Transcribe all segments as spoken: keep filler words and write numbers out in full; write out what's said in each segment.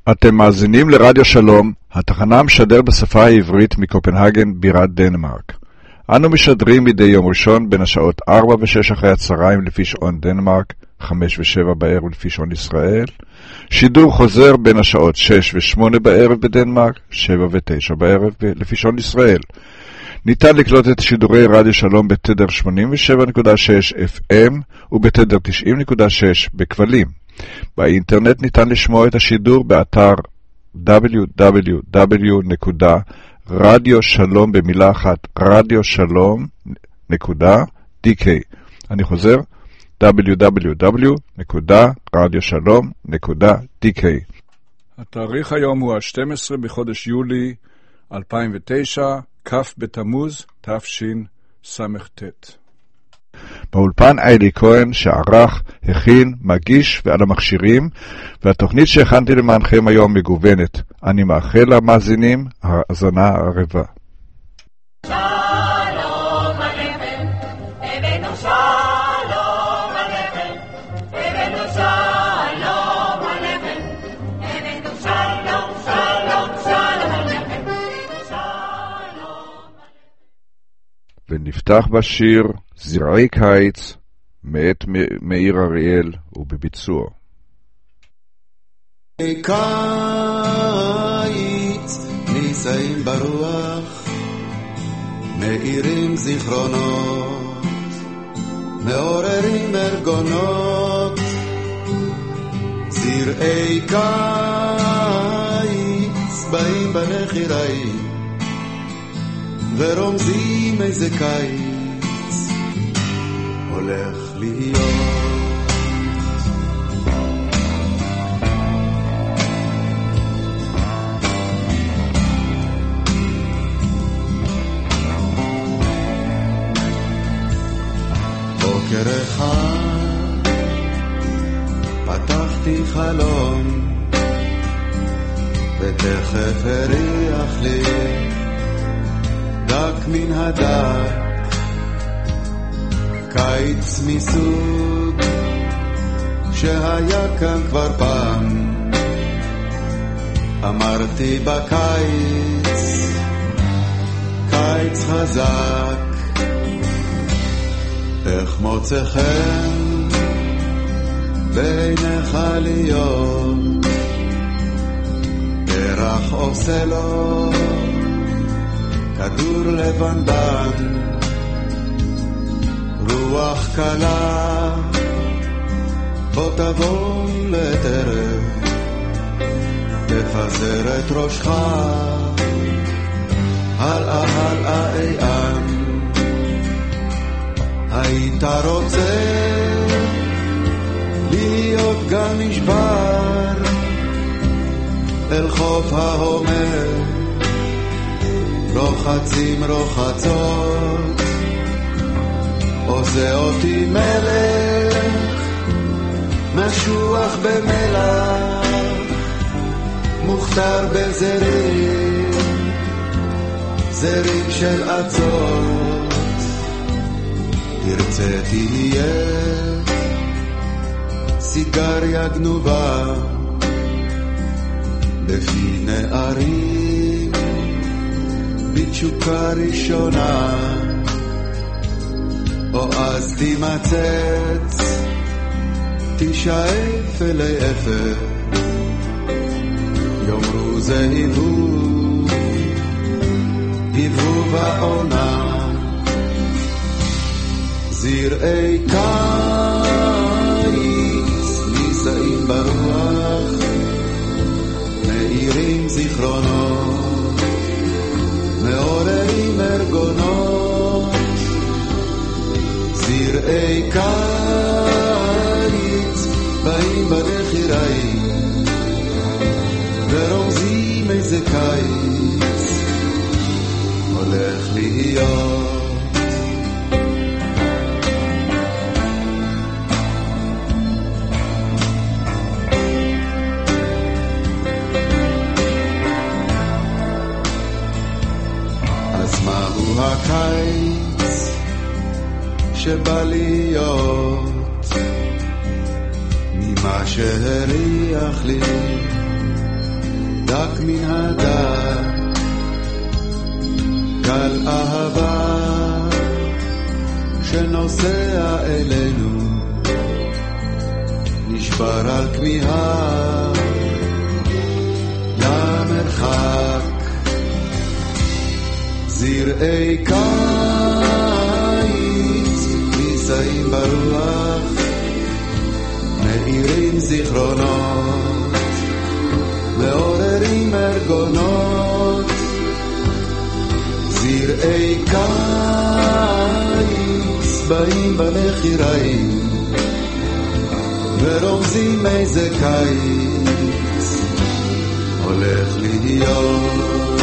אתם מאזינים לרדיו שלום, התחנה משדר בשפה העברית מקופנהגן, בירת דנמרק. אנו משדרים מדי יום ראשון בין השעות ארבע ושש אחרי הצהריים לפי שעון דנמרק, חמש ושבע בערב לפי שעון ישראל. שידור חוזר בין השעות שש ושמונה בערב בדנמרק, שבע ותשע בערב לפי שעון ישראל. ניתן לקלוט את שידורי רדיו שלום בתדר שמונים ושבע נקודה שש אף אם ובתדר תשעים נקודה שש בכבלים. באינטרנט ניתן לשמוע את השידור באתר דאבליו דאבליו דאבליו נקודה רדיו שלום במילה אחת רדיו שלום נקודה די קיי. אני חוזר דאבליו דאבליו דאבליו נקודה רדיו שלום נקודה די קיי. התאריך היום הוא ה-שנים עשר בחודש יולי אלפיים ותשע, כ' בתמוז תשס"ט. באולפן איילי כהן שערך, הכין, מגיש ועל המכשירים, והתוכנית שהכנתי למענכם היום מגוונת. אני מאחל למאזינים האזנה ערבה. ונפתח בשיר זרעי קיץ מאת מאיר אריאל ובביצוע. קיץ נישאים ברוח, מאירים זיכרונות, מעוררים ארגונות. זרעי קיץ באים בנחיראים ורומזים איזה קיץ הולך להיות. בוקר אחד פתחתי חלום ותכף הריח לי דק מן הדק, קיץ מסוג שהיה כאן כבר פעם. אמרתי בקיץ, קיץ חזק, איך מוצא חן בעיניך להיות, פרח עושה לו כדור לבנבן, רוח קלה בוא תבוא לטרף, תפזר את ראשך הלאה הלאה איען. היית רוצה להיות גל נשבר אל חוף ההומר, רוחצים רוחצות, עושה אותי מלך משוח במלח, מוכתר בזרים, זרים של עצות. תרצה תהיה סיגריה גנובה בפי נערים בתשוקה ראשונה, או אז תימצץ תשאף אלי אפר, יאמרו זה היבוב היבוב העונה. זרעי קיץ נישאים ברוח, מאירים זיכרונות, מעוררים ארגונות. זרעי קיץ באים בנחיראים ורומזים איזה קיץ הולך להיות. הקיץ שבא להיות ממה שהריח לי דק מן הדק, גל אהבה שנוסע אלינו, נשבר על כמיהה למרחק. זרעי קיץ נישאים ברוח, מאירים זיכרונות, מעוררים ארגונות. זרעי קיץ באים במחיריים ורומזים איזה קיץ הולך להיות.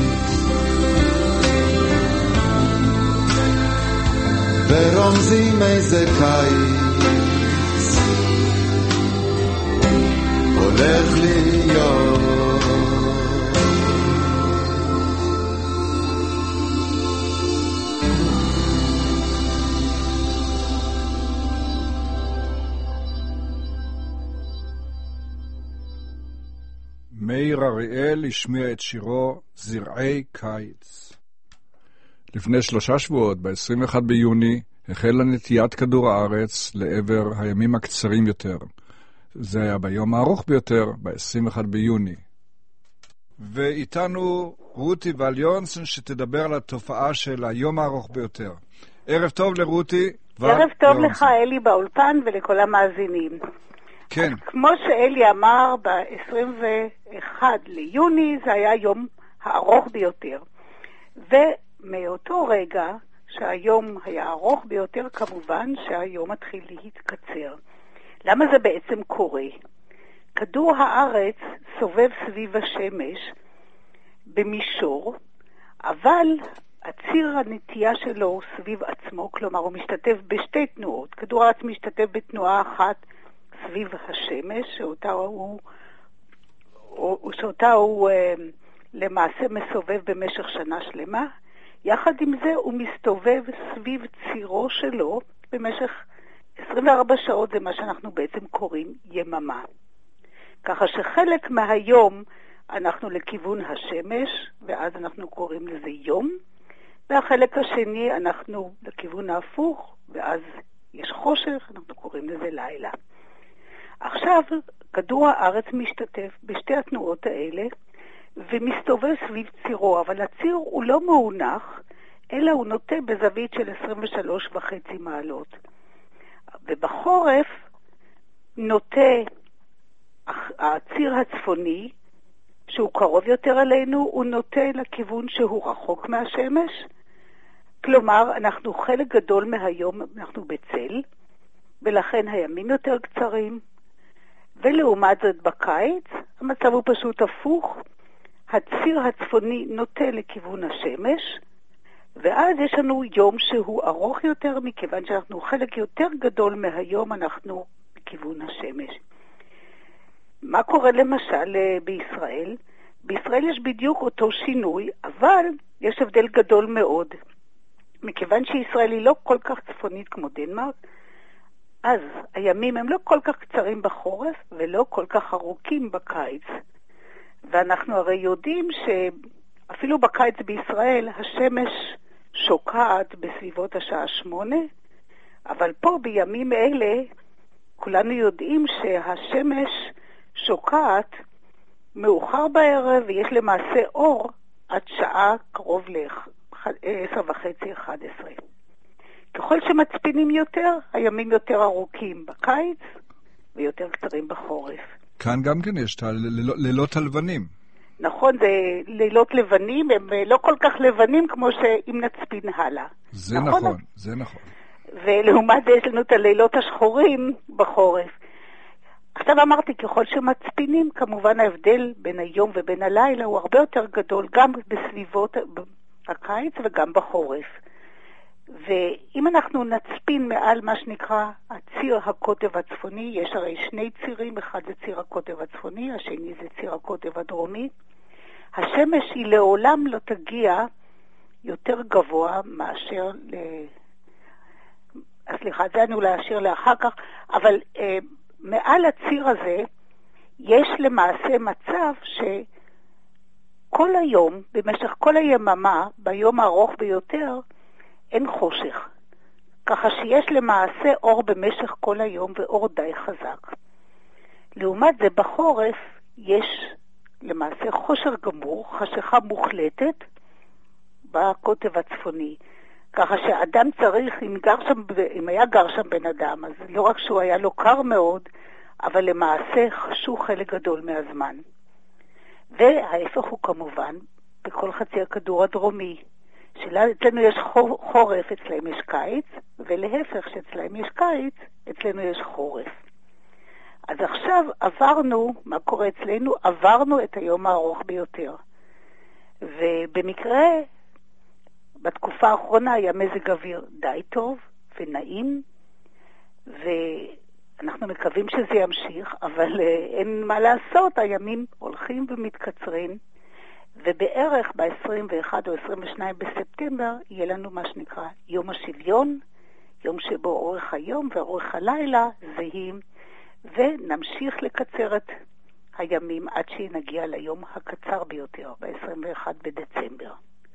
ורומזים איזה קיץ הולך להיות. מאיר אריאל השמיע את שירו זרעי קיץ. לפני שלושה שבועות, ב-עשרים ואחד ביוני, החלה נטיית כדור הארץ לעבר הימים הקצרים יותר. זה היה ביום הארוך ביותר, ב-עשרים ואחד ביוני. ואיתנו רותי וליונסון שתדבר על התופעה של היום הארוך ביותר. ערב טוב לרותי. ערב טוב לך אלי באולפן ולכל המאזינים. כן. כמו שאלי אמר, ב-עשרים ואחד ליוני זה היה יום הארוך ביותר. ומאותו רגע שהיום היה ארוך ביותר, כמובן שהיום מתחיל להתקצר. למה זה בעצם קורה? כדור הארץ סובב סביב השמש במישור, אבל הציר הנטייה שלו סביב עצמו, כלומר הוא משתתף בשתי תנועות. כדור הארץ משתתף בתנועה אחת סביב השמש, שאותה הוא, שאותה הוא למעשה מסובב במשך שנה שלמה. יחד עם זה הוא מסתובב סביב צירו שלו במשך עשרים וארבע שעות, זה מה שאנחנו בעצם קוראים יממה. ככה שחלק מהיום אנחנו לכיוון השמש, ואז אנחנו קוראים לזה יום, והחלק השני אנחנו לכיוון ההפוך, ואז יש חושך, אנחנו קוראים לזה לילה. עכשיו כדור הארץ משתתף בשתי התנועות האלה, ומסתובב סביב צירו, אבל הציר הוא לא מעונח, אלא הוא נוטה בזווית של עשרים ושלוש וחצי מעלות. ובחורף נוטה הציר הצפוני, שהוא קרוב יותר אלינו, הוא נוטה לכיוון שהוא רחוק מהשמש. כלומר, אנחנו חלק גדול מהיום, אנחנו בצל, ולכן הימים יותר קצרים. ולעומת זאת בקיץ, המצב הוא פשוט הפוך. הציר הצפוני נוטה לכיוון השמש, ואז יש לנו יום שהוא ארוך יותר, מכיוון שאנחנו חלק יותר גדול מהיום, אנחנו בכיוון השמש. מה קורה למשל בישראל? בישראל יש בדיוק אותו שינוי, אבל יש הבדל גדול מאוד. מכיוון שישראל היא לא כל כך צפונית כמו דנמרק, אז הימים הם לא כל כך קצרים בחורף ולא כל כך ארוכים בקיץ. ואנחנו הרי יודעים שאפילו בקיץ בישראל השמש שוקעת בסביבות השעה שמונה, אבל פה בימים אלה כולנו יודעים שהשמש שוקעת מאוחר בערב, ויש למעשה אור עד שעה קרוב ל-עשר וחצי אחת עשרה. ככל שמצפינים יותר, הימים יותר ארוכים בקיץ ויותר קצרים בחורף. כאן גם כן יש לילות הלבנים. נכון, זה לילות לבנים, הם לא כל כך לבנים כמו שאם נצפין הלאה. זה נכון, נכון זה נכון. ולעומת זה יש לנו את הלילות השחורים בחורף. עכשיו אמרתי, ככל שמצפינים, כמובן ההבדל בין היום ובין הלילה הוא הרבה יותר גדול, גם בסביבות הקיץ וגם בחורף. ואם אנחנו נצפין מעל מה שנקרא הציר הקוטב הצפוני, יש הרי שני צירים, אחד זה ציר הקוטב הצפוני, השני זה ציר הקוטב הדרומי, השמש היא לעולם לא תגיע יותר גבוה מאשר ל... סליחה, זה אני אולי אשאיר לאחר כך, אבל אה, מעל הציר הזה יש למעשה מצב כל היום, במשך כל היממה, ביום הארוך ביותר, אין חושך. ככה שיש למעשה אור במשך כל היום ואור די חזק. לעומת זה בחורף יש למעשה חושר גמור, חשיכה מוחלטת בקוטב הצפוני. ככה שאדם צריך, אם, גר שם, אם היה גר שם בן אדם, אז לא רק שהוא היה לו קר מאוד, אבל למעשה חשוך חלק גדול מהזמן. וההפך הוא כמובן בכל חצי הכדור הדרומי. שאצלנו יש חורף, אצלהם יש קיץ, ולהפך שאצלהם יש קיץ, אצלנו יש חורף. אז עכשיו עברנו, מה קורה אצלנו? עברנו את היום הארוך ביותר. ובמקרה, בתקופה האחרונה היה מזג אוויר די טוב ונעים, ואנחנו מקווים שזה ימשיך, אבל אין מה לעשות, הימים הולכים ומתקצרים, ובערך ב-עשרים ואחד או עשרים ושניים בספטמבר יהיה לנו מה שנקרא יום השוויון, יום שבו אורך היום ואורך הלילה זהים, ונמשיך לקצר את הימים עד שנגיע ליום הקצר ביותר, ב-עשרים ואחד בדצמבר.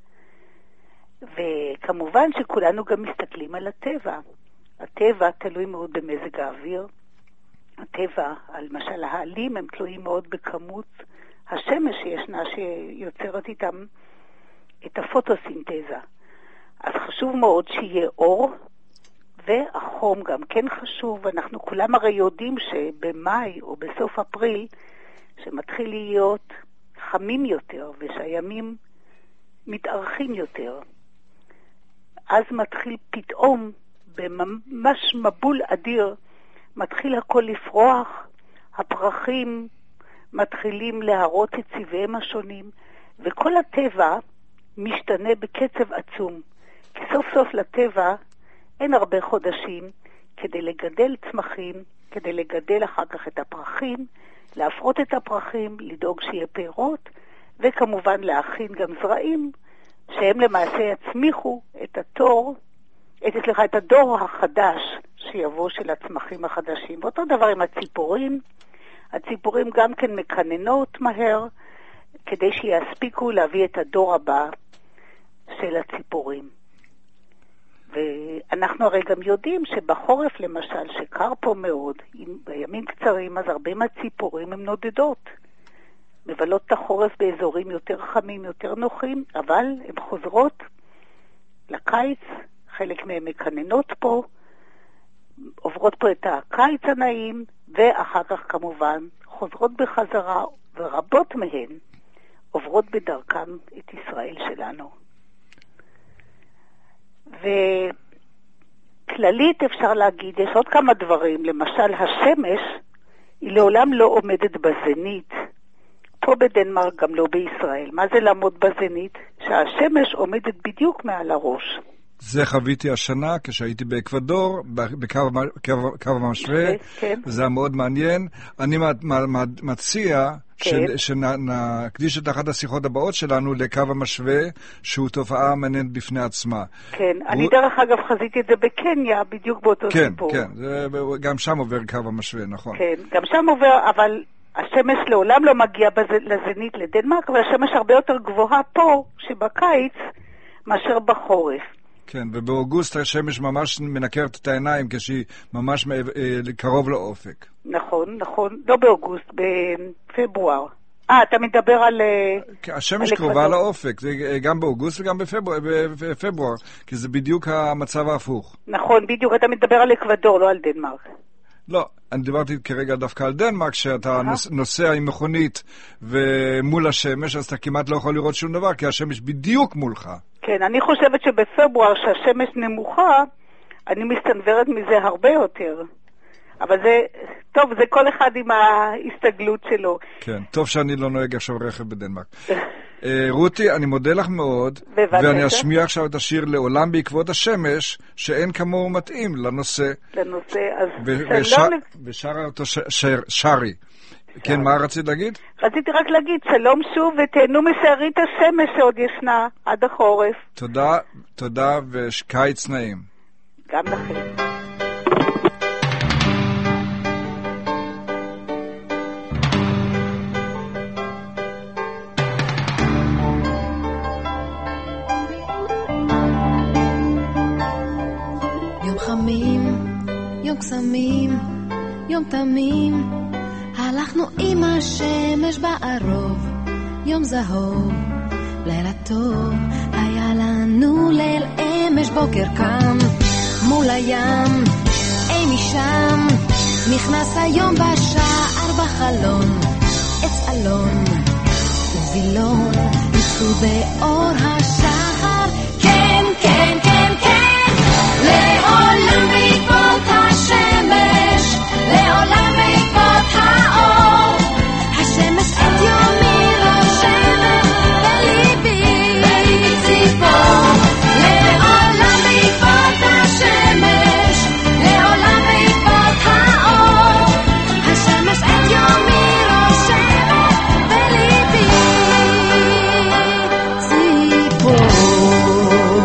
וכמובן שכולנו גם מסתכלים על הטבע. הטבע תלוי מאוד במזג האוויר. הטבע, למשל העלים, הם תלויים מאוד בכמות השמש שישנה שיוצרת איתם את הפוטוסינתזה. אז חשוב מאוד שיהיה אור, והחום גם כן חשוב. אנחנו כולם הרי יודעים שבמאי או בסוף אפריל, שמתחיל להיות חמים יותר ושהימים מתארכים יותר, אז מתחיל פתאום בממש מבול אדיר, מתחיל הכל לפרוח, הפרחים מתחילים להראות את צבעיהם השונים, וכל הטבע משתנה בקצב עצום. כי סוף סוף לטבע אין הרבה חודשים כדי לגדל צמחים, כדי לגדל אחר כך את הפרחים, להפרות את הפרחים, לדאוג שיהיה פירות, וכמובן להכין גם זרעים, שהם למעשה יצמיחו את התור, את, סליחה, את הדור החדש שיבוא של הצמחים החדשים. ואותו דבר עם הציפורים. הציפורים גם כן מקננות מהר, כדי שיספיקו להביא את הדור הבא של הציפורים. ואנחנו הרי גם יודעים שבחורף למשל, שקר פה מאוד, בימים קצרים, אז הרבה מהציפורים הן נודדות. מבלות את החורף באזורים יותר חמים, יותר נוחים, אבל הן חוזרות לקיץ, חלק מהן מקננות פה, עוברות פה את הקיץ הנעים, ואחר כך כמובן חוזרות בחזרה, ורבות מהן עוברות בדרכם את ישראל שלנו. וכללית אפשר להגיד, יש עוד כמה דברים, למשל השמש היא לעולם לא עומדת בזנית, פה בדנמרק גם לא בישראל. מה זה לעמוד בזנית? שהשמש עומדת בדיוק מעל הראש. זה חוויתי השנה כשהייתי באקוודור, בקו המשווה, כן. זה היה מאוד מעניין. אני מציע כן. שנקדיש את אחת השיחות הבאות שלנו לקו המשווה, שהוא תופעה מעניינת בפני עצמה. כן, הוא... אני דרך אגב חזיתי את זה בקניה, בדיוק באותו כן, סיפור. כן, כן, גם שם עובר קו המשווה, נכון. כן, גם שם עובר, אבל השמש לעולם לא מגיע בז... לזנית לדנמרק, והשמש הרבה יותר גבוהה פה, שבקיץ, מאשר בחורף. כן, ובאוגוסט השמש ממש מנקרת את העיניים כשהיא ממש קרוב לאופק. נכון, נכון. לא באוגוסט, בפברואר. אה, אתה מדבר על... השמש קרובה לאופק, זה גם באוגוסט וגם בפברואר, כי זה בדיוק המצב ההפוך. נכון, בדיוק. אתה מדבר על אקוודור, לא על דנמרק. לא, אני דיברתי כרגע דווקא על דנמרק, שאתה נוסע עם מכונית ומול השמש, אז אתה כמעט לא יכול לראות שום דבר, כי השמש בדיוק מולך. כן, אני חושבת שבפברואר שהשמש נמוכה, אני מסתנוורת מזה הרבה יותר. אבל זה, טוב, זה כל אחד עם ההסתגלות שלו. כן, טוב שאני לא נוהג עכשיו רכב בדנמרק. רותי, אני מודה לך מאוד, ואני אשמיע עכשיו את השיר לעולם בעקבות השמש, שאין כמוהו מתאים לנושא. לנושא, אז שלום. ושרה אותו שרי. כן, מה רצית להגיד? רציתי רק להגיד שלום שוב, ותהנו משארית השמש שעוד ישנה עד החורף. תודה, תודה, וקיץ נעים. גם לכם. חמים, יום קסמים, יום תמים, הלכנו עם השמש בערוב, יום זהוב, לילה טוב, היה לנו ליל אמש, בוקר קם, מול הים, אי משם, נכנס היום בשער בחלון, עץ אלון ובילון, ניסו באור השחר, כן, כן, כן, כן, לעולם בעקבות השמש, לעולם בעקבות האור, השמש את יומי רושמת בליבי ציפור, לעולם בעקבות השמש, לעולם בעקבות האור, השמש את יומי רושמת בליבי ציפור.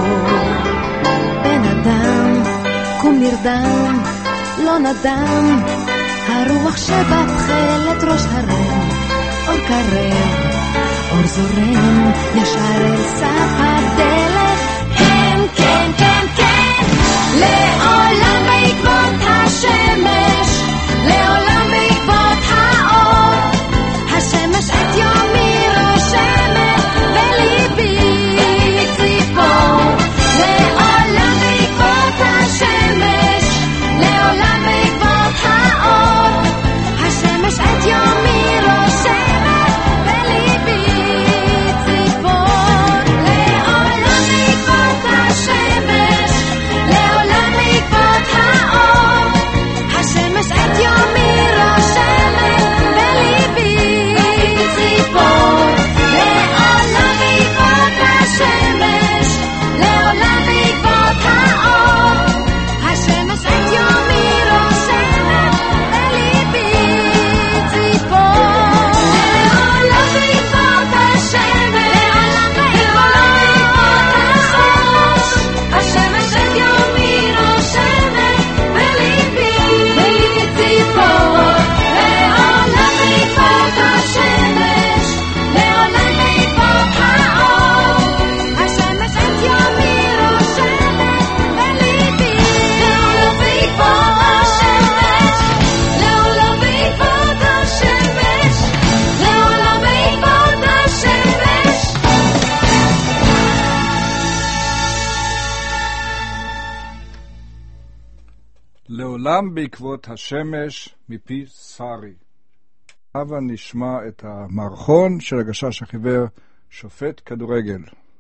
בן אדם קום נרדם, לא נדם, הרוח שבתחלת ראש הרם, אור קרב, אור זורם, ישר אל סף הדלת, כן, כן, כן, כן, לעולם בעקבות השמש, לעולם בעקבות האור, השמש את יומי רושמת בליבי ציפור, לעולם בעקבות השמש, לעולם בעקבות האור, השמש את יומי רושמת בליבי ציפור, לעולם בעקבות השמש, לעולם בעקבות האור, השמש את יומי רושמת בליבי ציפור, לעולם בעקבות השמש, לעולם בעקבות האור, השמש את יומי רושמת בליבי ציפור, לעולם בעקבות השמש, לעולם בעקבות האור, השמש את יומי רושמת בליבי ציפור, לעולם בעקבות השמש, לעולם בעקבות האור, השמש את יומי רושמת בליבי, לעולם בעקבות השמש, לעולם בעקבות השמש, לעולם בעקבות השמש. לעולם בעקבות השמש מפי שרי. הבה נשמע את המערכון של הגשש החיוור, שופט כדורגל.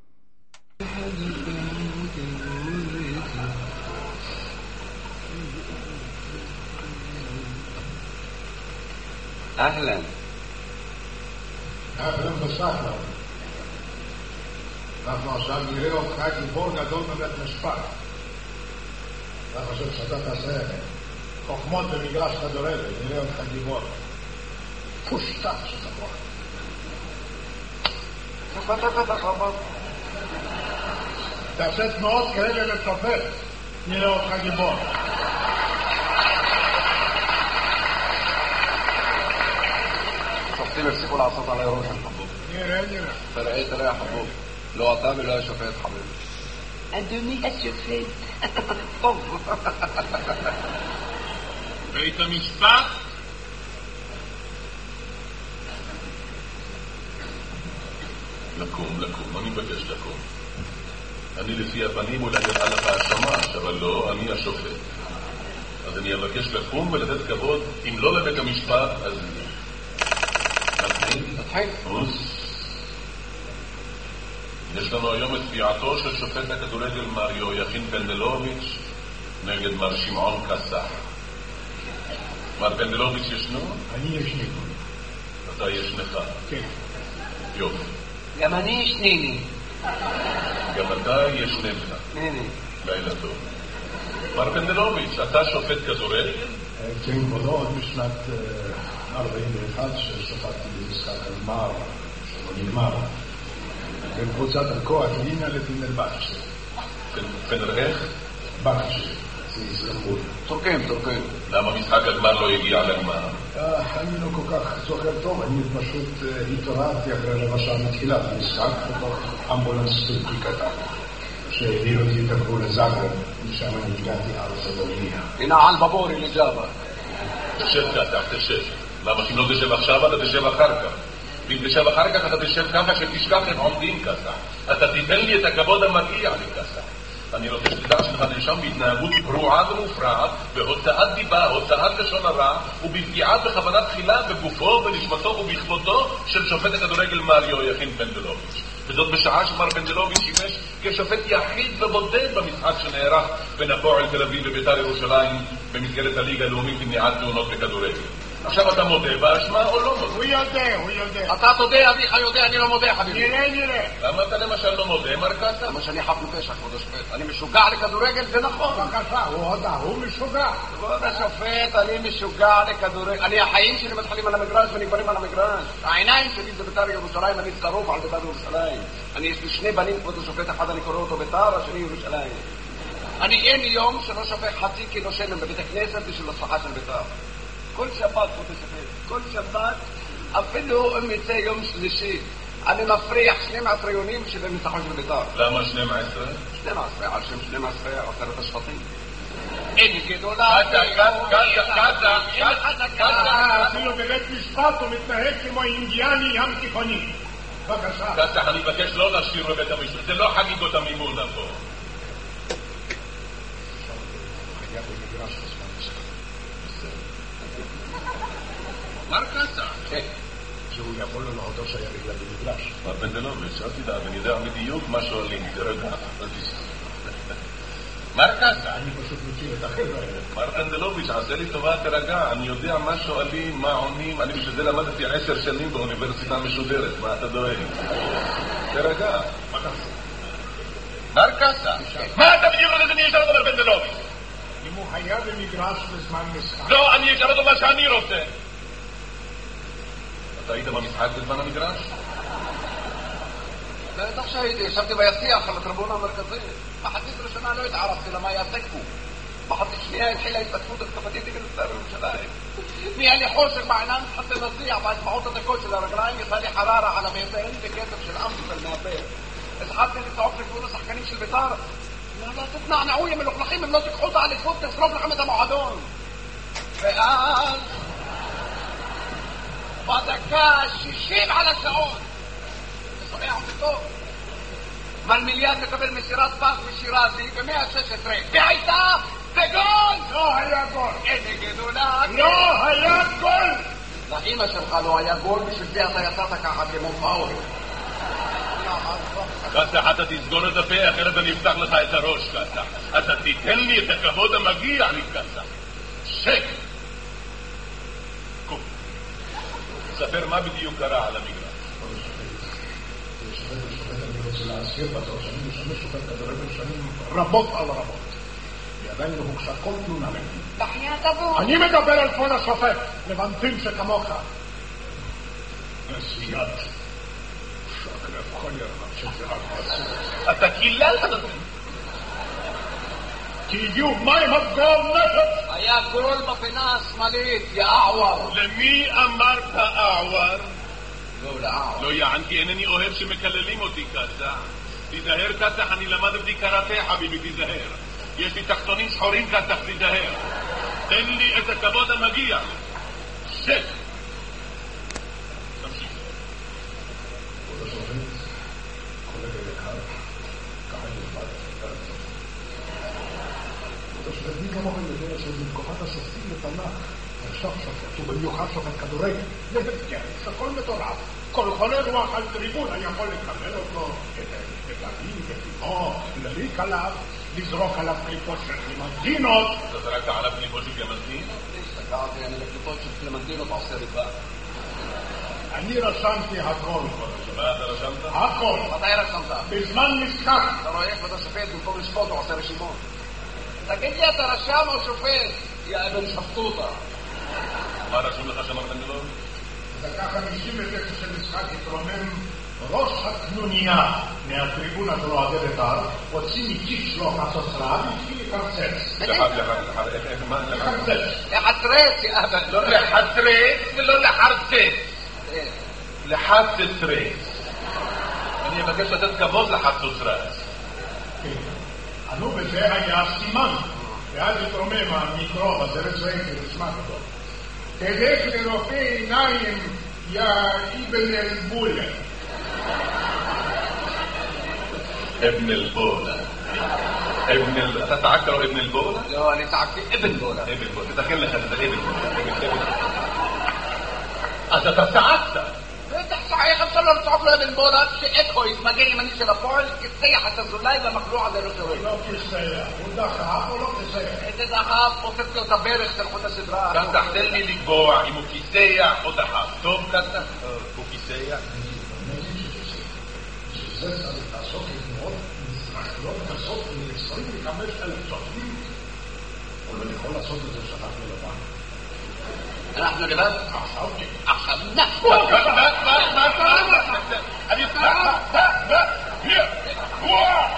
אהלן. אהלן וסהלן. אנחנו עכשיו נראה אותך גיבור גדול בבית משפט. אתה חושב שאתה תעשה חוכמות במגרש כדורגל, נראה אותך גיבור. פושטק שתבוא. תעשה תנועות כאלה לצופף, נראה אותך גיבור. שופטים הפסיקו לעשות עלי ראש החבוב. נראה, נראה. תראה, תראה החבוב. לא אתה ולא השופט חביב. אדוני השופט, טוב. בית המשפט? לקום, לקום, אני מבקש לקום. אני לפי הפנים אולי נראה לך השמש, אבל לא, אני השופט. אז אני אבקש לקום ולתת כבוד, אם לא לבית המשפט, אז... נתחיל? נתחיל. יש לנו היום את תביעתו של שופט הכדורגל מר יויכין פנדלוביץ' נגד מר שמעון קסח. מר פנדלוביץ' ישנו? אני ישני. אתה ישנך? כן. יופי. גם אני ישניני. גם אתה ישנך. הנה. לילה טוב. מר פנדלוביץ', אתה שופט כדורגל? כן, כבודו, עוד משנת ארבעים ואחת ששפטתי במשחק הגמר שלא נגמר. בקבוצת הכוח לינה לפנרבחצ'ה. פנרבח? בחצ'ה, זה איסטנבול. טורקים, טורקים. למה משחק הגמר לא הגיע לגמר? אני לא כל כך זוכר טוב, אני פשוט התעוררתי אחרי רבע שעה מתחילת המשחק בתוך אמבולנס טורקי קטן. שהעביר אותי את הגבול לזאגרב, משם אני הגעתי ארצה בולניה. הנה על בבורי לג'אבה. תשב ככה, תשב. למה שאם לא תשב עכשיו, אתה תשב אחר כך. ואם תשב אחר כך, אתה תשב ככה שתשכח הם עומדים ככה. אתה תיתן לי את הכבוד המגיע לי ככה. אני רוצה שתדע שלך נרשם בהתנהגות פרועה ומופרעת, בהוצאת דיבה, הוצאת לשון הרע, ובפגיעה בכוונת תחילה בגופו, בנשמתו ובכבודו של שופט הכדורגל מריו יכין פנדלוביץ'. וזאת בשעה שמר פנדלוביץ' שימש כשופט יחיד ובודד במשחק שנערך בין הפועל תל אביב ובית"ר ירושלים במסגרת הליגה הלאומית למניעת תאונות בכדורגל. עכשיו אתה מודה באשמה או לא מודה? הוא יודע, הוא יודע. אתה תודה, אביך יודע, אני לא מודה חביבי. נראה, נראה. למה אתה למשל לא מודה, מר קסה? למה שאני חף מפשע, כבוד השופט. אני משוגע לכדורגל, זה נכון. בבקשה, הוא הודה, הוא משוגע. כבוד השופט, אני משוגע לכדורגל. אני החיים שלי מתחילים על המגרש ונגמרים על המגרש. העיניים שלי זה בית"ר ירושלים, אני שרוף על בית"ר ירושלים. אני יש לי שני בנים, כבוד השופט, אחד אני קורא אותו בית"ר, השני ירושלים. אני אין יום שלא שופך חצי קילו שמן בבית הכנסת בשביל הצלחה של בית"ר. כל שבת, כבוד השופט, כל שבת, אפילו אם יצא יום שלישי, אני מפריח שנים עשרה יונים שבניצחון של בית"ר. למה שנים עשרה? שנים עשרה, על שם שנים עשרה, עשרת השבטים. אין גדולה... קטה, קטה, קטה, קטה, קטה. אפילו בבית משפט הוא מתנהג כמו אינדיאני ים תיכוני. בבקשה. קטה, אני מבקש לא להשאיר בבית המשפט, זה לא חגיגות המימונה פה. היה במגרש בזמן משחק. מר קטה. כן. שהוא יכול לו להודות שהיה בגלל במגרש. מר פנדלוביץ', אל תדאג, אני יודע בדיוק מה שואלים, תרגע. מר קטה. אני פשוט מכיר את החבר'ה האלה. מר פנדלוביץ', עשה לי טובה, תרגע, אני יודע מה שואלים, מה עונים, אני בשביל זה למדתי עשר שנים באוניברסיטה משודרת, מה אתה דואג? תרגע. מה תעשה? מר קטה. מה אתה בדיוק רוצה שאני אשאל אותו מר פנדלוביץ'? אם הוא היה במגרש בזמן משחק. לא, אני אשאל אותו מה שאני רוצה. אתה היית במשחק בזמן המגרש? בטח שהייתי, ישבתי ביציח על הטריבונה המרכזית. מחצית ראשונה לא התערבתי למה היה תקפו. מחצית שנייה התחילה התפתחות התקפתית נגד בית"ר ירושלים. נהיה לי חושך בעיניים, התחלתי להזיע באצבעות הדקות של הרגליים, יצא לי חררה על הבטן וכסף של אמסטל מהפה. התחלתי לצעוק לכיוון השחקנים של בית"ר. לא תתנענעו, יא מלוכלכים, אם לא תיקחו את האליפות, תשרוף לכם את המועדון. ואז בדקה שישים על השעון. אתה שומע אותי טוב? מלמיליאן מקבל מסירת פס משירתי ב-מאה ושש עשרה. והייתה בגול! לא היה גול. איזה גדולה. לא היה גול! לאמא שלך לא היה גול, בשביל זה אתה יצאת ככה כמו פאול. קטה, אתה תסגור את הפה, אחרת אני אפתח לך את הראש, קטה. אתה תיתן לי את הכבוד המגיע לי, קטה. שק! קום. ספר מה בדיוק קרה על המגרש. אני רוצה להזכיר בתור שאני משמש שופט כדורגל שנים רבות על רבות. ועדיין לא הוגשה כל תלונה נגדי. בחייאת אבו. אני מדבר על כבוד השופט, לבנטים שכמוך. נסיעת שקלף חולר שזה רק מעשור. אתה קיללת את זה. כי הגיעו מים הגול נפש. היה גול בפינה השמאלית, יא אעוור. למי אמרת אעוור? לא, לאעוור. לא יענתי, אינני אוהב שמקללים אותי, קטה. תיזהר, קטה, אני למדתי קראטה, חביבי, תיזהר. יש לי תחתונים שחורים, קטה, תיזהר. תן לי את הכבוד המגיע. שק! תמשיך. כבוד השופט, קולגה יקר, קהל לבד, כבוד השופט, מי כמוך יודע שבתקופת השופטים לתנ"ך עכשיו שופט, ובמיוחד שופט כדורגל, להפקר, הכל מטורף. כל חולה רוח על טריבונה יכול לקבל אותו, את הדין, ופיתו, לליק עליו, לזרוק עליו קליפות של קלימנטינות. אתה זרקת עליו קליפות של קלימנטין? הסתכלתי, אני לקליפות של קלימנטינות עושה ריבה. אני רשמתי הכל. מה אתה רשמת? הכל. מתי רשמת? בזמן משחק. אתה רואה כבוד השופט, במקום לשפוט הוא עושה רשימות. תגיד לי, אתה רשם או שופט? יא אבן שפטוטה. מה רשום לך שמר פנדלוביץ'? דקה חמישים ותשע של משחק התרומם ראש הקנוניה מהטריבונה של אוהדי בית"ר, הוציא מתיק שלו חצוצרה והתחיל לקרצץ. לקרצץ. לחצרץ, יא אבן. לא לחצרץ ולא לחרצץ. לחצצרץ. אני מבקש לתת כבוד לחצוצרץ. כן. נו, וזה היה סימן. ואז התרומם המיקרוב, הדרך זה נשמע אותו. תלך לרופא עיניים, יא אבן אל-בולה. אבן אל-בולה. אבן אל... אתה צעקת לו אבן אל-בולה? לא, אני צעקתי אבן בולה. אבן בולה. תתקן לך את זה, אבן בולה. אז אתה צעקת. בטח צעק, אפשר לא לצעוק לו אבן בולה, שאתו יתמגן ימני של הפועל, כסייח את הזולאי והמחלוע הזה לא שווה. לא כסייח, הוא דחף או לא כסייח? איזה דחף, פוצץ לו את הברך של חוט הסדרה. כאן תחתן לי לקבוע אם הוא כיסייח או דחף. טוב כזה? הוא כיסייח. שזה צריך לעשות לבנות מזרחיות כזאת מ-עשרים וחמש אלף צופים. אבל אני יכול לעשות את זה שאנחנו לבן. אנחנו לבד? עכשיו כן. עכשיו נחו! מה קרה? אני אצלח! וואו!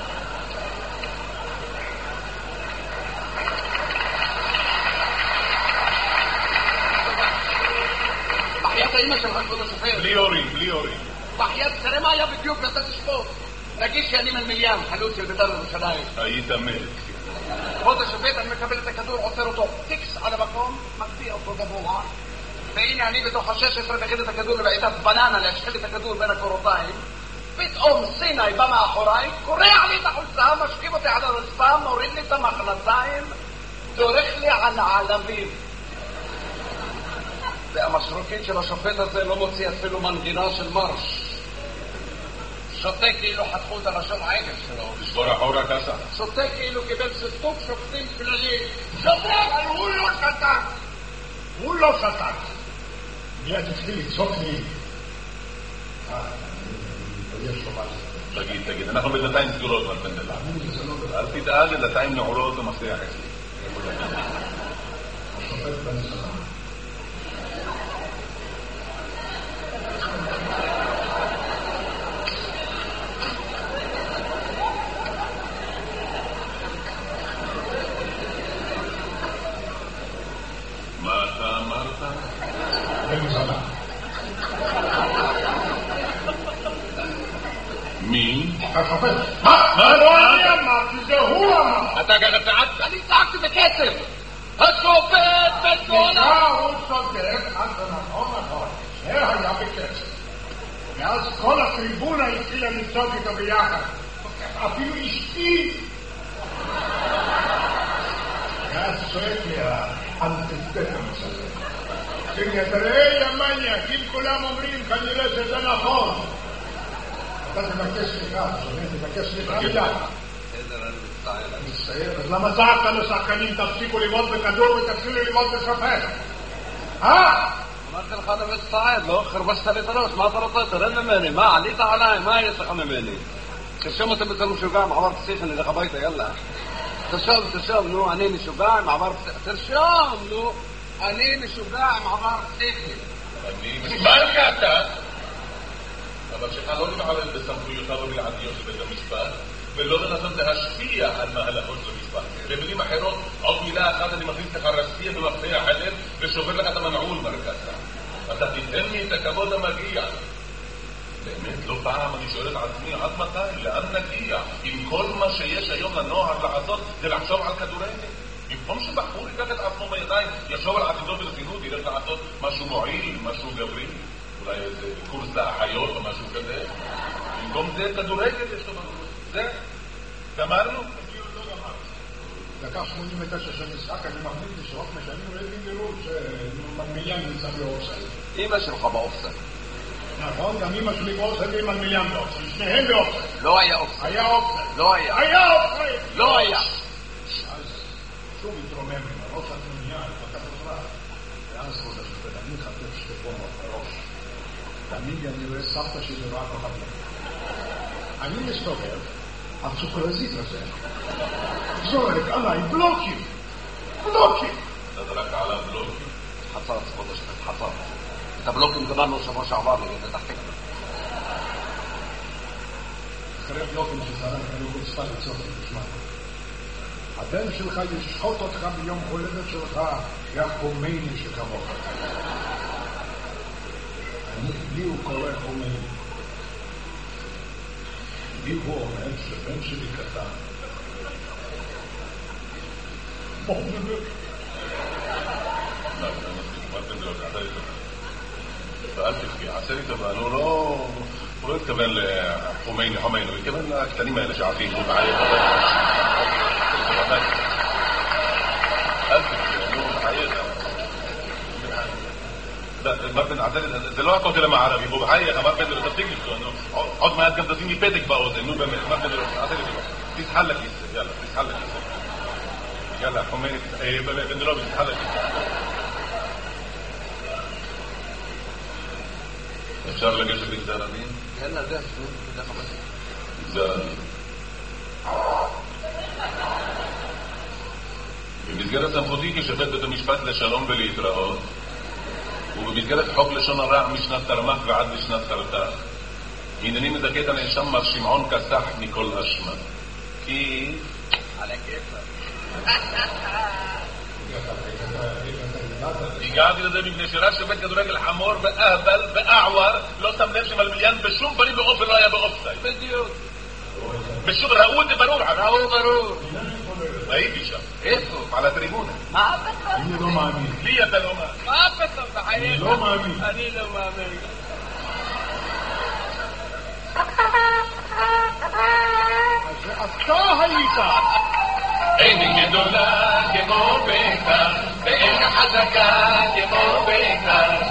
בחיית האמא שלך כבוד השופט. בלי הורים, בלי הורים. בחיית, תראה מה היה בדיוק ואתה תשפוט. נגיד שאני מלמיליאן, חלוץ של בית"ר ירושלים. היית מת. כבוד השופט, אני מקבל את הכדור, עוצר אותו טיקס על המקום, מגביה אותו גבוה, והנה אני בתוך ה-שש עשרה מכין את הכדור לבעיטת בננה להשחיל את הכדור בין הקורותיים. פתאום סיני בא מאחוריי, קורע לי את החולצה, משכים אותי על הרצפה, מוריד לי את המכנסיים, דורך לי על העלבים. והמשרוקית של השופט הזה לא מוציא אפילו מנגינה של מרש. שותק כאילו חתכו את הלשון העגל שלו. לשבור אחורה כסה. שותק כאילו קיבל סיפוק שופטים כללי. שותק, אבל הוא לא שתק. הוא לא שתק. מיד התחיל לצעוק לי. אה, אני מתבייש לו מה זה. תגיד, תגיד, אנחנו בדלתיים סגורות מהפנדלה. אל תדאג, דלתיים נעולות ומפתח אצלי. השופט בן זמן. מה אתה אמרת? בן זמן. מי? השופט. מה? מה לא אני אמרתי? זה הוא אמר. אתה ככה צעקת? אני צעקתי בקצב. השופט בן גולה. הוא צודק, אז זה נכון נכון. זה היה בקצב. ואז כל הטריבונה התחילה לצעוק איתו ביחד. אפילו אשתי. ואז צועק לי האנטיטטוס הזה. תראה יא מניאק, אם כולם אומרים כנראה שזה נכון. אתה תבקש סליחה, תבקש סליחה מיד. אני מצטער, אז למה צעקת לשחקנים תפסיקו לבעוט בכדור ותתחילו לבעוט בשופט? אה? אמרתי לך אני מצטער, לא? חרבשת לי את הראש, מה אתה רוצה? תרד ממני, מה? עלית עליי, מה יש לך ממני? תרשום אותם אצל משוגע, מעבר פסיכי, נלך הביתה, יאללה. תרשום, תרשום, נו, אני משוגע, מעבר פסיכי. תרשום, נו, אני משוגע, מעבר פסיכי. אני משמע אתה, אבל שלך לא נמערב בסמכויותיו ובלעדיות של בית המשפט, ולא לנסות להשפיע על מהלכות של המשפט. במילים אחרות, עוד מילה אחת אני מכניס לך רסיה במפתח הלב ושובר לך את המנעול מרכזת. אתה תיתן לי את הכבוד המגיע. באמת, לא פעם אני שואל את עצמי, עד מתי? לאן נגיע? עם כל מה שיש היום לנוער לעשות, זה לחשוב על כדורגל. במקום שבחור ייקח את עצמו בידיים, יחשוב על עתידו ברצינות, ילך לעשות משהו מועיל, משהו גברי, אולי איזה קורס לאחיות או משהו כזה. במקום זה כדורגל יש לו בגרות. זה, גמרנו? לקח שמונים ותשע של משחק, אני מחליט לשרוק משנים רבים לראות שמלמיליאן נמצא באופסייד. אמא שלך באופסייד. נכון, גם אמא שלי באופסייד ועם מלמיליאן באופסייד. שניהם באופסייד. לא היה אופסייד. היה אופסייד. לא היה. היה אופסייד. לא היה. אז שוב התרומם עם הראש התמוניה, התפתח עזרה. ואז חוד השופט, אני חטף שתי פונות בראש. תמיד אני רואה סבתא שלי רואה כוכבים. אני מסתובב, הסופרזית הזה, זורק עליי בלוקים. בלוקים. אתה זרק עליו בלוקים? חצץ, חוד השופט, חצץ. את הבלוקים גמרנו שבוע שעבר נגד פתח תקווה. אחרי בלוקים שזרק אני חוצפה לצורך לשמע. הבן שלך ישחוט אותך ביום הולדת שלך, יא חומייני שכמוך. אני, לי הוא קורא חומייני. לי הוא אומר שבן שלי קטן, אל תבכי, עשה לי טובה, הוא לא... הוא לא התכוון לחומייני, חומייני, הוא התכוון לקטנים האלה שעפים, הוא בעיה. אל תבכי, הוא בחייך. זה לא הכותל המערבי, הוא בחייך, אמר בן דלו, תפסיק לבכו, עוד מעט גם תשים לי פתק באוזן, נו באמת, אמר בן דלו, עשה לי טובה. תסחל לכיסא, יאללה, תסחל לכיסא. יאללה, חומייני, בן דלו, תסחל לכיסא. אפשר לגשת לגזר הדין? יאללה, גש, נו, תודה חמש. גזר הדין. במסגרת סמכותי כשופט בית המשפט לשלום ולהתראות, ובמסגרת חוק לשון הרע משנת תרמ"ח ועד לשנת תרת"ח, הנני מדכא את הנאשם מר שמעון כסח מכל אשמה. כי... על הכיפה. הגעתי לזה מפני שרק שופט כדורגל חמור ואהבל ואעוור לא שם לב שמלמיליאן בשום פנים באופן לא היה באופסייד. בדיוק. בשום ראו את זה ברור. ראו ברור. הייתי שם. איפה? על הטריבונה. מה פתאום? אני לא מאמין. לי אתה לא מאמין. מה פתאום? אני לא מאמין. אני לא מאמין. אז אתה היית. אין גדולה כמו ביתר, ואין חזקה כמו ביתר.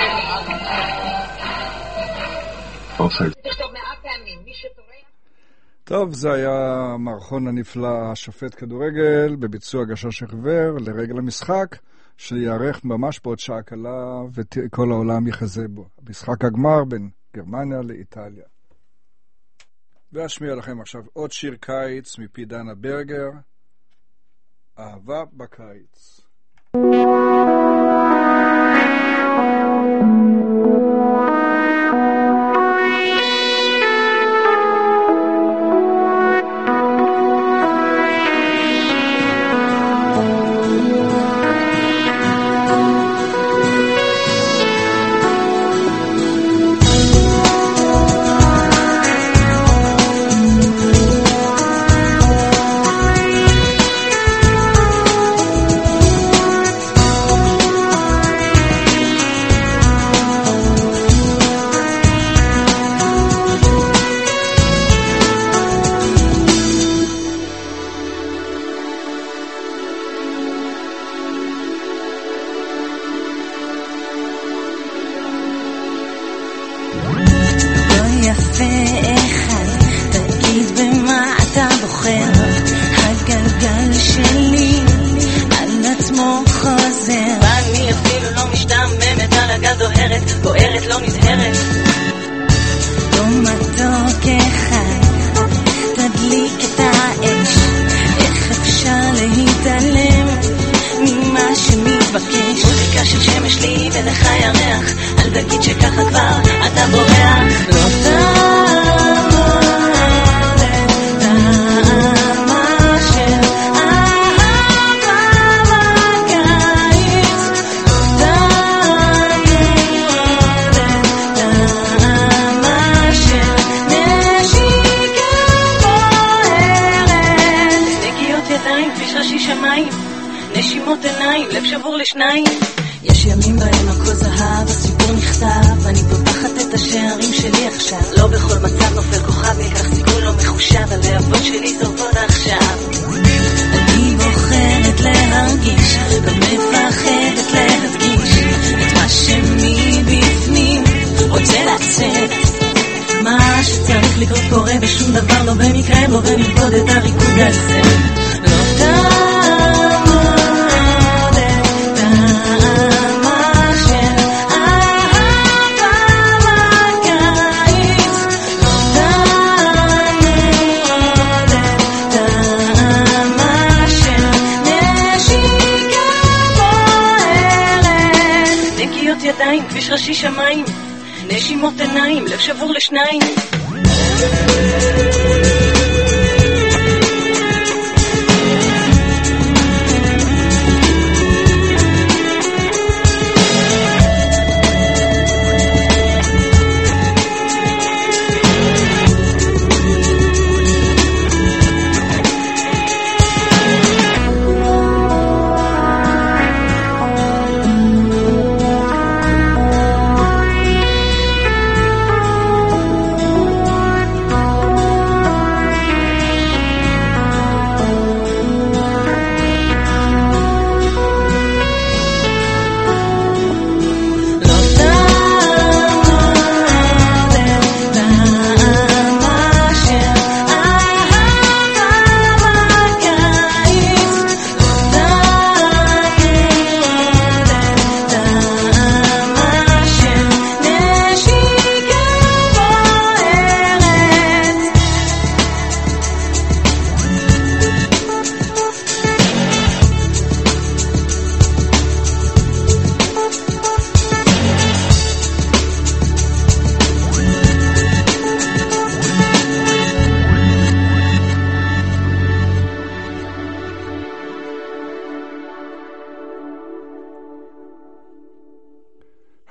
טוב, זה היה מערכון הנפלא השופט כדורגל בביצוע גשש החבר לרגל המשחק שיערך ממש בעוד שעה קלה וכל העולם יחזה בו. משחק הגמר בין גרמניה לאיטליה. ואשמיע לכם עכשיו עוד שיר קיץ מפי דנה ברגר, אהבה בקיץ.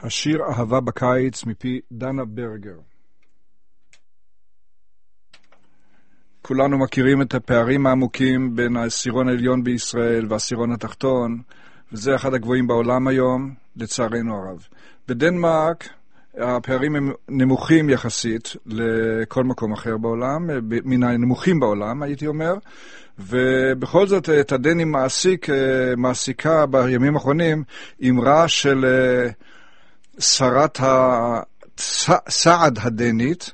השיר אהבה בקיץ מפי דנה ברגר. כולנו מכירים את הפערים העמוקים בין העשירון העליון בישראל והעשירון התחתון, וזה אחד הגבוהים בעולם היום, לצערנו הרב. בדנמרק הפערים הם נמוכים יחסית לכל מקום אחר בעולם, מן הנמוכים בעולם הייתי אומר, ובכל זאת את הדנים מעסיק, מעסיקה בימים האחרונים אמרה של שרת הסעד הדנית,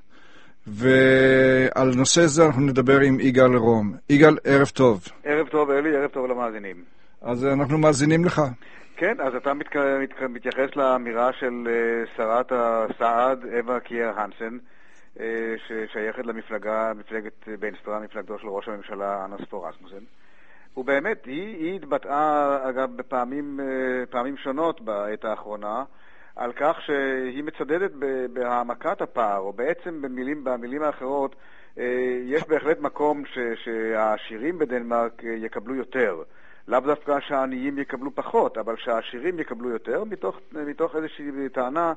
ועל נושא זה אנחנו נדבר עם יגאל רום. יגאל, ערב טוב. ערב טוב אלי, ערב טוב למאזינים. אז אנחנו מאזינים לך. כן, אז אתה מת, מת, מתייחס לאמירה של uh, שרת הסעד, אווה קייר הנסן, uh, ששייכת למפלגה, מפלגת בנסטרה, מפלגתו של ראש הממשלה אנס פור רסמוסן. ובאמת, היא, היא התבטאה, אגב, בפעמים uh, פעמים שונות בעת האחרונה, על כך שהיא מצדדת בהעמקת הפער, או בעצם במילים, במילים האחרות, uh, יש בהחלט מקום ש, שהעשירים בדנמרק uh, יקבלו יותר. לאו דווקא שהעניים יקבלו פחות, אבל שהעשירים יקבלו יותר, מתוך, מתוך איזושהי טענה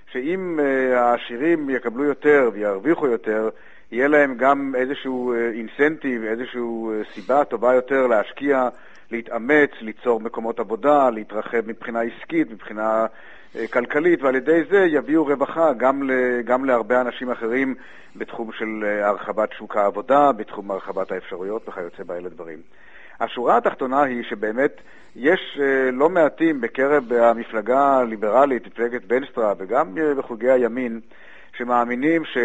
שאם uh, העשירים יקבלו יותר וירוויחו יותר, יהיה להם גם איזשהו אינסנטיב, איזשהו uh, סיבה טובה יותר להשקיע, להתאמץ, ליצור מקומות עבודה, להתרחב מבחינה עסקית, מבחינה uh, כלכלית, ועל ידי זה יביאו רווחה גם, ל, גם להרבה אנשים אחרים בתחום של uh, הרחבת שוק העבודה, בתחום הרחבת האפשרויות וכיוצא באלה דברים. השורה התחתונה היא שבאמת יש uh, לא מעטים בקרב המפלגה הליברלית, מפלגת בנסטרה, וגם uh, בחוגי הימין, שמאמינים ש,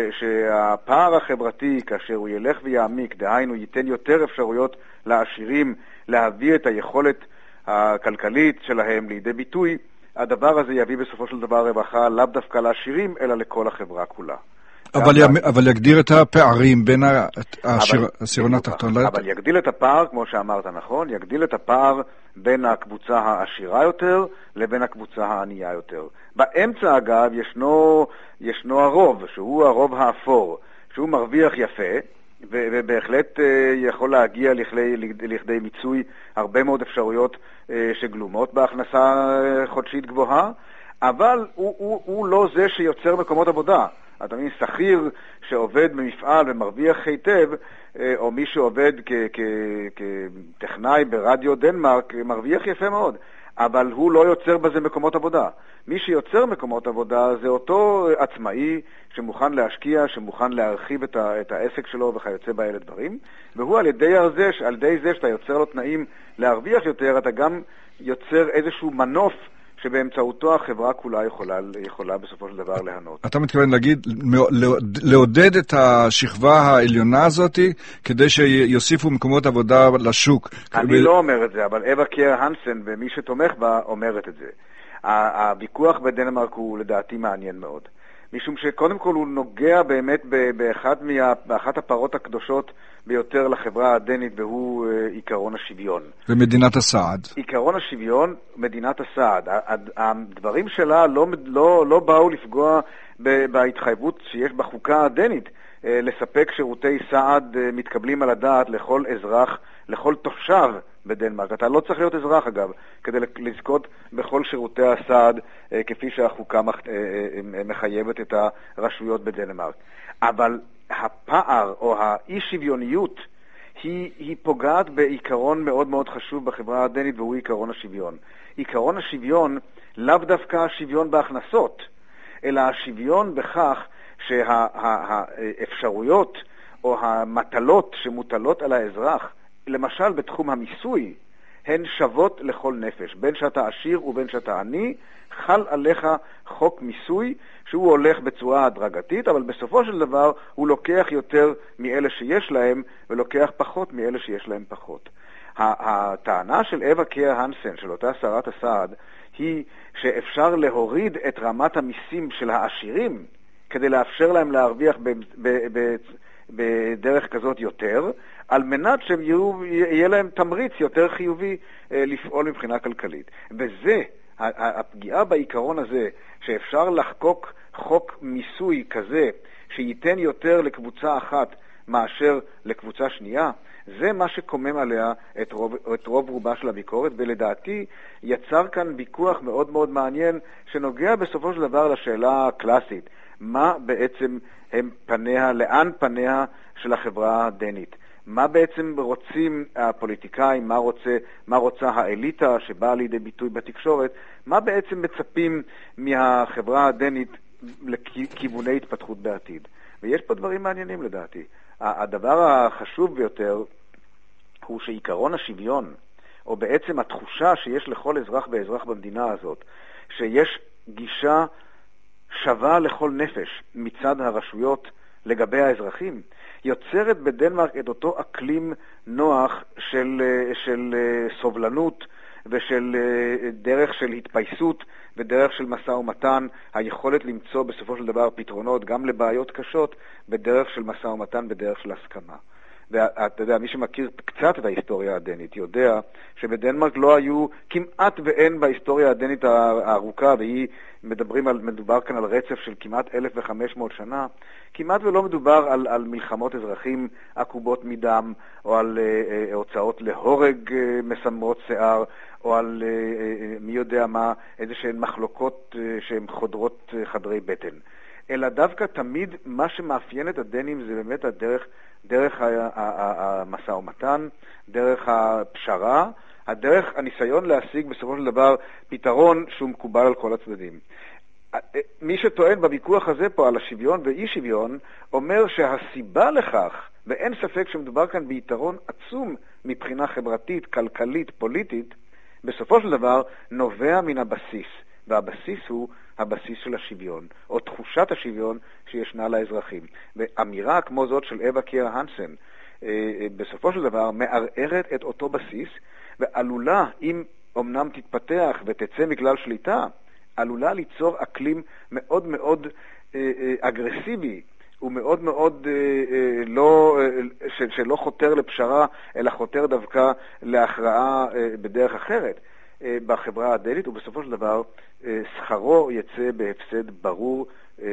שהפער החברתי, כאשר הוא ילך ויעמיק, דהיינו ייתן יותר אפשרויות לעשירים להביא את היכולת הכלכלית שלהם לידי ביטוי, הדבר הזה יביא בסופו של דבר רווחה לאו דווקא לעשירים, אלא לכל החברה כולה. אבל, י... אבל יגדיר את הפערים בין העשירון התחתון. אבל יגדיל את הפער, כמו שאמרת נכון, יגדיל את הפער בין הקבוצה העשירה יותר לבין הקבוצה הענייה יותר. באמצע אגב ישנו, ישנו הרוב, שהוא הרוב האפור, שהוא מרוויח יפה, ו- ובהחלט uh, יכול להגיע לכדי, לכדי מיצוי הרבה מאוד אפשרויות uh, שגלומות בהכנסה uh, חודשית גבוהה, אבל הוא, הוא, הוא לא זה שיוצר מקומות עבודה. אתה מבין, שכיר שעובד במפעל ומרוויח היטב, או מי שעובד כטכנאי ברדיו דנמרק, מרוויח יפה מאוד, אבל הוא לא יוצר בזה מקומות עבודה. מי שיוצר מקומות עבודה זה אותו עצמאי שמוכן להשקיע, שמוכן להרחיב את, ה, את העסק שלו וכיוצא באלה דברים, והוא על ידי זה, על ידי זה שאתה יוצר לו תנאים להרוויח יותר, אתה גם יוצר איזשהו מנוף שבאמצעותו החברה כולה יכולה, יכולה בסופו של דבר ליהנות. אתה מתכוון להגיד, לעודד את השכבה העליונה הזאת, כדי שיוסיפו מקומות עבודה לשוק. אני לא אומר את זה, אבל אווה קייר הנסן ומי שתומך בה אומרת את זה. הוויכוח בדנמרק הוא לדעתי מעניין מאוד. משום שקודם כל הוא נוגע באמת באחת, מה, באחת הפרות הקדושות ביותר לחברה הדנית, והוא עיקרון השוויון. ומדינת הסעד. עיקרון השוויון, מדינת הסעד. הדברים שלה לא, לא, לא באו לפגוע בהתחייבות שיש בחוקה הדנית, לספק שירותי סעד מתקבלים על הדעת לכל אזרח, לכל תושב בדנמרק. אתה לא צריך להיות אזרח אגב, כדי לזכות בכל שירותי הסעד כפי שהחוקה מחייבת את הרשויות בדנמרק. אבל הפער או האי-שוויוניות היא, היא פוגעת בעיקרון מאוד מאוד חשוב בחברה הדנית, והוא עיקרון השוויון. עיקרון השוויון לאו דווקא השוויון בהכנסות, אלא השוויון בכך שהאפשרויות או המטלות שמוטלות על האזרח, למשל בתחום המיסוי, הן שוות לכל נפש. בין שאתה עשיר ובין שאתה עני, חל עליך חוק מיסוי שהוא הולך בצורה הדרגתית, אבל בסופו של דבר הוא לוקח יותר מאלה שיש להם ולוקח פחות מאלה שיש להם פחות. הטענה של אווה קייר הנסן, של אותה שרת הסעד, היא שאפשר להוריד את רמת המיסים של העשירים כדי לאפשר להם להרוויח ב- ב- ב- בדרך כזאת יותר, על מנת שיהיה להם תמריץ יותר חיובי אה, לפעול מבחינה כלכלית. וזה, הפגיעה בעיקרון הזה, שאפשר לחקוק חוק מיסוי כזה, שייתן יותר לקבוצה אחת מאשר לקבוצה שנייה, זה מה שקומם עליה את רוב, את רוב רובה של הביקורת, ולדעתי יצר כאן ויכוח מאוד מאוד מעניין שנוגע בסופו של דבר לשאלה הקלאסית, מה בעצם הם פניה, לאן פניה של החברה הדנית. מה בעצם רוצים הפוליטיקאים, מה רוצה, מה רוצה האליטה שבאה לידי ביטוי בתקשורת, מה בעצם מצפים מהחברה הדנית לכיווני התפתחות בעתיד. ויש פה דברים מעניינים לדעתי. הדבר החשוב ביותר הוא שעיקרון השוויון, או בעצם התחושה שיש לכל אזרח ואזרח במדינה הזאת, שיש גישה שווה לכל נפש מצד הרשויות לגבי האזרחים, יוצרת בדנמרק את אותו אקלים נוח של, של סובלנות ושל דרך של התפייסות ודרך של משא ומתן, היכולת למצוא בסופו של דבר פתרונות גם לבעיות קשות בדרך של משא ומתן, בדרך של הסכמה. ואתה יודע, מי שמכיר קצת את ההיסטוריה הדנית יודע שבדנמרק לא היו, כמעט ואין בהיסטוריה הדנית הארוכה, והיא מדברים על, מדובר כאן על רצף של כמעט אלף וחמש מאות שנה, כמעט ולא מדובר על, על מלחמות אזרחים עקובות מדם, או על אה, הוצאות להורג אה, מסמרות שיער, או על אה, אה, מי יודע מה, איזה שהן מחלוקות אה, שהן חודרות אה, חדרי בטן. אלא דווקא תמיד מה שמאפיין את הדנים זה באמת הדרך, דרך המשא ומתן, דרך הפשרה, הדרך הניסיון להשיג בסופו של דבר פתרון שהוא מקובל על כל הצדדים. מי שטוען בוויכוח הזה פה על השוויון ואי שוויון, אומר שהסיבה לכך, ואין ספק שמדובר כאן ביתרון עצום מבחינה חברתית, כלכלית, פוליטית, בסופו של דבר נובע מן הבסיס, והבסיס הוא הבסיס של השוויון, או תחושת השוויון שישנה לאזרחים. ואמירה כמו זאת של אווה קייר הנסן, בסופו של דבר מערערת את אותו בסיס, ועלולה, אם אמנם תתפתח ותצא מכלל שליטה, עלולה ליצור אקלים מאוד מאוד אגרסיבי, ומאוד מאוד לא, שלא חותר לפשרה, אלא חותר דווקא להכרעה בדרך אחרת בחברה הדנית, ובסופו של דבר שכרו יצא בהפסד ברור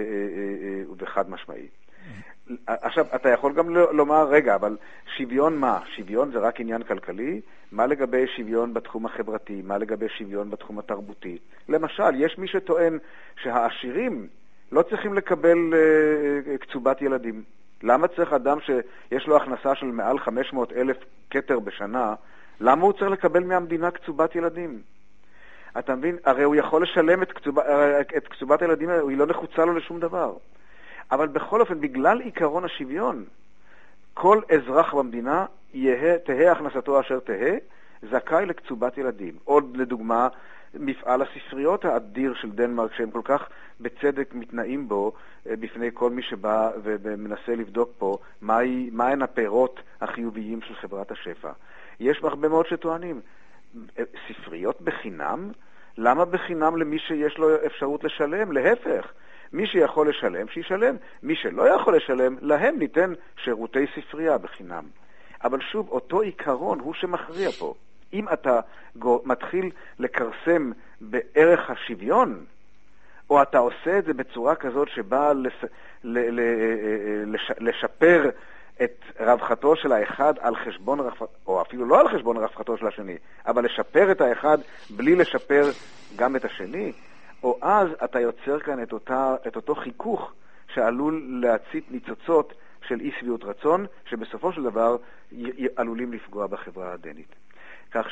וחד משמעי. עכשיו, אתה יכול גם לומר, רגע, אבל שוויון מה? שוויון זה רק עניין כלכלי? מה לגבי שוויון בתחום החברתי? מה לגבי שוויון בתחום התרבותי? למשל, יש מי שטוען שהעשירים לא צריכים לקבל uh, קצובת ילדים. למה צריך אדם שיש לו הכנסה של מעל חמש מאות אלף קטר בשנה, למה הוא צריך לקבל מהמדינה קצובת ילדים? אתה מבין? הרי הוא יכול לשלם את, קצוב, את קצובת הילדים, היא לא נחוצה לו לשום דבר. אבל בכל אופן, בגלל עיקרון השוויון, כל אזרח במדינה יהיה, תהה הכנסתו אשר תהה, זכאי לקצובת ילדים. עוד לדוגמה, מפעל הספריות האדיר של דנמרק, שהם כל כך בצדק מתנאים בו בפני כל מי שבא ומנסה לבדוק פה מהי, מהן הפירות החיוביים של חברת השפע. יש הרבה מאוד שטוענים, ספריות בחינם? למה בחינם למי שיש לו אפשרות לשלם? להפך. מי שיכול לשלם, שישלם. מי שלא יכול לשלם, להם ניתן שירותי ספרייה בחינם. אבל שוב, אותו עיקרון הוא שמכריע פה. אם אתה מתחיל לקרסם בערך השוויון, או אתה עושה את זה בצורה כזאת שבאה לש... לש... לשפר את רווחתו של האחד על חשבון רווחתו, או אפילו לא על חשבון רווחתו של השני, אבל לשפר את האחד בלי לשפר גם את השני, או אז אתה יוצר כאן את, אותה, את אותו חיכוך שעלול להצית ניצוצות של אי שביעות רצון, שבסופו של דבר י- עלולים לפגוע בחברה הדנית. כך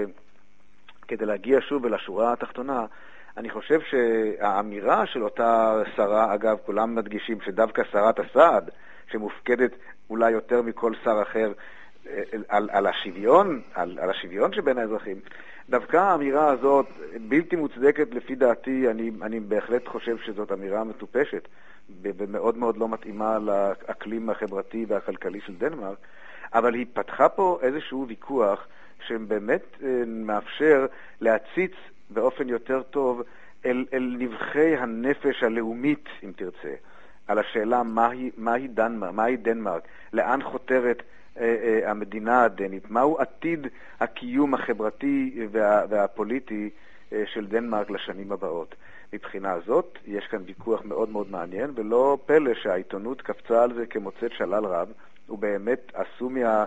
שכדי להגיע שוב אל השורה התחתונה, אני חושב שהאמירה של אותה שרה, אגב, כולם מדגישים שדווקא שרת הסעד, שמופקדת אולי יותר מכל שר אחר על, על השוויון, על, על השוויון שבין האזרחים, דווקא האמירה הזאת בלתי מוצדקת לפי דעתי, אני, אני בהחלט חושב שזאת אמירה מטופשת, ומאוד מאוד לא מתאימה לאקלים החברתי והכלכלי של דנמרק, אבל היא פתחה פה איזשהו ויכוח שבאמת מאפשר להציץ באופן יותר טוב אל, אל נבחי הנפש הלאומית, אם תרצה, על השאלה מהי, מהי דנמרק, מהי דנמרק, לאן חותרת אה, אה, המדינה הדנית, מהו עתיד הקיום החברתי וה, והפוליטי אה, של דנמרק לשנים הבאות. מבחינה הזאת יש כאן ויכוח מאוד מאוד מעניין, ולא פלא שהעיתונות קפצה על זה כמוצאת שלל רב, ובאמת עשו מה,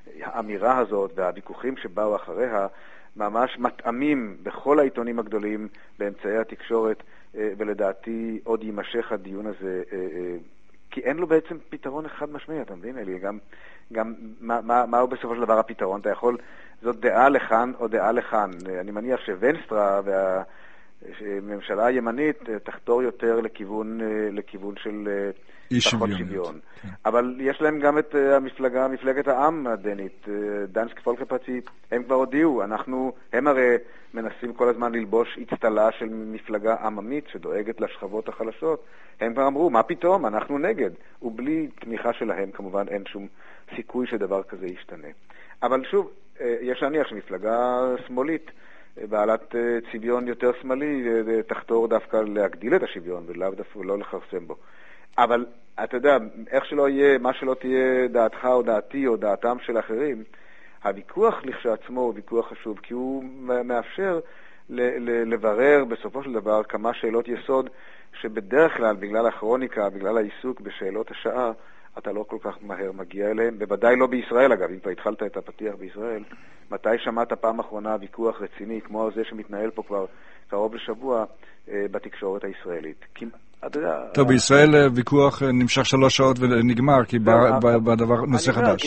האמירה הזאת והוויכוחים שבאו אחריה ממש מטעמים בכל העיתונים הגדולים, באמצעי התקשורת, ולדעתי עוד יימשך הדיון הזה, כי אין לו בעצם פתרון אחד משמעי, אתה מבין, אלי? גם, גם מה, מה, מה הוא בסופו של דבר הפתרון? אתה יכול, זאת דעה לכאן או דעה לכאן. אני מניח שונסטרה והממשלה הימנית תחתור יותר לכיוון, לכיוון של פחות שוויון. כן. אבל יש להם גם את המפלגה, מפלגת העם הדנית, דנסק פולקפרטי, הם כבר הודיעו, אנחנו, הם הרי מנסים כל הזמן ללבוש אצטלה של מפלגה עממית שדואגת לשכבות החלשות. הם כבר אמרו, מה פתאום? אנחנו נגד. ובלי תמיכה שלהם, כמובן, אין שום סיכוי שדבר כזה ישתנה. אבל שוב, יש להניח שמפלגה שמאלית, בעלת צביון יותר שמאלי, תחתור דווקא להגדיל את השוויון, ולאו דווקא לא לחרסם בו. אבל אתה יודע, איך שלא יהיה, מה שלא תהיה דעתך או דעתי או דעתם של אחרים, הוויכוח לכשעצמו הוא ויכוח חשוב, כי הוא מאפשר ל- ל- לברר בסופו של דבר כמה שאלות יסוד, שבדרך כלל בגלל הכרוניקה, בגלל העיסוק בשאלות השעה, אתה לא כל כך מהר מגיע אליהם, בוודאי לא בישראל אגב, אם כבר התחלת את הפתיח בישראל, מתי שמעת פעם אחרונה ויכוח רציני, כמו זה שמתנהל פה כבר קרוב לשבוע אה, בתקשורת הישראלית. כי טוב, בישראל ויכוח נמשך שלוש שעות ונגמר, כי בדבר נושא חדש.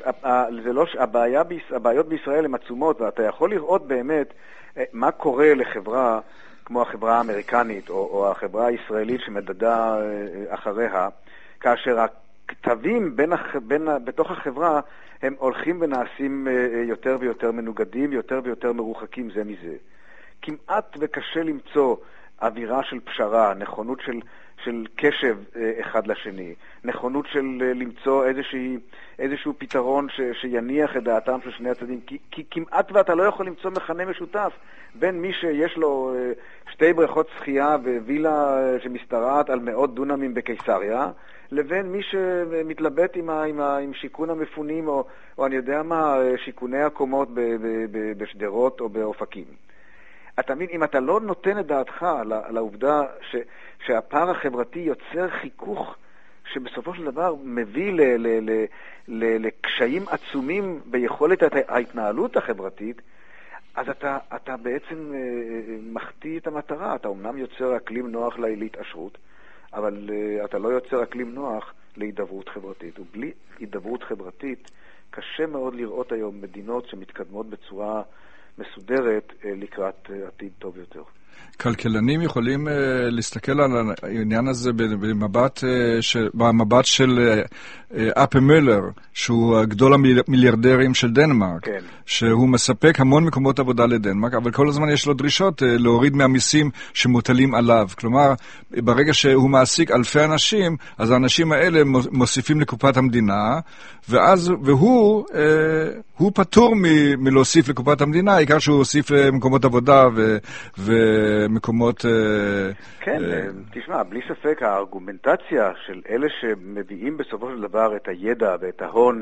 הבעיות בישראל הן עצומות, ואתה יכול לראות באמת מה קורה לחברה כמו החברה האמריקנית, או החברה הישראלית שמדדה אחריה, כאשר הכתבים בתוך החברה הם הולכים ונעשים יותר ויותר מנוגדים, יותר ויותר מרוחקים זה מזה. כמעט וקשה למצוא אווירה של פשרה, נכונות של, של קשב אחד לשני, נכונות של למצוא איזושהי, איזשהו פתרון ש, שיניח את דעתם של שני הצדדים, כי, כי כמעט ואתה לא יכול למצוא מכנה משותף בין מי שיש לו שתי בריכות שחייה ווילה שמסתרעת על מאות דונמים בקיסריה, לבין מי שמתלבט עם, ה, עם, ה, עם שיקון המפונים, או, או אני יודע מה, שיקוני הקומות ב, ב, ב, בשדרות או באופקים. אתה מבין, אם אתה לא נותן את דעתך לעובדה ש, שהפער החברתי יוצר חיכוך שבסופו של דבר מביא ל, ל, ל, ל, לקשיים עצומים ביכולת ההתנהלות החברתית, אז אתה, אתה בעצם מחטיא את המטרה. אתה אומנם יוצר אקלים נוח להתעשרות, אבל אתה לא יוצר אקלים נוח להידברות חברתית. ובלי הידברות חברתית קשה מאוד לראות היום מדינות שמתקדמות בצורה מסודרת לקראת עתיד טוב יותר. כלכלנים יכולים להסתכל על העניין הזה במבט של, במבט של אפל מולר, שהוא גדול המיליארדרים של דנמרק, כן. שהוא מספק המון מקומות עבודה לדנמרק, אבל כל הזמן יש לו דרישות להוריד מהמיסים שמוטלים עליו. כלומר, ברגע שהוא מעסיק אלפי אנשים, אז האנשים האלה מוסיפים לקופת המדינה, ואז, והוא הוא פטור מ- מלהוסיף לקופת המדינה, העיקר שהוא הוסיף למקומות עבודה ו... ו מקומות... כן, תשמע, בלי ספק הארגומנטציה של אלה שמביאים בסופו של דבר את הידע ואת ההון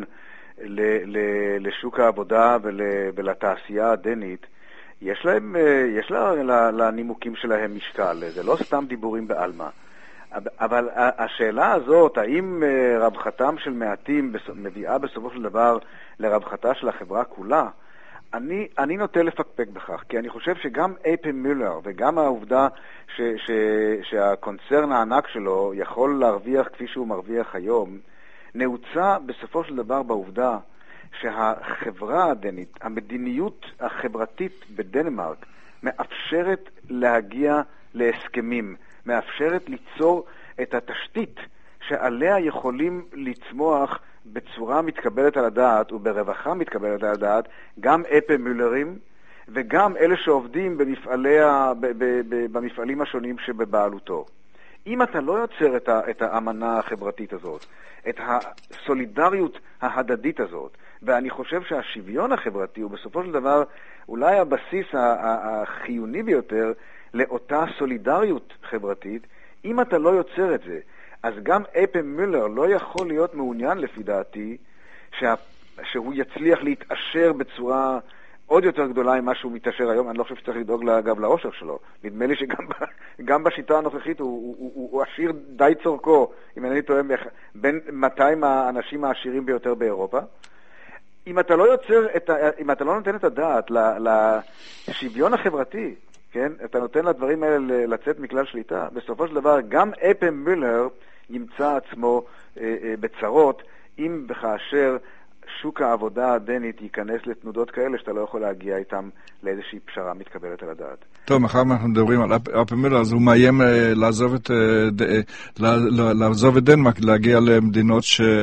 לשוק העבודה ולתעשייה הדנית, יש להם, יש לנימוקים שלהם משקל, זה לא סתם דיבורים בעלמא. אבל השאלה הזאת, האם רווחתם של מעטים מביאה בסופו של דבר לרווחתה של החברה כולה, אני, אני נוטה לפקפק בכך, כי אני חושב שגם אפל מולר וגם העובדה ש, ש, שהקונצרן הענק שלו יכול להרוויח כפי שהוא מרוויח היום, נעוצה בסופו של דבר בעובדה שהחברה הדנית, המדיניות החברתית בדנמרק, מאפשרת להגיע להסכמים, מאפשרת ליצור את התשתית שעליה יכולים לצמוח בצורה מתקבלת על הדעת וברווחה מתקבלת על הדעת גם אפל מולרים וגם אלה שעובדים במפעלי ה... ב... ב... ב... במפעלים השונים שבבעלותו. אם אתה לא יוצר את, ה... את האמנה החברתית הזאת, את הסולידריות ההדדית הזאת, ואני חושב שהשוויון החברתי הוא בסופו של דבר אולי הבסיס החיוני ביותר לאותה סולידריות חברתית, אם אתה לא יוצר את זה, אז גם אפל מולר לא יכול להיות מעוניין לפי דעתי שה... שהוא יצליח להתעשר בצורה עוד יותר גדולה ממה שהוא מתעשר היום. אני לא חושב שצריך לדאוג אגב לאושר שלו. נדמה לי שגם גם בשיטה הנוכחית הוא, הוא, הוא, הוא עשיר די צורכו, אם אני טועה, בין מאתיים האנשים העשירים ביותר באירופה. אם אתה לא יוצר את ה... אם אתה לא נותן את הדעת לשוויון החברתי, כן? אתה נותן לדברים האלה לצאת מכלל שליטה, בסופו של דבר גם אפם מילר ימצא עצמו אה, אה, בצרות, אם וכאשר שוק העבודה הדנית ייכנס לתנודות כאלה שאתה לא יכול להגיע איתם לאיזושהי פשרה מתקבלת על הדעת. טוב, מחר אנחנו מדברים על אפם מילר, אז הוא מאיים אה, לעזוב את אה, ד, אה, לעזוב את דנמרק, להגיע למדינות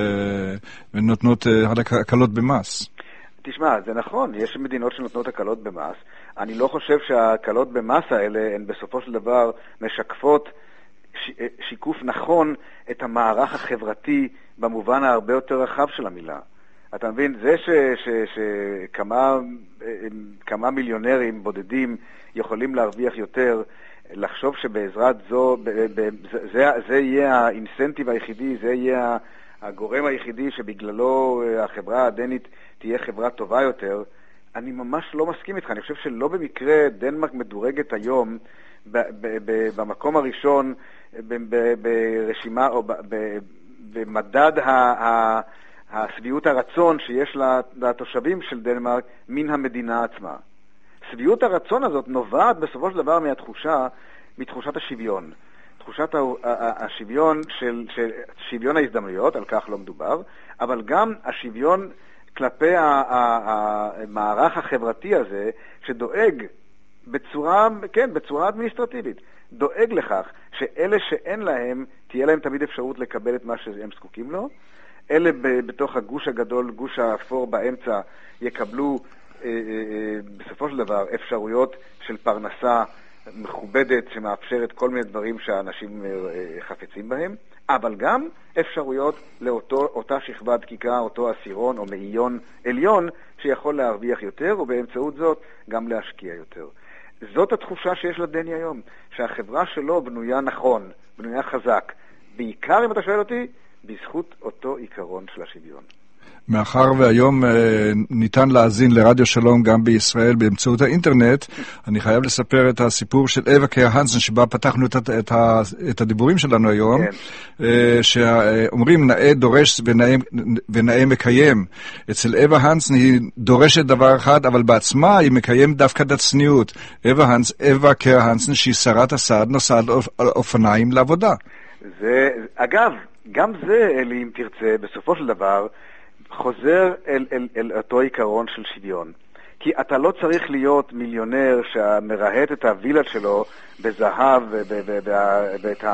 שנותנות אה, הקלות במס. תשמע, זה נכון, יש מדינות שנותנות הקלות במס. אני לא חושב שההקלות במס האלה הן בסופו של דבר משקפות ש... שיקוף נכון את המערך החברתי במובן הרבה יותר רחב של המילה. אתה מבין, זה שכמה ש... ש... כמה מיליונרים בודדים יכולים להרוויח יותר, לחשוב שבעזרת זו, ב... ב... זה, זה יהיה האינסנטיב היחידי, זה יהיה הגורם היחידי שבגללו החברה הדנית תהיה חברה טובה יותר, אני ממש לא מסכים איתך. אני חושב שלא במקרה דנמרק מדורגת היום ב- ב- ב- במקום הראשון ב- ב- ברשימה או ב- ב- במדד ה- ה- הסביעות הרצון שיש לתושבים של דנמרק מן המדינה עצמה. סביעות הרצון הזאת נובעת בסופו של דבר מהתחושה, מתחושת השוויון. תחושת השוויון של, של שוויון ההזדמנויות, על כך לא מדובר, אבל גם השוויון כלפי המערך החברתי הזה, שדואג בצורה, כן, בצורה אדמיניסטרטיבית, דואג לכך שאלה שאין להם, תהיה להם תמיד אפשרות לקבל את מה שהם זקוקים לו. אלה בתוך הגוש הגדול, גוש האפור באמצע, יקבלו אה, אה, בסופו של דבר אפשרויות של פרנסה מכובדת שמאפשרת כל מיני דברים שהאנשים אה, חפצים בהם, אבל גם אפשרויות לאותה שכבה דקיקה, אותו עשירון או מאיון עליון שיכול להרוויח יותר, ובאמצעות זאת גם להשקיע יותר. זאת התחושה שיש לדני היום, שהחברה שלו בנויה נכון, בנויה חזק, בעיקר אם אתה שואל אותי, בזכות אותו עיקרון של השוויון. מאחר והיום אה, ניתן להאזין לרדיו שלום גם בישראל באמצעות האינטרנט, אני חייב לספר את הסיפור של אווה קייר הנסן, שבה פתחנו את, את, את הדיבורים שלנו היום, כן. אה, שאומרים נאה דורש ונאה, ונאה מקיים. אצל אווה הנסן היא דורשת דבר אחד, אבל בעצמה היא מקיים דווקא את הצניעות. אווה הנס, אווה קייר הנסן, שהיא שרת הסעד, נוסעת על אופניים לעבודה. זה, אגב, גם זה, אלי, אם תרצה, בסופו של דבר, חוזר אל, אל, אל אותו עיקרון של שוויון. כי אתה לא צריך להיות מיליונר שמרהט את הווילה שלו בזהב ואת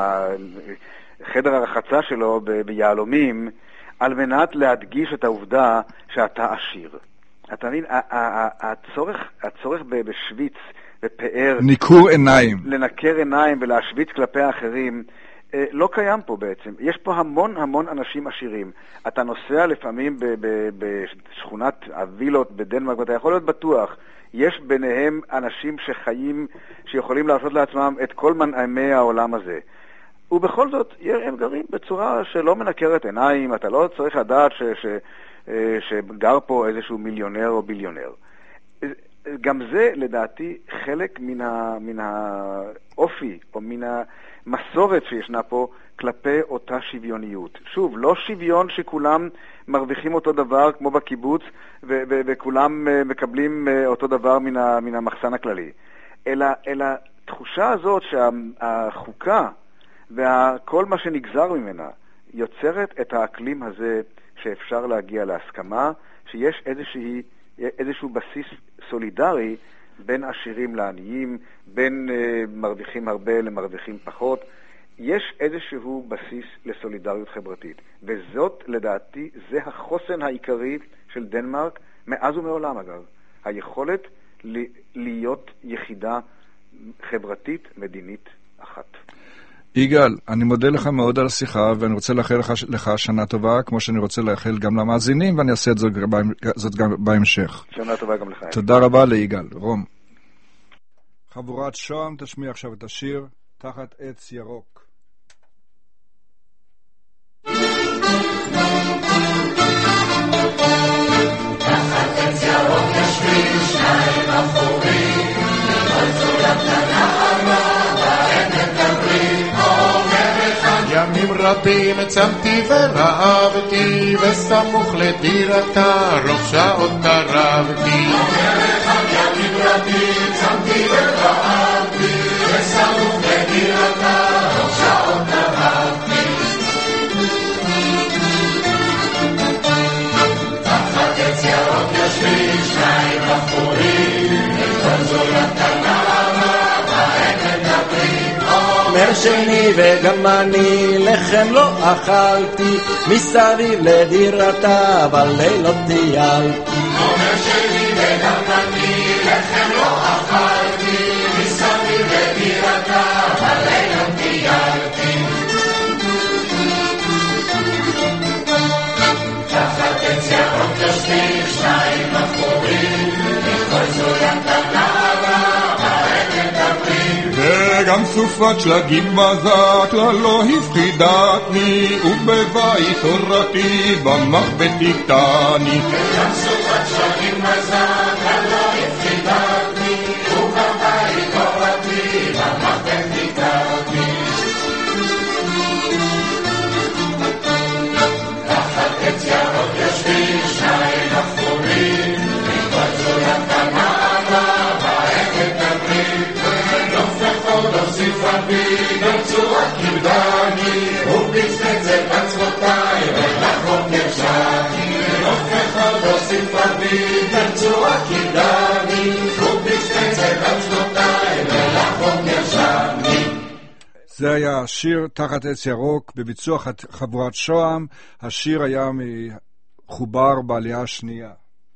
חדר הרחצה שלו ביעלומים, על מנת להדגיש את העובדה שאתה עשיר. אתה מבין, הצורך, הצורך בשוויץ ופאר... ניכור עיניים. לנקר עיניים ולהשוויץ כלפי האחרים, לא קיים פה בעצם. יש פה המון המון אנשים עשירים. אתה נוסע לפעמים בשכונת הווילות בדנמרק, ואתה יכול להיות בטוח, יש ביניהם אנשים שחיים, שיכולים לעשות לעצמם את כל מנעמי העולם הזה. ובכל זאת, הם גרים בצורה שלא מנקרת עיניים, אתה לא צריך לדעת ש, ש, שגר פה איזשהו מיליונר או ביליונר. גם זה, לדעתי, חלק מן, ה, מן האופי, או מן המסורת שישנה פה, כלפי אותה שוויוניות. שוב, לא שוויון שכולם מרוויחים אותו דבר, כמו בקיבוץ, ו- ו- וכולם מקבלים אותו דבר מן, ה, מן המחסן הכללי. אלא, אלא תחושה הזאת שהחוקה, וכל מה שנגזר ממנה, יוצרת את האקלים הזה שאפשר להגיע להסכמה, שיש איזושהי, איזשהו בסיס סולידרי בין עשירים לעניים, בין uh, מרוויחים הרבה למרוויחים פחות. יש איזשהו בסיס לסולידריות חברתית. וזאת, לדעתי, זה החוסן העיקרי של דנמרק, מאז ומעולם אגב. היכולת ל- להיות יחידה חברתית מדינית אחת. יגאל, אני מודה לך מאוד על השיחה, ואני רוצה לאחל לך, לך שנה טובה, כמו שאני רוצה לאחל גם למאזינים, ואני אעשה את זאת, זאת גם בהמשך. שנה טובה גם לך. תודה רבה ליגאל. רום. חבורת שוהם תשמיע עכשיו את השיר תחת עץ ירוק. תחת עץ ירוק ישבים שניים בחורים, כל צולה קטנה עמה בעמק הברית, אומר אחד ימים רבים צמתי ורעבתי, וסמוך לדירתה רוב שעות תרבתי. אומרת ימים רבים צמתי ורעבתי, וסמוך לדירתה רוב שעות תרבתי. תחת עץ ירוק יושבים שניים בחורים, וכל זולת הנערה בהם מדברים. אומר שני וגם אני לחם לא אכלתי, מסביב לדירתה בלילות טיילתי. אומר שני וגם אני לחם לא אכלתי, מסביב לדירתה בלילות טיילתי. תחת עץ ירוק יושבים שניים בחורים, מכל זולת הנערה בהם מדברים. וגם סופת שלגים מזק לה לא הפחידתני, ובבית הורתי במחבט תקטני. וגם סופת שלגים מזק לה לא הפחידתני, ובבית הורתי במחבט תקטני. תחת עץ ירוק יושבים שניים בחורים, מכל זולת הנערה בהם מדברים. דופק ספרתי, דרצוע כבדני, ובצבצת עצמותיי, ולחרוק נרשני. דופק ספרתי, דרצוע כבדני, ובצבצת עצמותיי, ולחרוק נרשני. זה היה השיר תחת עץ ירוק בביצוע חבורת שוהם. השיר היה מחובר בעלייה השנייה.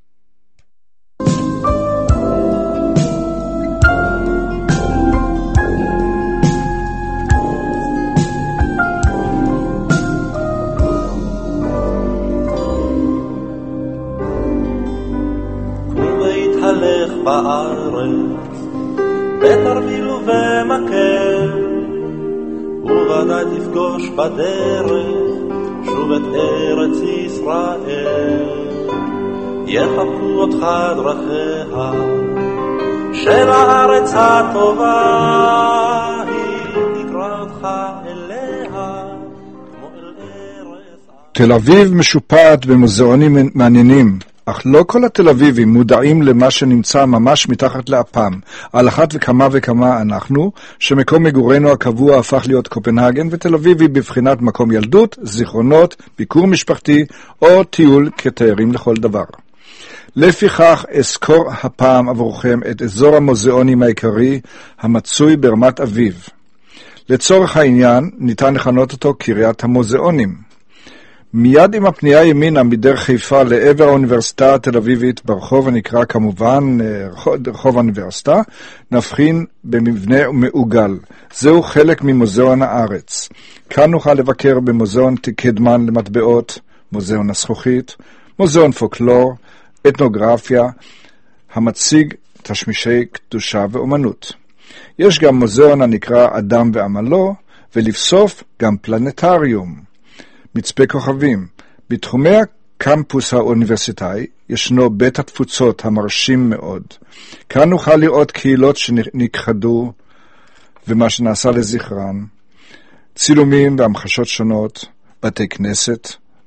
הלך בארץ בתרמיל ובמקל, וודאי תפגוש בדרך שוב את ארץ ישראל. יחבקו אותך דרכיה של הארץ הטובה, היא תקרא אותך אליה כמו אל ארץ. תל אביב משופעת במוזיאונים מעניינים, אך לא כל התל אביבים מודעים למה שנמצא ממש מתחת לאפם. על אחת וכמה וכמה אנחנו, שמקום מגורנו הקבוע הפך להיות קופנהגן, ותל אביבי בבחינת מקום ילדות, זיכרונות, ביקור משפחתי או טיול כתיירים לכל דבר. לפיכך אזכור הפעם עבורכם את אזור המוזיאונים העיקרי המצוי ברמת אביב. לצורך העניין ניתן לכנות אותו קריית המוזיאונים. מיד עם הפנייה ימינה מדרך חיפה לעבר האוניברסיטה התל אביבית ברחוב הנקרא כמובן רחוב האוניברסיטה, נבחין במבנה מעוגל. זהו חלק ממוזיאון הארץ. כאן נוכל לבקר במוזיאון קדמן למטבעות, מוזיאון הזכוכית, מוזיאון פולקלור, אתנוגרפיה, המציג תשמישי קדושה ואומנות. יש גם מוזיאון הנקרא אדם ועמלו, ולבסוף גם פלנטריום. מצפה כוכבים. בתחומי הקמפוס האוניברסיטאי ישנו בית התפוצות המרשים מאוד. כאן נוכל לראות קהילות שנכחדו ומה שנעשה לזכרן, צילומים והמחשות שונות, בתי כנסת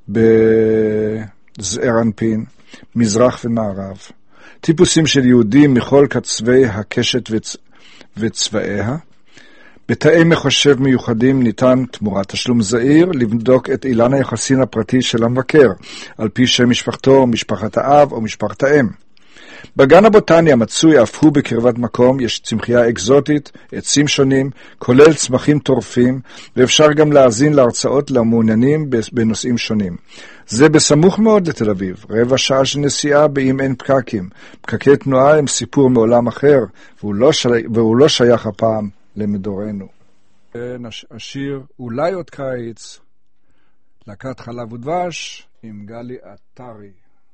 בזעיר אנפין, מזרח ומערב, טיפוסים של יהודים מכל קצווי הקשת וצ... וצבעיה. בתאי מחשב מיוחדים ניתן תמורת תשלום זעיר לבדוק את אילן היחסין הפרטי של המבקר, על פי שם משפחתו, משפחת האב או משפחת האם. בגן הבוטני המצוי אף הוא בקרבת מקום יש צמחייה אקזוטית, עצים שונים, כולל צמחים טורפים, ואפשר גם להאזין להרצאות למעוניינים בנושאים שונים. זה בסמוך מאוד לתל אביב, רבע שעה של נסיעה באם אין פקקים. פקקי תנועה הם סיפור מעולם אחר, והוא לא, שי... והוא לא שייך הפעם למדורנו. השיר אולי עוד קיץ, להקת חלב ודבש עם גלי עטרי.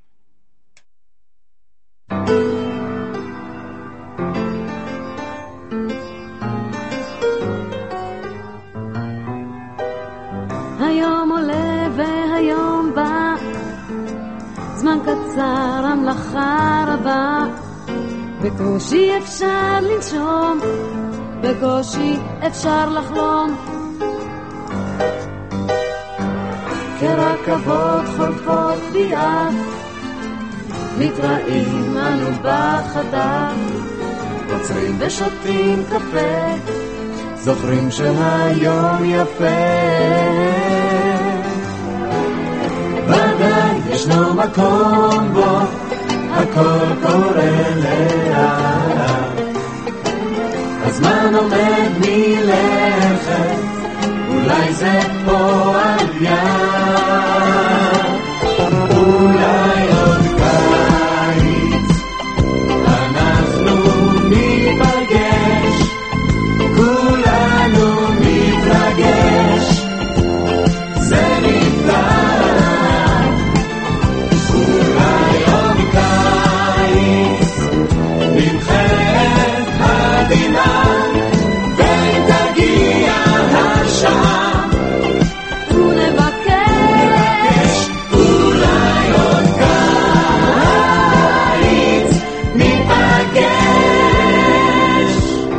היום עולה והיום בא, זמן קצר המלאכה רבה, בקושי אפשר לנשום, בקושי אפשר לחלום. כרכבות חולפות ביעף, מתראים אנו בחדר, עוצרים ושותים קפה, זוכרים שהיום יפה. ודאי ישנו מקום בו הכל קורה לאט, הזמן עומד מלכת, אולי זה פועל יד, אולי עוד קיץ אנחנו ניפגש, כולנו נתרגש, זה נפלא. אולי עוד קיץ נמחה את המדינה, ותגיע השעה ונבקש, אולי עוד קיץ ניפגש.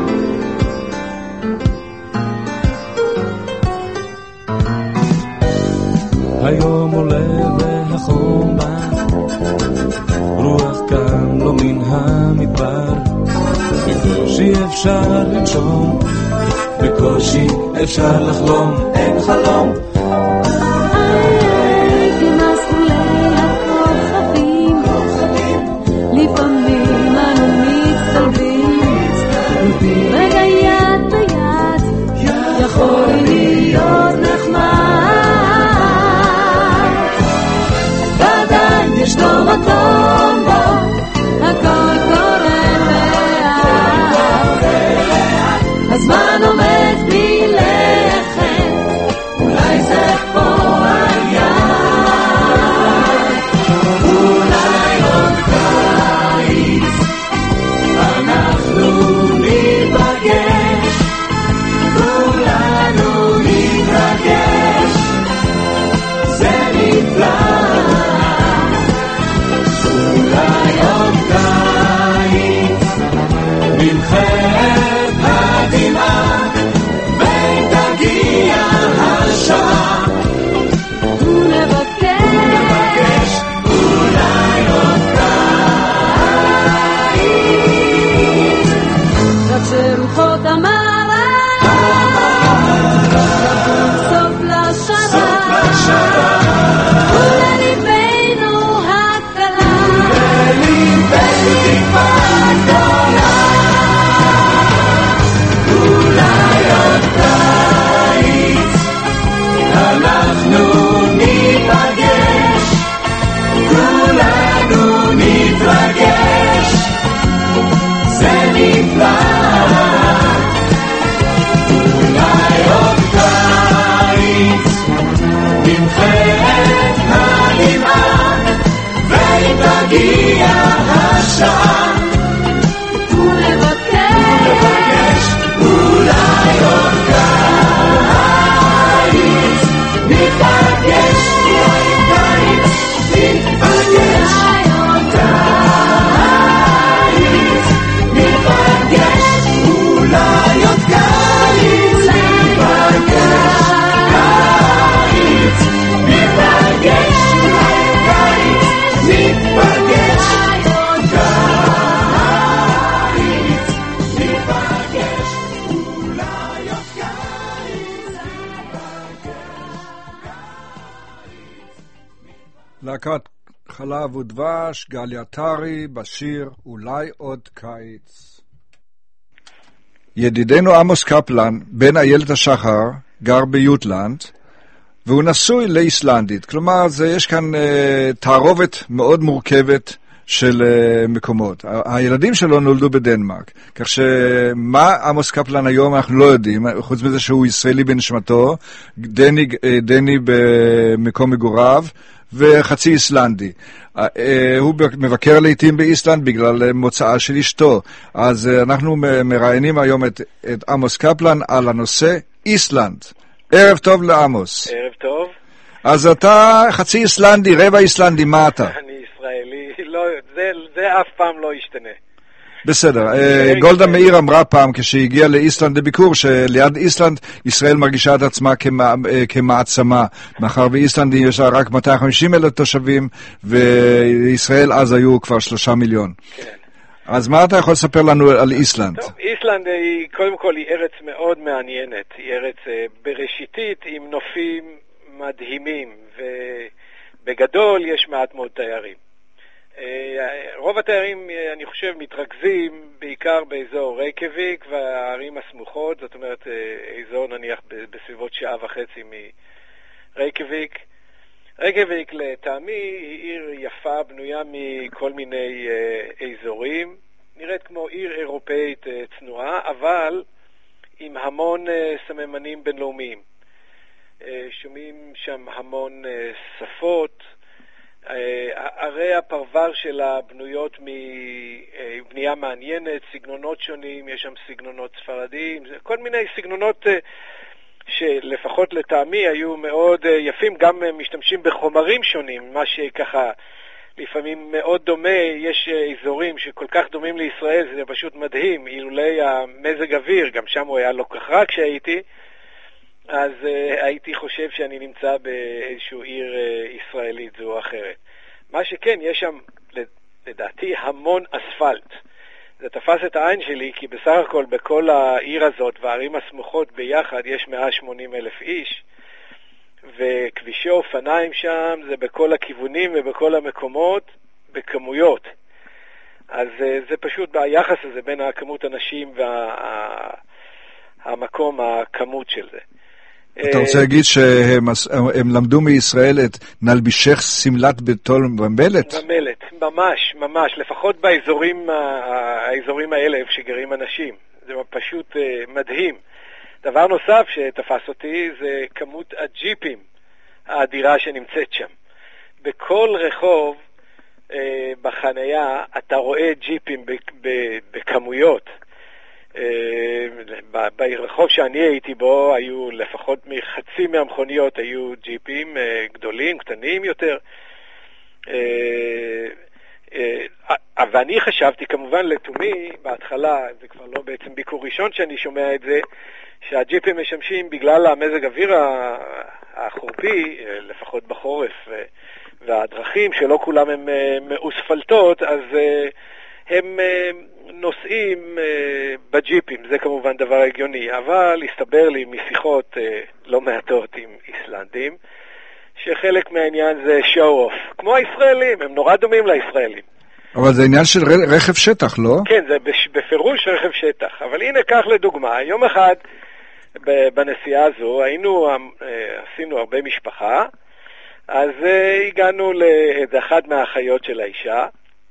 היום עולה והחום בא, רוח כאן לא מן המדבר, בקושי אפשר לנשום, בקושי אפשר לחלום, אין חלום. הייתי מסלולי הכוכבים, לפעמים אנו מצטלבים, רגע יד ביד יכול להיות נחמד. ודאי ישנו מקום בו הכל קורה לאט, הזמן עומד מלכת, אולי זה פועל יד, אולי עוד קיץ אנחנו ניפגש, כולנו נתרגש, זה נפלא. אולי עוד קיץ נמחה את הדמעה, ותגיע השעה ונבקש, אולי עוד קיץ, רק שרוחות המערב סוף לשרה, ולליבנו הקלה, ולליבנו טיפה גדולה, אולי עוד קיץ אנחנו ניפגש, כולנו נתרגש, זה נפלא. אולי עוד קיץ נמחה את הדמעה, ותגיע השעה ונבקש, אולי עוד קיץ ניפגש, אולי קיץ ניפגש, עוד קיץ ניפגש, אולי עוד קיץ ניפגש, קיץ ניפגש, אולי קיץ ניפגש, עוד קיץ ניפגש, אולי עוד קיץ. להקת חלב ודבש, גלי עטרי, בשיר אולי עוד קיץ. ידידנו עמוס קפלן, בן איילת השחר, גר ביוטלנד, והוא נשוי לאיסלנדית. כלומר, זה, יש כאן אה, תערובת מאוד מורכבת של אה, מקומות. ה- הילדים שלו נולדו בדנמרק, כך שמה עמוס קפלן היום אנחנו לא יודעים, חוץ מזה שהוא ישראלי בנשמתו, דני, אה, דני במקום מגוריו, וחצי איסלנדי. הוא מבקר לעתים באיסלנד בגלל מוצאה של אשתו. אז אנחנו מראיינים היום את, את עמוס קפלן על הנושא איסלנד. ערב טוב לעמוס. ערב טוב. אז אתה חצי איסלנדי, רבע איסלנדי, מה אתה? אני ישראלי, לא, זה, זה אף פעם לא ישתנה. בסדר. גולדה מאיר אמרה פעם כשהגיעה לאיסלנד לביקור, שליד איסלנד ישראל מרגישה את עצמה כמעצמה, מאחר ואיסלנד יש לה רק מאתיים וחמישים אלף תושבים, וישראל אז היו כבר שלושה מיליון. כן. אז מה אתה יכול לספר לנו על איסלנד? טוב, איסלנד היא, קודם כל, היא ארץ מאוד מעניינת. היא ארץ בראשיתית עם נופים מדהימים, ובגדול יש מעט מאוד תיירים. רוב התיירים, אני חושב, מתרכזים בעיקר באזור רייקביק והערים הסמוכות, זאת אומרת, אזור נניח בסביבות שעה וחצי מרייקביק. רייקביק לטעמי היא עיר יפה, בנויה מכל מיני אזורים, נראית כמו עיר אירופאית צנועה, אבל עם המון סממנים בינלאומיים. שומעים שם המון שפות, ערי הפרבר שלה בנויות מבנייה מעניינת, סגנונות שונים, יש שם סגנונות ספרדיים, כל מיני סגנונות שלפחות לטעמי היו מאוד יפים, גם משתמשים בחומרים שונים, מה שככה לפעמים מאוד דומה. יש אזורים שכל כך דומים לישראל, זה פשוט מדהים, אילולי המזג אוויר, גם שם הוא היה לא כך רע כשהייתי, אז uh, הייתי חושב שאני נמצא באיזשהו עיר uh, ישראלית זו או אחרת. מה שכן, יש שם לדעתי המון אספלט. זה תפס את העין שלי, כי בסך הכל בכל העיר הזאת והערים הסמוכות ביחד יש מאה ושמונים אלף איש, וכבישי אופניים שם זה בכל הכיוונים ובכל המקומות בכמויות. אז uh, זה פשוט ביחס הזה בין הכמות אנשים והמקום, וה, הכמות של זה. אתה רוצה להגיד שהם הם למדו מישראל את נלבישך סמלת בתול במלט? במלט, ממש, ממש, לפחות באזורים האזורים האלה איפה שגרים אנשים. זה פשוט מדהים. דבר נוסף שתפס אותי זה כמות הג'יפים האדירה שנמצאת שם. בכל רחוב בחנייה אתה רואה ג'יפים בכמויות. ברחוב שאני הייתי בו היו לפחות מחצי מהמכוניות היו ג'יפים גדולים, קטנים יותר, ואני חשבתי כמובן לתומי בהתחלה, זה כבר לא בעצם ביקור ראשון שאני שומע את זה, שהג'יפים משמשים בגלל המזג אוויר החורפי, לפחות בחורף, והדרכים שלא כולם הם מאוספלטות, אז הם נוסעים בג'יפים, זה כמובן דבר הגיוני, אבל הסתבר לי משיחות לא מעטות עם איסלנדים, שחלק מהעניין זה show off, כמו הישראלים, הם נורא דומים לישראלים. אבל זה עניין של רכב שטח, לא? כן, זה בפירוש רכב שטח, אבל הנה כך לדוגמה, יום אחד בנסיעה הזו היינו, עשינו הרבה משפחה, אז הגענו לאחד מהאחיות של האישה,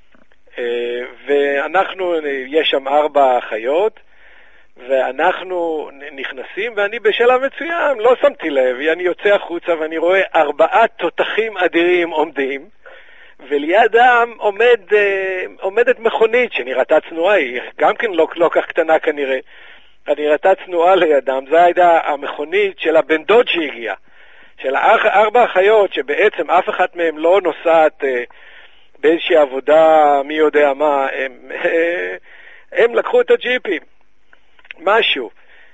ואנחנו, יש שם ארבע אחיות, ואנחנו נכנסים, ואני בשלב מצוין, לא שמתי לב, אני יוצא החוצה ואני רואה ארבעה תותחים אדירים עומדים, ולידם עומד, עומדת מכונית שנראתה צנועה, היא גם כן לא, לא כך קטנה כנראה, נראתה צנועה לידם, זו הייתה המכונית של הבן דוד שהגיע, של ארבע אחיות שבעצם אף אחת מהם לא נוסעת באיזושהי עבודה מי יודע מה, הם, הם לקחו את הג'יפים, משהו.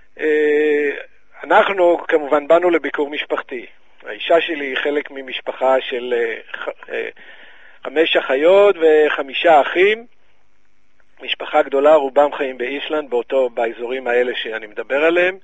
אנחנו כמובן באנו לביקור משפחתי. האישה שלי היא חלק ממשפחה של חמש אחיות וחמישה אחים, משפחה גדולה, רובם חיים באיסלנד, באותו, באזורים האלה שאני מדבר עליהם,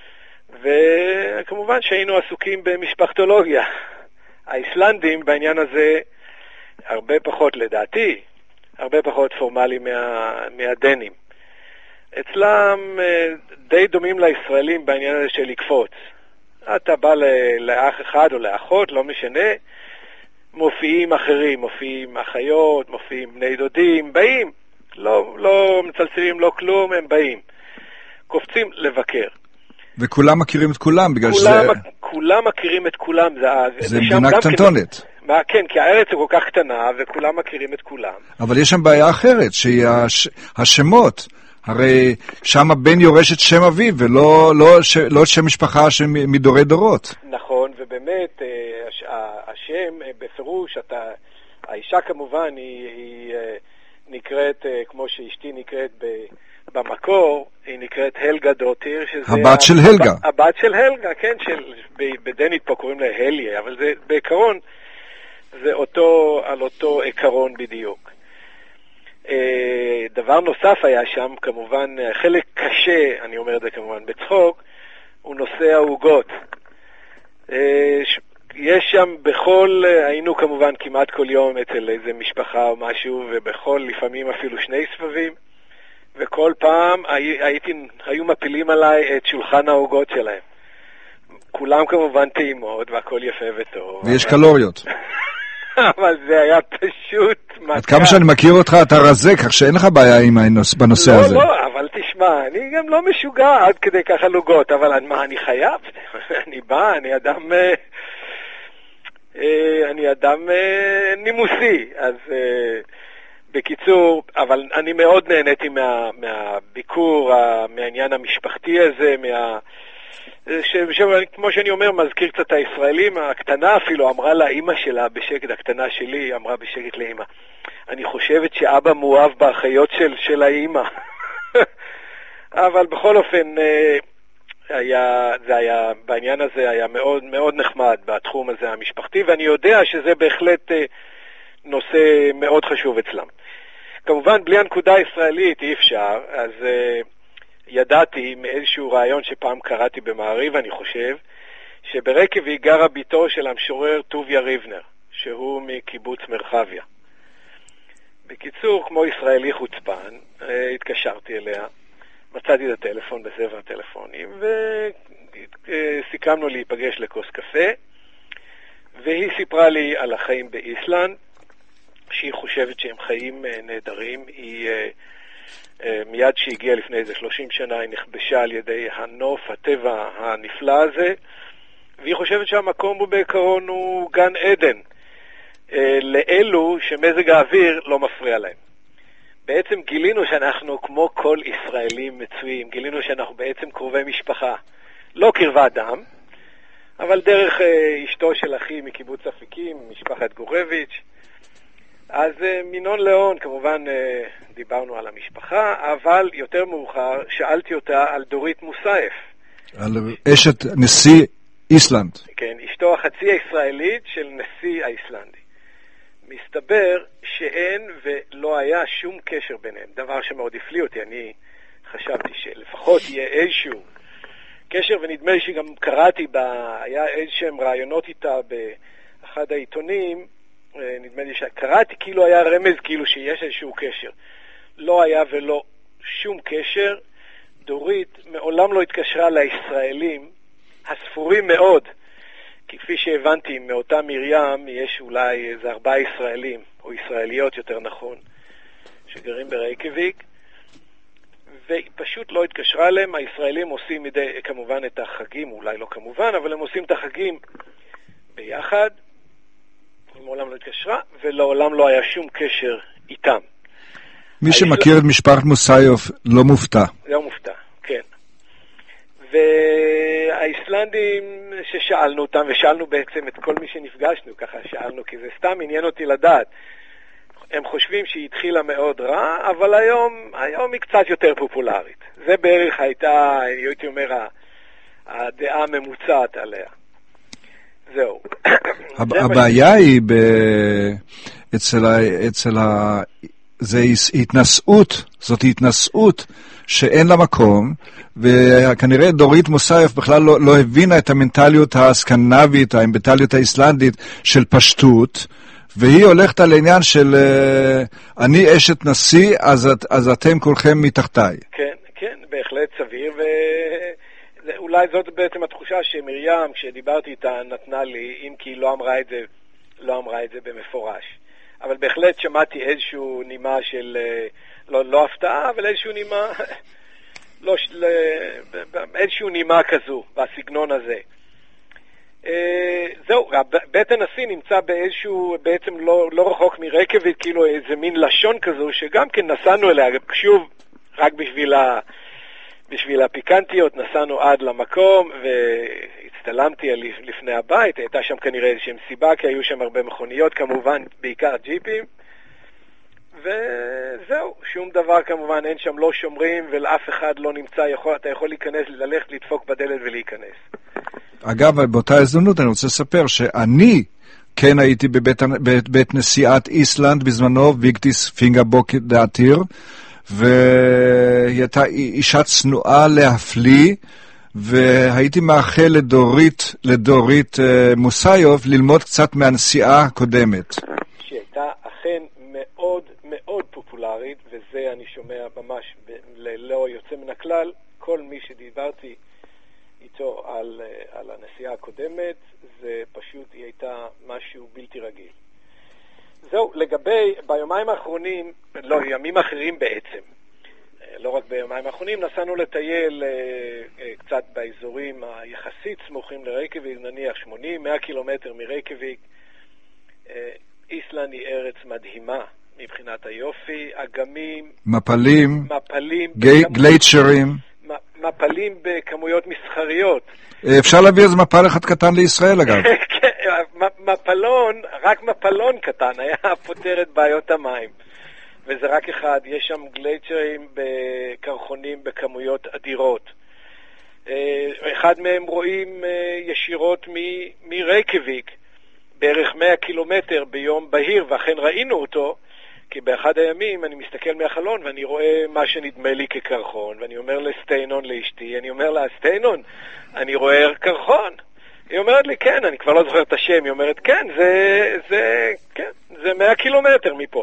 וכמובן שהיינו עסוקים במשפחתולוגיה. האיסלנדים בעניין הזה הרבה פחות, לדעתי, הרבה פחות פורמלי מה, מהדנים. אצלם די דומים לישראלים בעניין הזה של לקפוץ. אתה בא לאח אחד או לאחות, לא משנה, מופיעים אחרים, מופיעים אחיות, מופיעים בני דודים, באים, לא, לא מצלצלים, לא כלום, הם באים. קופצים לבקר. וכולם מכירים את כולם, בגלל כולם, שזה... כולם מכירים את כולם. זה, זה מדינה קטנטונת. כן, מה, כן, כי הארץ היא כל כך קטנה, וכולם מכירים את כולם. אבל יש שם בעיה אחרת, שהיא הש... השמות. הרי שם הבן יורש את שם אביו, ולא לא, ש... לא שם משפחה מדורי דורות. נכון, ובאמת, השם, בפירוש, אתה, האישה כמובן, היא, היא נקראת, כמו שאשתי נקראת במקור, היא נקראת הלגה דוטיר, שזה... הבת של הלגה. הבת של הלגה, כן, של, בדנית פה קוראים לה הליה, אבל זה בעיקרון, זה אותו, על אותו עיקרון בדיוק. דבר נוסף היה שם, כמובן, חלק קשה, אני אומר את זה כמובן בצחוק, הוא נושא העוגות. יש שם בכל, היינו כמובן כמעט כל יום אצל איזה משפחה או משהו, ובכל לפעמים אפילו שני סבבים, וכל פעם הייתי, היו מפילים עליי את שולחן העוגות שלהם. כולם כמובן טעימות, והכל יפה וטוב. ויש אבל... קלוריות. אבל זה היה פשוט מכה. עד כמה שאני מכיר אותך, אתה רזה, כך שאין לך בעיה עם בנושא לא, הזה. לא, לא, אבל תשמע, אני גם לא משוגע עד כדי ככה לוגות, אבל מה, אני חייב? אני בא, אני אדם... אני אדם נימוסי, אז בקיצור, אבל אני מאוד נהניתי מה, מהביקור, מהעניין המשפחתי הזה, מה... ש, ש, כמו שאני אומר, מזכיר קצת הישראלים, הקטנה אפילו אמרה לה, אמא שלה בשקט, הקטנה שלי אמרה בשקט לאמא, אני חושבת שאבא מואב באחיות של, של האמא. אבל בכל אופן, היה, זה היה, בעניין הזה היה מאוד, מאוד נחמד בתחום הזה המשפחתי, ואני יודע שזה בהחלט נושא מאוד חשוב אצלם. כמובן, בלי הנקודה הישראלית אי אפשר, אז ידעתי מאיזשהו רעיון שפעם קראתי במעריב, אני חושב, שברקבי גרה ביתו של המשורר טוביה ריבנר, שהוא מקיבוץ מרחביה. בקיצור, כמו ישראלי חוצפן, התקשרתי אליה, מצאתי את הטלפון בספר הטלפונים, וסיכמנו להיפגש לכוס קפה, והיא סיפרה לי על החיים באיסלנד, שהיא חושבת שהם חיים נהדרים. היא, מיד שהגיעה לפני איזה שלושים שנה, היא נכבשה על ידי הנוף, הטבע הנפלא הזה, והיא חושבת שהמקום הוא בעיקרון הוא גן עדן, לאלו שמזג האוויר לא מפריע להם. בעצם גילינו שאנחנו כמו כל ישראלים מצויים, גילינו שאנחנו בעצם קרובי משפחה, לא קרבת דם, אבל דרך אשתו של אחי מקיבוץ אפיקים, משפחת גורביץ'. אז מינון לאון, כמובן דיברנו על המשפחה, אבל יותר מאוחר שאלתי אותה על דורית מוסייף. על אשת נשיא איסלנד. כן, אשתו החצי הישראלית של נשיא האיסלנדי. מסתבר שאין ולא היה שום קשר ביניהם, דבר שמאוד הפליא אותי. אני חשבתי שלפחות יהיה איזשהו קשר, ונדמה לי שגם קראתי, בה, היה איזשהם רעיונות איתה באחד העיתונים, נדמה לי שקראתי כאילו היה רמז כאילו שיש איזשהו קשר. לא היה ולא שום קשר. דורית מעולם לא התקשרה לישראלים הספורים מאוד, כי כפי שהבנתי מאותה מרים יש אולי איזה ארבעה ישראלים, או ישראליות יותר נכון, שגרים ברייקביק, והיא פשוט לא התקשרה אליהם. הישראלים עושים מדי, כמובן את החגים, אולי לא כמובן, אבל הם עושים את החגים ביחד, מעולם לא התקשרה, ולעולם לא היה שום קשר איתם. מי שמכיר את משפחת מוסייף לא מופתע. לא מופתע, כן. והאיסלנדים ששאלנו אותם, ושאלנו בעצם את כל מי שנפגשנו, ככה שאלנו, כי זה סתם עניין אותי לדעת. הם חושבים שהיא התחילה מאוד רע, אבל היום, היום היא קצת יותר פופולרית. זה בערך הייתה, הייתי אומר, הדעה הממוצעת עליה. זהו. הבעיה היא אצל ה... אצל ה... זה התנסות, זאת התנסות שאין לה מקום, וכנראה דורית מוסייף בכלל לא, לא הבינה את המנטליות הסקנדינבית, המנטליות האיסלנדית של פשטות, והיא הולכת על העניין של אני אשת נשיא, אז, אז אתם כולכם מתחתיי. כן, כן, בהחלט סביר, ואולי זאת בעצם התחושה שמרים, כשדיברתי איתה, נתנה לי, אם כי היא לא אמרה את זה, לא אמרה את זה במפורש. אבל בהחלט שמעתי איזשהו נימה של, לא, לא הפתעה, אבל איזשהו נימה, לא, איזשהו נימה כזו, בסגנון הזה. זהו, בית הנשיא נמצא באיזשהו, בעצם לא, לא רחוק מרייקביק, כאילו איזה מין לשון כזו, שגם כן נסענו אליה, שוב, רק בשביל, ה, בשביל הפיקנטיות, נסענו עד למקום, והצטלמתי לפני הבית, הייתה שם כנראה איזושהי מסיבה, כי היו שם הרבה מכוניות, כמובן, בעיקר ג'יפים, וזהו, שום דבר כמובן, אין שם לא שומרים ולאף אחד לא נמצא, יכול, אתה יכול להיכנס, ללכת, לדפוק בדלת ולהיכנס. אגב, באותה הזדמנות אני רוצה לספר שאני כן הייתי בבית, בבית נשיאת איסלנד בזמנו, ויגטיס פינגרבוק דעתיר, והיא הייתה אישה צנועה להפליא, והייתי מאחל לדורית, לדורית מוסיוב ללמוד קצת מהנשיאה הקודמת. שהייתה אכן מאוד מאוד פופולרית, וזה אני שומע ממש ללא יוצא מן הכלל, כל מי שדיברתי איתו על, על הנשיאה הקודמת, זה פשוט היא הייתה משהו בלתי רגיל. זהו, לגבי, ביומיים האחרונים, לא, ימים אחרים בעצם, לא רק ביומיים האחרונים, נסענו לטייל אה, אה, קצת באזורים היחסית סמוכים לרייקביק, נניח שמונים מאה קילומטר מרייקביק. אה, איסלנד היא ארץ מדהימה מבחינת היופי, אגמים, מפלים, מפלים, גי, גלייצ'רים, מפלים בכמויות מסחריות. אפשר להביא איזה מפל אחד קטן לישראל אגב. מפלון, רק מפלון קטן היה פותר את בעיות המים. וזה רק אחד, יש שם גלייצ'רים בקרחונים בכמויות אדירות. אחד מהם רואים ישירות מרייקביק, בערך מאה קילומטר ביום בהיר, ואכן ראינו אותו, כי באחד הימים אני מסתכל מהחלון ואני רואה מה שנדמה לי כקרחון, ואני אומר לסטיינון, לאשתי, אני אומר לה, סטיינון, אני רואה קרחון. היא אומרת לי, כן, אני כבר לא זוכר את השם, היא אומרת, כן, זה, זה, כן, זה מאה קילומטר מפה.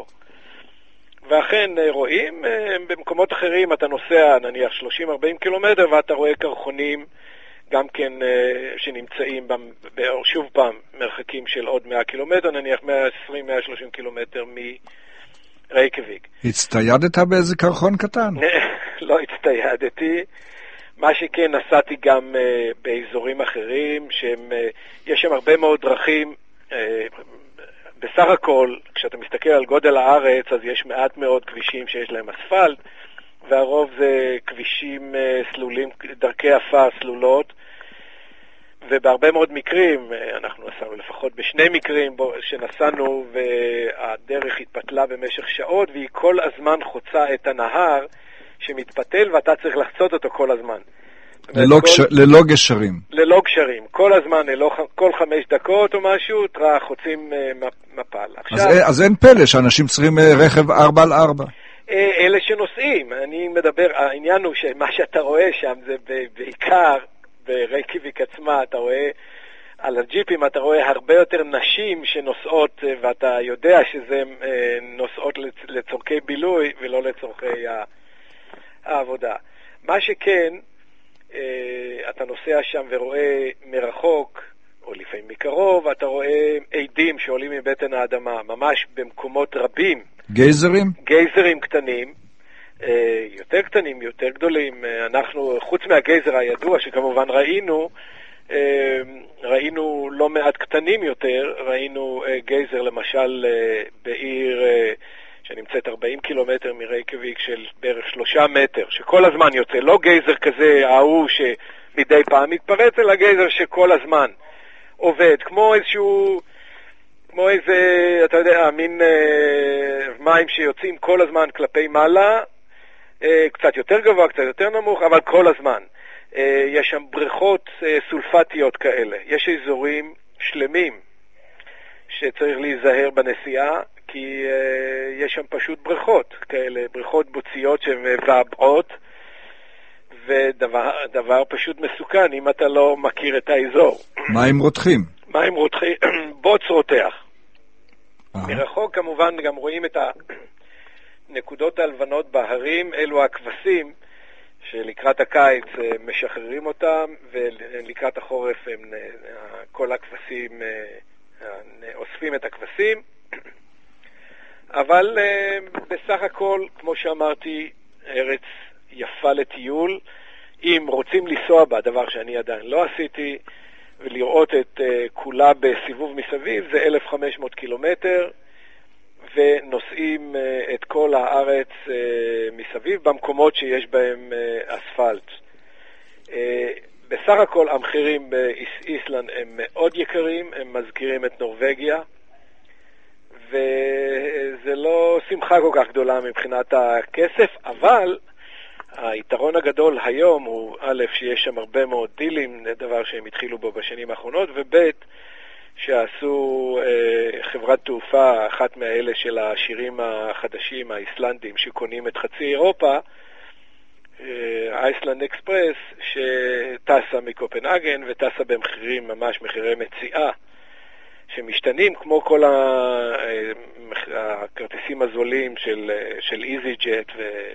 ואכן רואים, במקומות אחרים אתה נוסע נניח שלושים ארבעים קילומטר ואתה רואה קרחונים גם כן שנמצאים שוב פעם מרחקים של עוד מאה קילומטר, נניח מאה ועשרים עד מאה ושלושים קילומטר מרייקביק. הצטיידת באיזה קרחון קטן? לא הצטיידתי. מה שכן, נסעתי גם באזורים אחרים, שיש שם הרבה מאוד דרכים. בסך הכל, כשאתה מסתכל על גודל הארץ, אז יש מעט מאוד כבישים שיש להם אספלט, והרוב זה כבישים סלולים, דרכי עפר סלולות, ובהרבה מאוד מקרים, אנחנו נסענו לפחות בשני מקרים שנסענו, והדרך התפתלה במשך שעות, והיא כל הזמן חוצה את הנהר שמתפתל, ואתה צריך לחצות אותו כל הזמן. ללא, כל... גש... ללא גשרים. ללא גשרים. כל הזמן, ללא... כל חמש דקות או משהו, תראה, חוצים uh, מפל. עכשיו... אז, אז אין פלא שאנשים צריכים uh, רכב ארבע על ארבע. Uh, אלה שנוסעים. אני מדבר, העניין הוא שמה שאתה רואה שם זה בעיקר, ברייקביק עצמה, אתה רואה, על הג'יפים אתה רואה הרבה יותר נשים שנוסעות, uh, ואתה יודע שזה uh, נוסעות לצ... לצורכי בילוי ולא לצורכי העבודה. מה שכן, Uh, אתה נוסע שם ורואה מרחוק, או לפעמים מקרוב, אתה רואה עדים שעולים מבטן האדמה, ממש במקומות רבים. גייזרים? גייזרים קטנים, uh, יותר קטנים, יותר גדולים. Uh, אנחנו, חוץ מהגייזר הידוע שכמובן ראינו, uh, ראינו לא מעט קטנים יותר, ראינו uh, גייזר למשל uh, בעיר... Uh, שנמצאת ארבעים קילומטר מרייקביק של בערך שלושה מטר, שכל הזמן יוצא, לא גייזר כזה, ההוא שמדי פעם מתפרץ, אלא גייזר שכל הזמן עובד, כמו איזשהו, כמו איזה, אתה יודע, מין אה, מים שיוצאים כל הזמן כלפי מעלה, אה, קצת יותר גבוה, קצת יותר נמוך, אבל כל הזמן. אה, יש שם בריכות אה, סולפטיות כאלה, יש אזורים שלמים שצריך להיזהר בנסיעה, כי uh, יש שם פשוט בריכות כאלה, בריכות בוציות שהן מבעבעות, ודבר דבר פשוט מסוכן אם אתה לא מכיר את האזור. מים רותחים? מים רותחים, בוץ רותח. מרחוק כמובן גם רואים את הנקודות הלבנות בהרים, אלו הכבשים שלקראת הקיץ uh, משחררים אותם, ולקראת החורף הם, uh, כל הכבשים uh, אוספים את הכבשים. אבל uh, בסך הכל, כמו שאמרתי, ארץ יפה לטיול. אם רוצים לנסוע בה, דבר שאני עדיין לא עשיתי, ולראות את uh, כולה בסיבוב מסביב, זה אלף וחמש מאות קילומטר, ונוסעים uh, את כל הארץ uh, מסביב במקומות שיש בהם uh, אספלט. Uh, בסך הכל המחירים באיסלנד הם מאוד יקרים, הם מזכירים את נורווגיה, וזה לא שמחה כל כך גדולה מבחינת הכסף, אבל היתרון הגדול היום הוא א', שיש שם הרבה מאוד דילים, זה דבר שהם התחילו בו בשנים האחרונות, וב', שעשו אה, חברת תעופה, אחת מהאלה של השירים החדשים, האיסלנדים, שקונים את חצי אירופה, אייסלנד אקספרס, שטסה מקופנהגן וטסה במחירים, ממש מחירי מציאה, שמשתנים כמו כל הכרטיסים הזולים של, של איזי ג'ט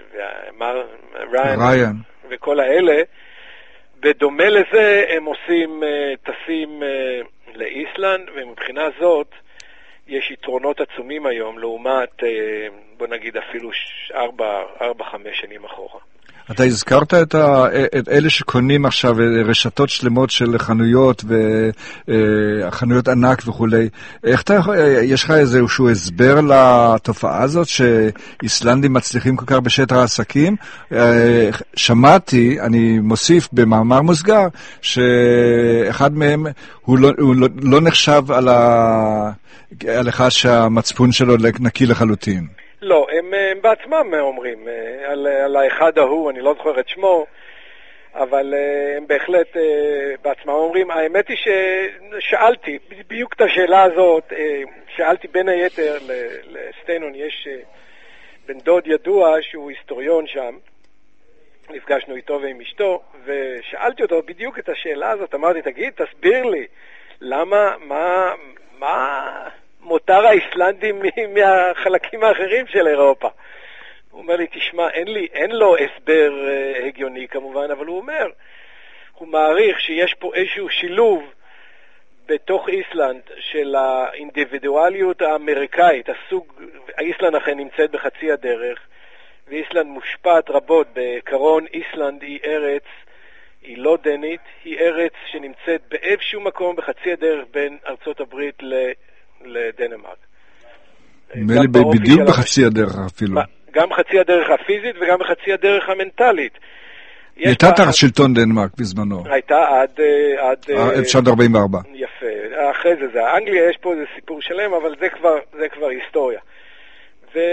וריין וכל האלה. בדומה לזה הם עושים, טסים לאיסלנד, ומבחינה זאת יש יתרונות עצומים היום לעומת, בוא נגיד אפילו ארבע, ארבע, חמש שנים אחורה. אתה הזכרת את, ה, את אלה שקונים עכשיו רשתות שלמות של חנויות וחנויות ענק וכולי. איך אתה, יש לך איזשהו הסבר לתופעה הזאת שאיסלנדים מצליחים כל כך בשטח העסקים? שמעתי, אני מוסיף במאמר מוסגר, שאחד מהם הוא לא, הוא לא, לא נחשב על, ה, על אחד שהמצפון שלו נקי לחלוטין. לא, הם, הם בעצמם אומרים, על, על האחד ההוא, אני לא זוכר את שמו, אבל הם בהחלט בעצמם אומרים. האמת היא ששאלתי, בדיוק את השאלה הזאת, שאלתי בין היתר לסטיינון, יש בן דוד ידוע שהוא היסטוריון שם, נפגשנו איתו ועם אשתו, ושאלתי אותו בדיוק את השאלה הזאת, אמרתי, תגיד, תסביר לי, למה, מה, מה... מותר האיסלנדים מהחלקים האחרים של אירופה. הוא אומר לי, תשמע, אין לי, אין לו הסבר uh, הגיוני כמובן, אבל הוא אומר, הוא מעריך שיש פה איזשהו שילוב בתוך איסלנד של האינדיבידואליות האמריקאית, הסוג, איסלנד אכן נמצאת בחצי הדרך, ואיסלנד מושפעת רבות בעיקרון. איסלנד היא ארץ, היא לא דנית, היא ארץ שנמצאת באיזשהו מקום בחצי הדרך בין ארצות הברית ל... לדנמרק. בדיוק בחצי הדרך אפילו. גם בחצי הדרך הפיזית וגם בחצי הדרך המנטלית. הייתה תחת שלטון דנמרק בזמנו. הייתה עד... אלף תשע מאות ארבעים וארבע. יפה. אחרי זה זה אנגליה, יש פה איזה סיפור שלם, אבל זה כבר, זה כבר היסטוריה. והוא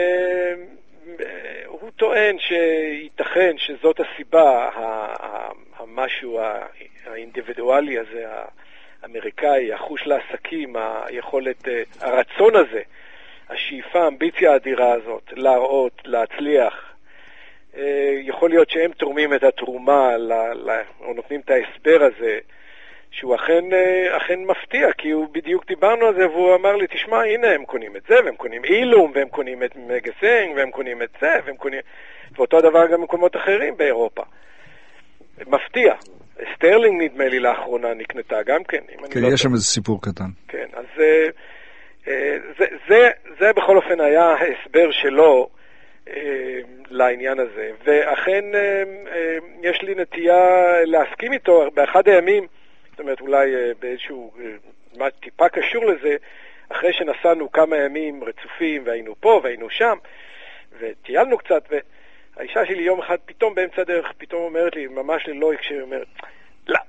טוען שייתכן שזאת הסיבה, המשהו האינדיבידואלי הזה, האמריקאי, החוש לעסקים, היכולת, הרצון הזה, השאיפה, האמביציה האדירה הזאת, להראות, להצליח, יכול להיות שהם תורמים את התרומה, או נותנים את ההסבר הזה, שהוא אכן, אכן מפתיע, כי הוא בדיוק דיברנו על זה, והוא אמר לי, תשמע, הנה, הם קונים את זה, והם קונים אילום, והם קונים את מגסנג, והם קונים את זה, והם קונים... ואותו דבר גם במקומות אחרים באירופה. מפתיע. סטרלינג נדמה לי לאחרונה נקנתה גם כן. כן, יש שם איזה סיפור קטן. כן, אז זה, זה, זה, זה בכל אופן היה ההסבר שלו לעניין הזה. ואכן יש לי נטייה להסכים איתו באחד הימים, זאת אומרת אולי באיזשהו טיפה קשור לזה, אחרי שנסענו כמה ימים רצופים והיינו פה והיינו שם וטיילנו קצת, והאישה שלי יום אחד פתאום באמצע הדרך פתאום אומרת לי, ממש ללא הקשר, אומרת, לא,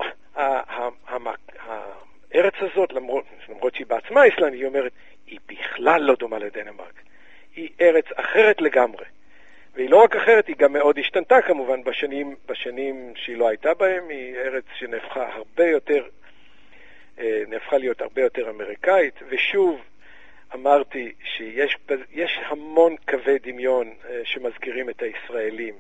הארץ הזאת, למרות, למרות שהיא בעצמה איסלנד, היא אומרת, היא בכלל לא דומה לדנמרק. היא ארץ אחרת לגמרי. והיא לא רק אחרת, היא גם מאוד השתנתה כמובן בשנים, בשנים שהיא לא הייתה בהם. היא ארץ שנהפכה הרבה יותר, נהפכה להיות הרבה יותר אמריקאית. ושוב, אמרתי שיש יש המון קווי דמיון שמזכירים את הישראלים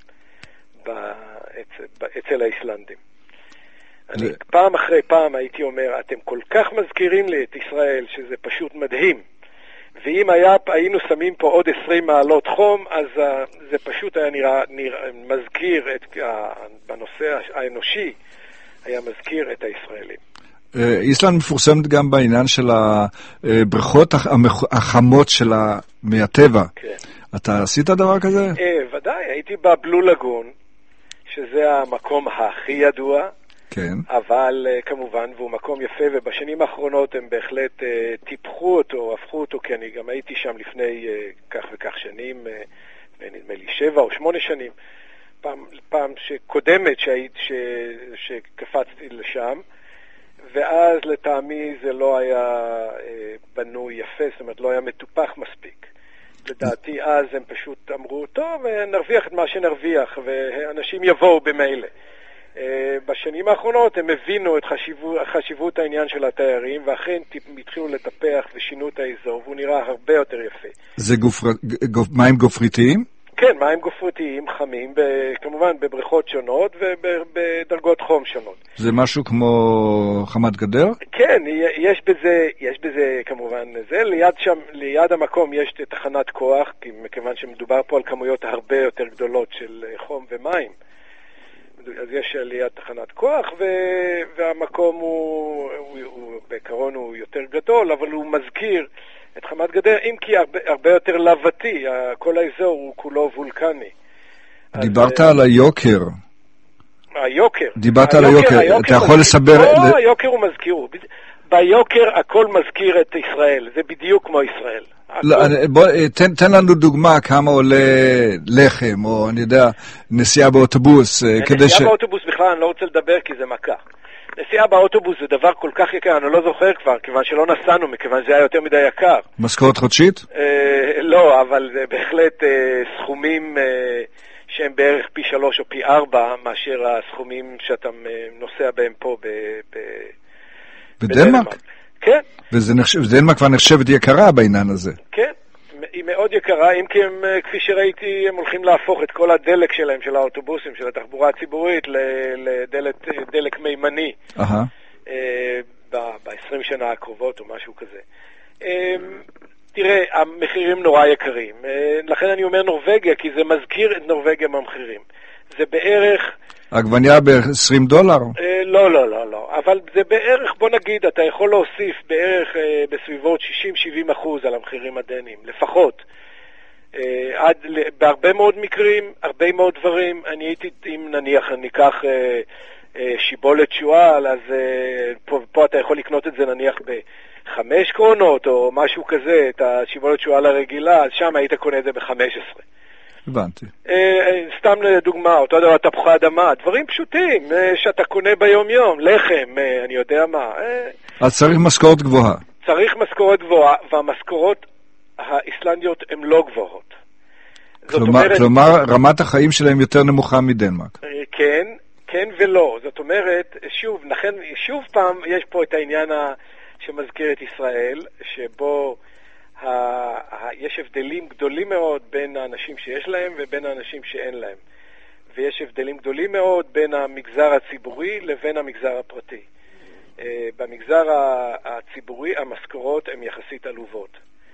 אצל, אצל האיסלנדים. אני פעם אחרי פעם הייתי אומר, אתם כל כך מזכירים לי את ישראל שזה פשוט מדהים. ואם היה, היינו שמים פה עוד עשרים מעלות חום, אז uh, זה פשוט היה נראה, נראה מזכיר, את, uh, בנושא האנושי, היה מזכיר את הישראלים. איסלנד מפורסמת גם בעניין של הבריכות החמות שלה מהטבע. כן. אתה עשית דבר כזה? אה, ודאי, הייתי בבלו לגון, שזה המקום הכי ידוע. כן. אבל uh, כמובן, והוא מקום יפה, ובשנים האחרונות הם בהחלט uh, טיפחו אותו, הפכו אותו, כי אני גם הייתי שם לפני uh, כך וכך שנים, uh, נדמה לי שבע או שמונה שנים, פעם, פעם שקודמת שהיית, ש, שקפצתי לשם, ואז לטעמי זה לא היה אה, בנוי יפה, זאת אומרת לא היה מטופח מספיק. לדעתי אז הם פשוט אמרו, טוב, נרוויח את מה שנרוויח, ואנשים יבואו במילא. בשנים האחרונות הם הבינו את חשיבות, חשיבות העניין של התיירים, ואכן התחילו לטפח ושינו את האזור, והוא נראה הרבה יותר יפה. זה גופר... גופ... מים גופריתיים? כן, מים גופריתיים חמים, ב... כמובן בבריכות שונות ובדרגות חום שונות. זה משהו כמו חמת גדר? כן, יש בזה, יש בזה כמובן זה. ליד, שם, ליד המקום יש תחנת כוח, כי מכיוון שמדובר פה על כמויות הרבה יותר גדולות של חום ומים. אז יש ליד תחנת כוח, ו... והמקום הוא, הוא, הוא, בעיקרון הוא יותר גדול, אבל הוא מזכיר את חמת גדר, אם כי הרבה, הרבה יותר לבתי, כל האזור הוא כולו וולקני. דיברת אז, על היוקר. היוקר. דיברת היוקר, על היוקר, היוקר אתה יכול מזכיר, לסבר... לא, ל... היוקר הוא מזכיר. ביוקר הכל מזכיר את ישראל, זה בדיוק כמו ישראל. לא, בוא, תן, תן לנו דוגמה כמה עולה לחם, או אני יודע, נסיעה באוטובוס. כדי נסיעה ש... באוטובוס בכלל אני לא רוצה לדבר כי זה מכה. נסיעה באוטובוס זה דבר כל כך יקר, אני לא זוכר כבר, כיוון שלא נסענו, מכיוון שזה היה יותר מדי יקר. משכורת חודשית? אה, לא, אבל זה בהחלט אה, סכומים אה, שהם בערך פי שלוש או פי ארבע, מאשר הסכומים שאתה אה, נוסע בהם פה ב, ב, בדנמרק? כן. וזה נחשב, דנמרק כבר נחשבת יקרה בעניין הזה. כן. היא מאוד יקרה, אם כי הם, כפי שראיתי, הם הולכים להפוך את כל הדלק שלהם, של האוטובוסים, של התחבורה הציבורית, לדלק מימני ב-עשרים שנה הקרובות או משהו כזה. תראה, המחירים נורא יקרים. לכן אני אומר נורווגיה, כי זה מזכיר את נורווגיה מהמחירים. זה בערך... עגבניה ב-עשרים דולר? לא, לא, לא, לא. אבל זה בערך, בוא נגיד, אתה יכול להוסיף בערך בסביבות שישים שבעים אחוז על המחירים הדנים, לפחות. עד, בהרבה מאוד מקרים, הרבה מאוד דברים, אני הייתי, אם נניח, ניקח שיבולת שועל, אז פה, פה אתה יכול לקנות את זה נניח בחמש קרונות, או משהו כזה, את השיבולת שועל הרגילה, אז שם היית קונה את זה בחמש עשרה. הבנתי. סתם לדוגמה, אותו דבר תפוחי אדמה, דברים פשוטים שאתה קונה ביום יום, לחם, אני יודע מה. אז צריך משכורת גבוהה. צריך משכורת גבוהה, והמשכורות האיסלנדיות הן לא גבוהות. כלומר, אומרת, כלומר, רמת החיים שלהם יותר נמוכה מדנמרק. כן, כן ולא. זאת אומרת, שוב, לכן, שוב פעם, יש פה את העניין שמזכיר את ישראל, שבו יש הבדלים גדולים מאוד בין האנשים שיש להם ובין האנשים שאין להם. ויש הבדלים גדולים מאוד בין המגזר הציבורי לבין המגזר הפרטי. במגזר הציבורי המשכורות הן יחסית עלובות.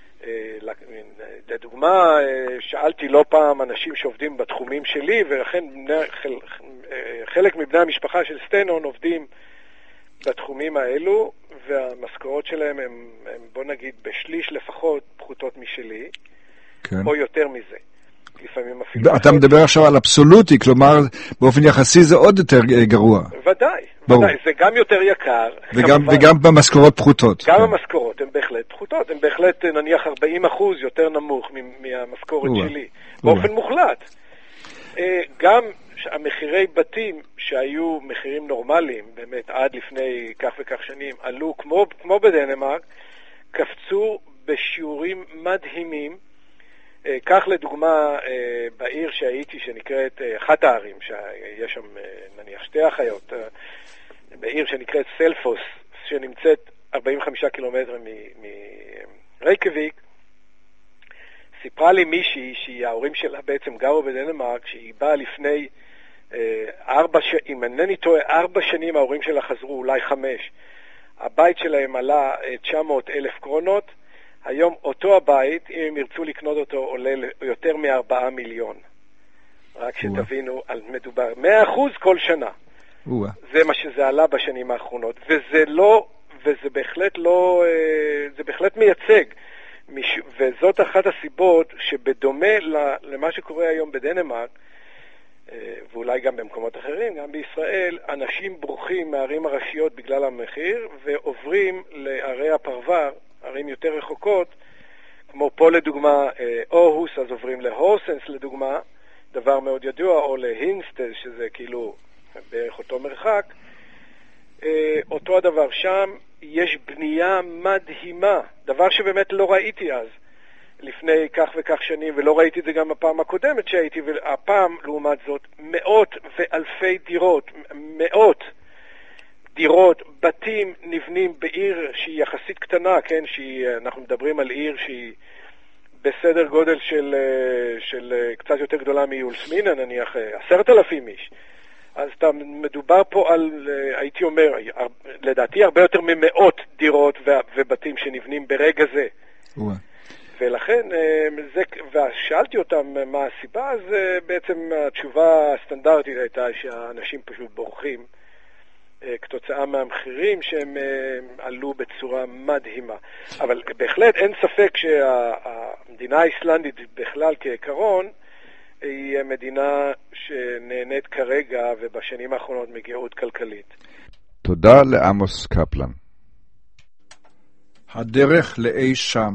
לדוגמה, שאלתי לא פעם אנשים שעובדים בתחומים שלי, ולכן חלק מבני המשפחה של סטנון עובדים בתחומים האלו, והמשכורות שלהם הם, הם בוא נגיד בשליש לפחות פחותות משלי, כן. או יותר מזה. לפעמים אפילו... אתה מדבר עכשיו על אבסולוטי, כלומר באופן יחסי זה עוד יותר גרוע. ודאי, ודאי, זה גם יותר יקר. וגם, וגם במשכורות פחותות. גם כן. המשכורות הן בהחלט פחותות, הן בהחלט נניח ארבעים אחוז יותר נמוך מהמשכורת ווא. שלי, באופן ווא. מוחלט. גם המחירי בתים שהיו מחירים נורמליים, באמת עד לפני כך וכך שנים, עלו כמו, כמו בדנמרק, קפצו בשיעורים מדהימים. כך לדוגמה בעיר שהייתי, שנקראת, אחת הערים, שיש שם נניח שתי אחיות, בעיר שנקראת סלפוס, שנמצאת ארבעים וחמישה קילומטר מרייקביק, סיפרה לי מישהי שההורים שלה בעצם גרו בדנמרק, שהיא באה לפני ארבע, אם אינני טועה, ארבע שנים ההורים שלה חזרו, אולי חמש. הבית שלהם עלה תשע מאות אלף קרונות, היום אותו הבית, אם הם ירצו לקנות אותו, עולה יותר מארבעה מיליון. רק שתבינו על מדובר. מאה אחוז כל שנה. זה מה שזה עלה בשנים האחרונות. וזה לא, וזה בהחלט לא, זה בהחלט מייצג. וזאת אחת הסיבות שבדומה למה שקורה היום בדנמרק, ואולי גם במקומות אחרים, גם בישראל, אנשים ברוכים מהערים הראשיות בגלל המחיר, ועוברים לערי הפרבר, ערים יותר רחוקות, כמו פה לדוגמה אוהוס, אז עוברים להורסנס לדוגמה, דבר מאוד ידוע, או להינסטל, שזה כאילו בערך אותו מרחק, אותו הדבר שם, יש בנייה מדהימה, דבר שבאמת לא ראיתי אז, לפני כך וכך שנים, ולא ראיתי את זה גם הפעם הקודמת שהייתי, והפעם לעומת זאת מאות ואלפי דירות, מאות דירות, בתים נבנים בעיר שהיא יחסית קטנה, כן, שאנחנו מדברים על עיר שהיא בסדר גודל של, של קצת יותר גדולה מיולסמינה, נניח עשרת אלפים איש. אז אתה מדובר פה על, הייתי אומר, לדעתי הרבה יותר ממאות דירות ובתים שנבנים ברגע זה. ולכן, זה, ושאלתי אותם מה הסיבה, אז בעצם התשובה הסטנדרטית הייתה שהאנשים פשוט בורחים כתוצאה מהמחירים שהם עלו בצורה מדהימה. אבל בהחלט אין ספק שהמדינה האיסלנדית בכלל כעיקרון היא מדינה שנהנית כרגע ובשנים האחרונות מגאות כלכלית. תודה לעמוס קפלן. הדרך לאי שם.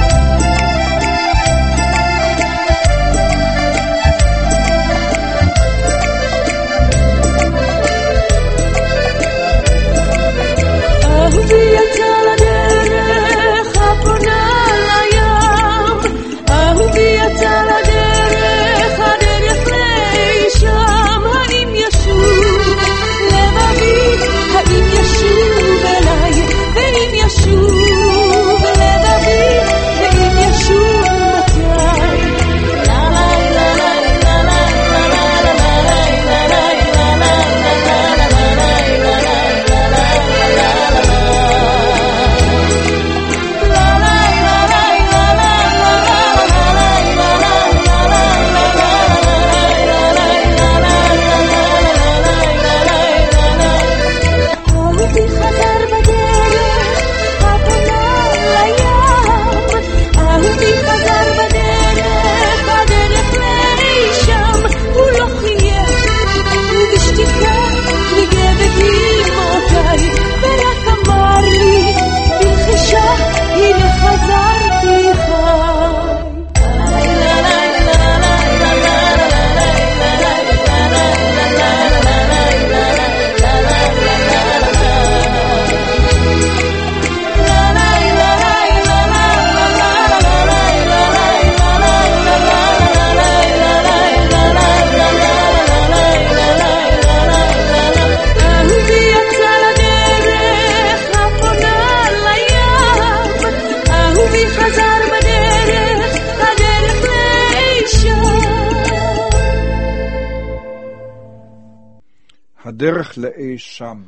אהובי יצא לדרך הפונה לים, אהובי יצא לדרך הדרך לאי שם. האם ישוב לבבי, האם ישוב אליי, ואם ישוב לבבי, ואם ישוב מתי. לה לה לה לה לה לה לה לה לה הדרך לאי שם.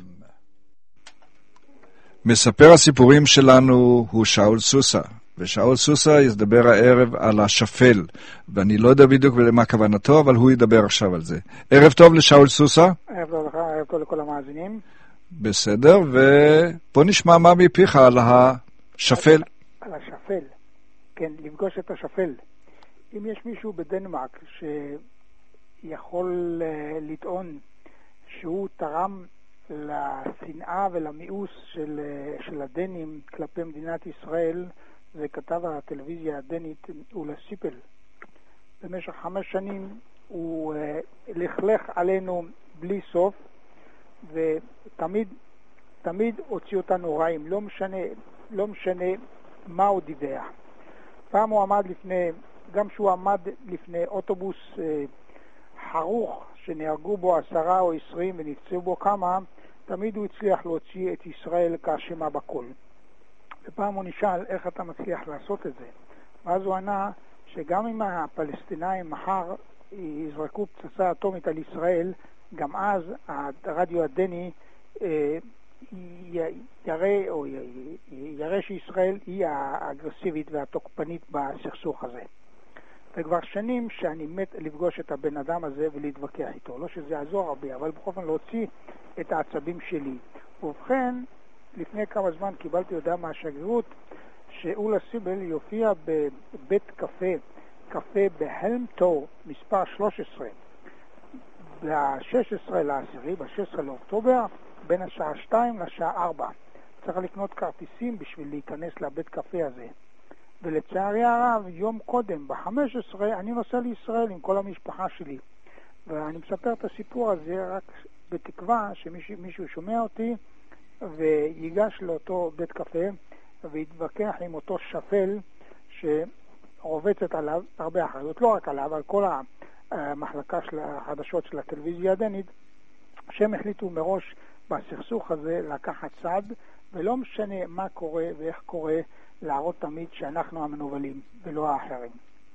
מספר הסיפורים שלנו הוא שאול סוסה, ושאול סוסה ידבר הערב על השפל, ואני לא יודע בדיוק למה כוונתו, אבל הוא ידבר עכשיו על זה. ערב טוב לשאול סוסה. ערב טוב לך, ערב טוב לכל המאזינים. בסדר, ובוא נשמע מה מפיך על השפל. על השפל, כן, לפגוש את השפל. אם יש מישהו בדנמרק שיכול לטעון שהוא תרם לשנאה ולמיאוס של, של הדנים כלפי מדינת ישראל, זה כתב הטלוויזיה הדנית אולה סיפל. במשך חמש שנים הוא uh, לכלך עלינו בלי סוף, ותמיד תמיד הוציא אותנו רעים, לא משנה, לא משנה מה הוא דיווח. פעם הוא עמד לפני, גם שהוא עמד לפני אוטובוס uh, חרוך, שנהרגו בו עשרה או עשרים ונפצעו בו כמה, תמיד הוא הצליח להוציא את ישראל כאשמה בכל. ופעם הוא נשאל איך אתה מצליח לעשות את זה. ואז הוא ענה שגם אם הפלסטינאים מחר יזרקו פצצה אטומית על ישראל, גם אז הרדיו הדני אה, יראה, או יראה שישראל היא האגרסיבית והתוקפנית בסכסוך הזה. וכבר שנים שאני מת לפגוש את הבן אדם הזה ולהתווכח איתו. לא שזה יעזור הרבה, אבל בכל אופן להוציא את העצבים שלי. ובכן, לפני כמה זמן קיבלתי הודעה מהשגרירות שאולה סיבל יופיע בבית קפה, קפה בהלמטור, מספר שלוש עשרה, ב-שש עשרה לעשירי, ב-שש עשרה לאוקטובר, בין השעה שתיים לשעה ארבע. צריך לקנות כרטיסים בשביל להיכנס לבית קפה הזה. ולצערי הרב, יום קודם, ב-חמש עשרה, אני נוסע לישראל עם כל המשפחה שלי. ואני מספר את הסיפור הזה רק בתקווה שמישהו שומע אותי ויגש לאותו בית קפה ויתווכח עם אותו שפל שרובצת עליו הרבה אחריות, לא רק עליו, על כל המחלקה של החדשות של הטלוויזיה הדנית, שהם החליטו מראש בסכסוך הזה לקחת צד, ולא משנה מה קורה ואיך קורה, להראות תמיד שאנחנו המנובלים ולא האחרים.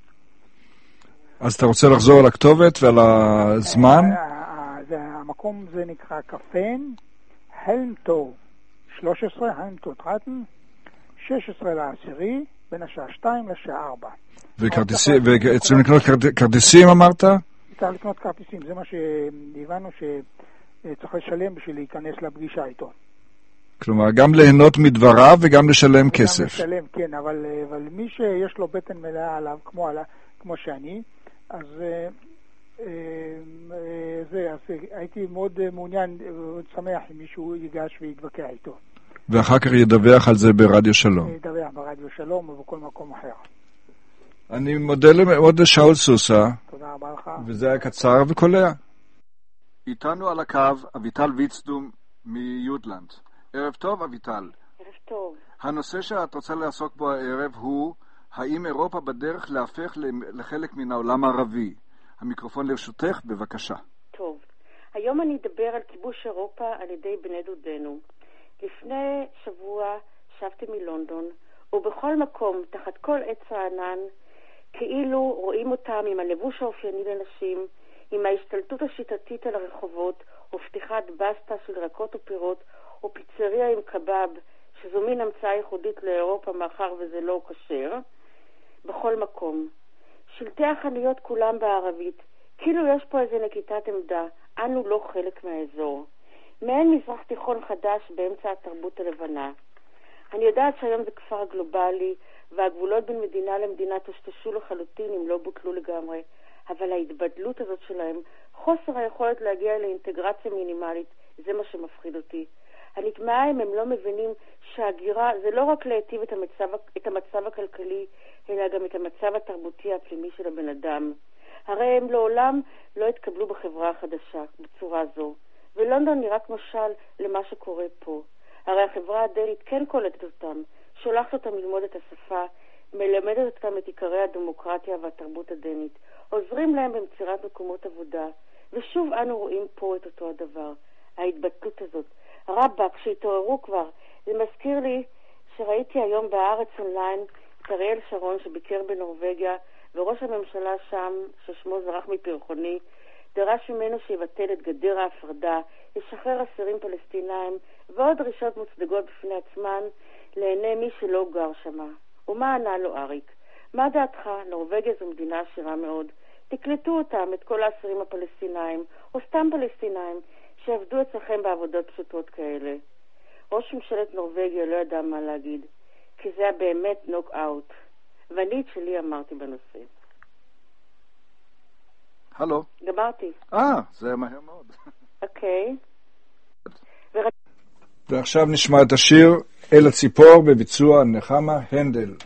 אז אתה רוצה לחזור על הכתובת ועל הזמן? המקום זה נקרא קפן, הלמטו שלוש עשרה, הלמטו טרטן, שש עשרה לעשירי, בין השעה שתיים לשעה ארבע. וצריכים לקנות כרטיסים אמרת? צריך לקנות כרטיסים, זה מה שהבנו שצריך לשלם בשביל להיכנס לפגישה איתו. כלומר, גם ליהנות מדבריו וגם לשלם כסף. גם לשלם, כן, אבל, אבל מי שיש לו בטן מלאה עליו, כמו, עליו, כמו שאני, אז אה, אה, זה, אז הייתי מאוד מעוניין, מאוד שמח אם מישהו ייגש ויתווכח איתו. ואחר כך ידווח על זה ברדיו שלום. ידווח ברדיו שלום ובכל מקום אחר. אני מודה מאוד לשאול סוסה. תודה רבה לך. וזה היה קצר וקולע. איתנו על הקו אביטל ויצדום מיודלנד. ערב טוב אביטל. ערב טוב. הנושא שאת רוצה לעסוק בו הערב הוא האם אירופה בדרך להפך לחלק מן העולם הערבי. המיקרופון לרשותך, בבקשה. טוב. היום אני אדבר על כיבוש אירופה על ידי בני דודנו. לפני שבוע שבתי מלונדון, ובכל מקום, תחת כל עץ הענן, כאילו רואים אותם עם הלבוש האופייני לנשים, עם ההשתלטות השיטתית על הרחובות, ופתיחת בסטה של ירקות ופירות, או פיצריה עם קבב, שזו מין המצאה ייחודית לאירופה מאחר וזה לא כשר, בכל מקום. שלטי החנויות כולם בערבית, כאילו יש פה איזה נקיטת עמדה, אנו לא חלק מהאזור. מעין מזרח תיכון חדש באמצע התרבות הלבנה. אני יודעת שהיום זה כפר גלובלי, והגבולות בין מדינה למדינה תשתשו לחלוטין אם לא בוטלו לגמרי, אבל ההתבדלות הזאת שלהם, חוסר היכולת להגיע לאינטגרציה מינימלית, זה מה שמפחיד אותי. אני תמהה אם הם לא מבינים שהגירה זה לא רק להיטיב את המצב, את המצב הכלכלי, אלא גם את המצב התרבותי הפנימי של הבן אדם. הרי הם לעולם לא התקבלו בחברה החדשה בצורה זו. ולונדון נראה כמו משל למה שקורה פה. הרי החברה הדנית כן קולטת אותם, שולחת אותם ללמוד את השפה, מלמדת אותם את עיקרי הדמוקרטיה והתרבות הדנית, עוזרים להם במצירת מקומות עבודה, ושוב אנו רואים פה את אותו הדבר, ההתבטאות הזאת. רבא, כשהתעוררו כבר, זה מזכיר לי שראיתי היום בארץ אונליין את אריאל שרון שביקר בנורווגיה, וראש הממשלה שם, ששמו זרח מפרחוני, דרש ממנו שיבטל את גדר ההפרדה, ישחרר אסירים פלסטינאים ועוד דרישות מוצדקות בפני עצמן לעיני מי שלא גר שמה. ומה ענה לו אריק? מה דעתך? נורווגיה זו מדינה עשירה מאוד. תקלטו אותם, את כל האסירים הפלסטינאים, או סתם פלסטינאים, שעבדו אצלכם בעבודות פשוטות כאלה. ראש ממשלת נורווגיה לא ידע מה להגיד, כי זה היה באמת נוק אאוט. ואני את שלי אמרתי בנושא. הלו. גמרתי. אה, זה מהר מאוד. אוקיי. ועכשיו נשמע את השיר אל הציפור בביצוע נחמה הנדל.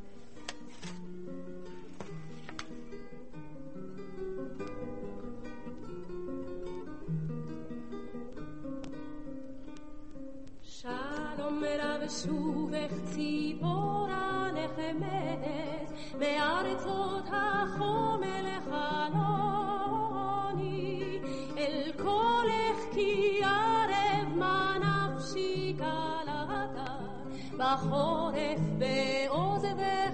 שלום רב שובך ציפורה נחמת בארצות החומל חלוני אל קולך כי ערב מה נפשי קלטה בחורף בעוזבך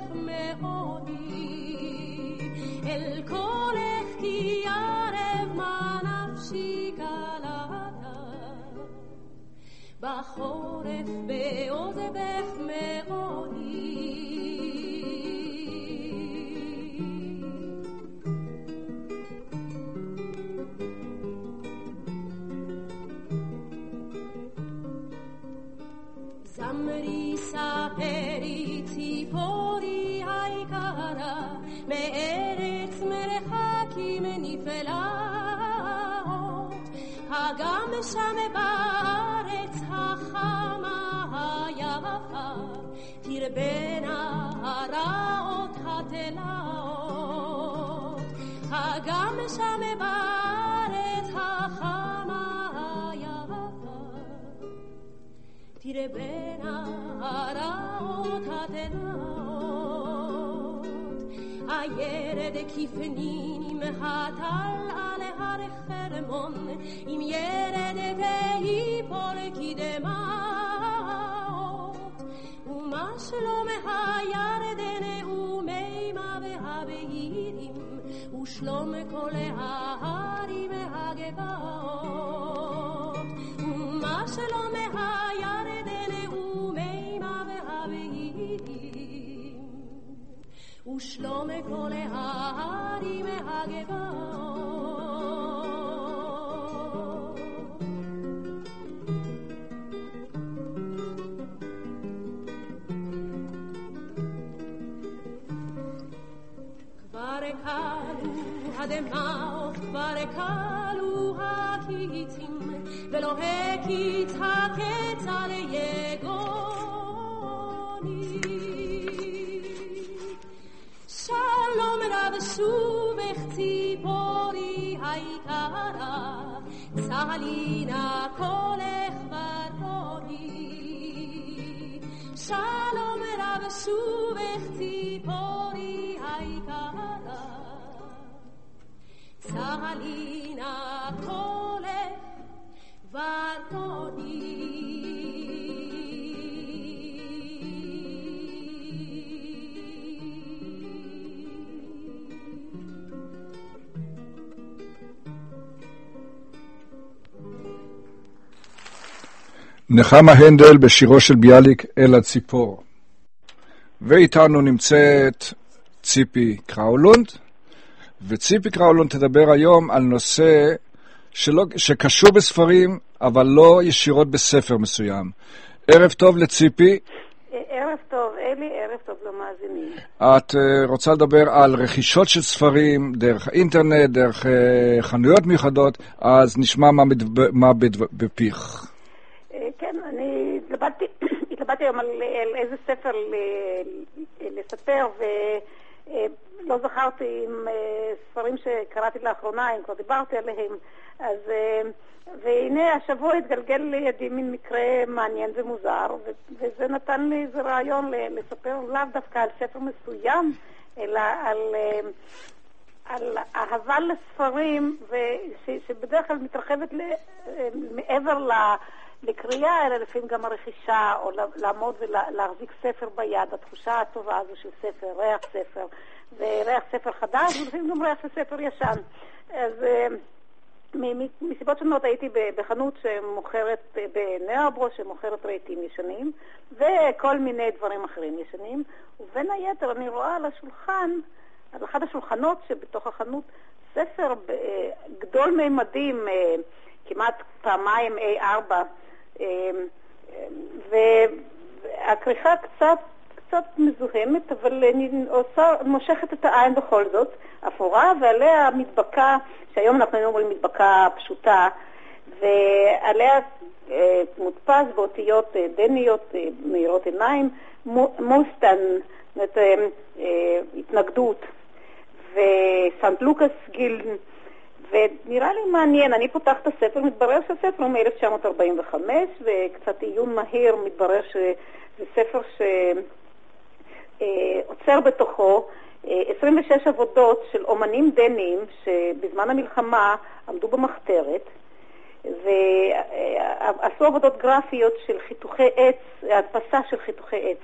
מאודי אל קולך כי ערב מה נפשי קלטה בחורף בעוזבך מאודי זמרי ספרי ציפורי היקרה מארץ מרחקים נפלאות הגם שם בארץ החמה היפה תרבנה הרעות התלאות הגם שם בארץ החמה היפה תראה בין הרעות התנאות הירד כפנין מהטל על הר חרמון אם ירד ויפול כדמעות ומה שלא מהירדן ומימה והבהירים ושלום כל ההרים הגבעות ומה שלא מהירדן ומימה והבהירים ושלום כל ההרים הגבעות כבר קלו הדמעות, כבר קלו הקיצים ולא הקיץ הקץ על יגוני שלום רב שובך ציפורי היקרה צהלינה קולך ורקוני שלום רב שובך ציפורי היקרה צהלינה קולך ורקוני נחמה הנדל בשירו של ביאליק אל הציפור. ואיתנו נמצאת ציפי קראולונד, וציפי קראולונד תדבר היום על נושא שלא, שקשור בספרים אבל לא ישירות בספר מסוים. ערב טוב לציפי. ערב טוב אלי, ערב טוב למאזינים. את uh, רוצה לדבר על רכישות של ספרים דרך האינטרנט, דרך uh, חנויות מיוחדות, אז נשמע מה, מדב... מה בפיך. כן, אני התלבטתי, התלבטתי היום על, על איזה ספר לספר, ולא זכרתי עם ספרים שקראתי לאחרונה, אם כבר דיברתי עליהם. אז, והנה השבוע התגלגל לידי מין מקרה מעניין ומוזר, וזה נתן לי איזה רעיון לספר לאו דווקא על ספר מסוים, אלא על... על אהבה לספרים, שבדרך כלל מתרחבת מעבר ל... לקריאה, אלא לפעמים גם הרכישה, או לעמוד ולהחזיק ספר ביד, התחושה הטובה הזו של ספר, ריח ספר, וריח ספר חדש, ולפעמים גם ריח של ספר ישן. אז מסיבות שונות הייתי בחנות שמוכרת בנאוברו, שמוכרת רהיטים ישנים, וכל מיני דברים אחרים ישנים, ובין היתר אני רואה על השולחן, על אחד השולחנות שבתוך החנות, ספר גדול מימדים, כמעט פעמיים איי ארבע, והכריכה קצת קצת מזוהמת, אבל אני עושה, מושכת את העין בכל זאת, אפורה, ועליה מדבקה, שהיום אנחנו אומרים מדבקה פשוטה, ועליה מודפס באותיות דניות, מאירות עיניים, מוסטן, זאת התנגדות, וסנט לוקאס גילדן, ונראה לי מעניין, אני פותח את הספר, מתברר שהספר הוא מ-אלף תשע מאות ארבעים וחמש, וקצת עיון מהיר מתברר שזה ספר שעוצר בתוכו עשרים ושש עבודות של אומנים דנים שבזמן המלחמה עמדו במחתרת, ועשו עבודות גרפיות של חיתוכי עץ, הדפסה של חיתוכי עץ,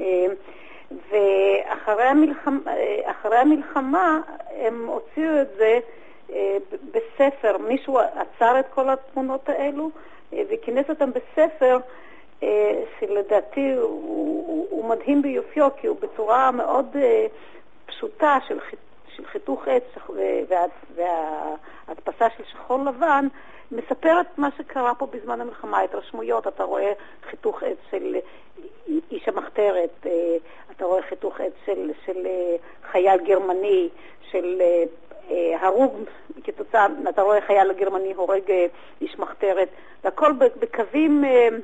ואחרי המלחמה, אחרי המלחמה הם הוציאו את זה בספר. מישהו עצר את כל התמונות האלו וכינס אותם בספר שלדעתי הוא, הוא, הוא מדהים ביופיו, כי הוא בצורה מאוד פשוטה של, של חיתוך עץ וה, וההדפסה של שחור לבן, מספר את מה שקרה פה בזמן המלחמה, התרשמויות. אתה רואה חיתוך עץ של איש המחתרת, אתה רואה חיתוך עץ של, של חייל גרמני, של הרוג כתוצאה, אתה רואה חייל גרמני הורג איש מחתרת, והכל בקווים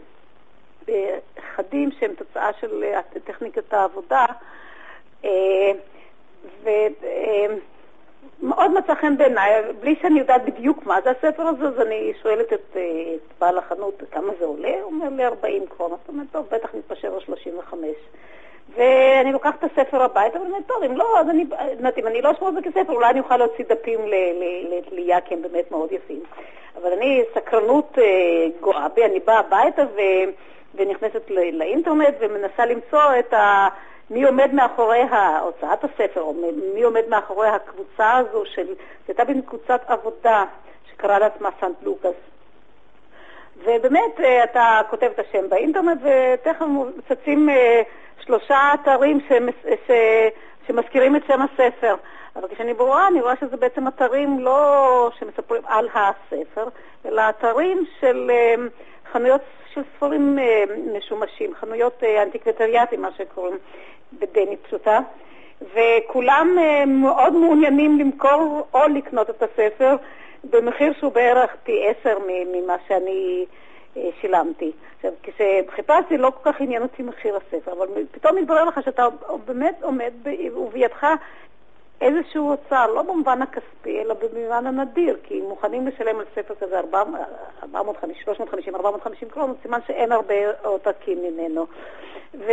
חדים שהם תוצאה של טכניקת העבודה. מאוד מצא חן בעיניי, בלי שאני יודעת בדיוק מה זה הספר הזה, אז אני שואלת את, את בעל החנות כמה זה עולה, הוא אומר לי ארבעים קרונות, זאת אומרת, טוב, בטח נתפשר על שלושים וחמש. ואני לוקחת את הספר הביתה, ואני אומרת, טוב, אם לא, אז אני, אם אני לא אשמור את זה כספר, אולי אני אוכל להוציא דפים לתלייה, כי הם באמת מאוד יפים. אבל אני, סקרנות גואה בי, אני באה הביתה ו, ונכנסת לאינטרנט, ומנסה למצוא את ה... מי עומד מאחורי הוצאת הספר, או מי עומד מאחורי הקבוצה הזו של, זה הייתה בין קבוצת עבודה שקרא לעצמה סנט לוקאס. ובאמת אתה כותב את השם באינטרנט, ותכף מצצים שלושה אתרים שמס, ש, שמזכירים את שם הספר. אבל כשאני ברואה, אני רואה שזה בעצם אתרים לא שמספרים על הספר, אלא אתרים של חנויות של ספרים משומשים, חנויות אנטיקוויטריאטים, מה שקוראים בדנית פשוטה, וכולם מאוד מעוניינים למכור או לקנות את הספר במחיר שהוא בערך פי עשר ממה שאני שילמתי. עכשיו, כשחיפשתי לא כל כך עניין אותי מחיר הספר, אבל פתאום מתברר לך שאתה באמת עומד ובידך איזשהו הוצאה, לא במובן הכספי, אלא במובן הנדיר, כי מוכנים לשלם על ספר כזה ארבע מאות וחמישים, שלוש מאות וחמישים, ארבע מאות וחמישים קרונות, סימן שאין הרבה עותקים ממנו. ו...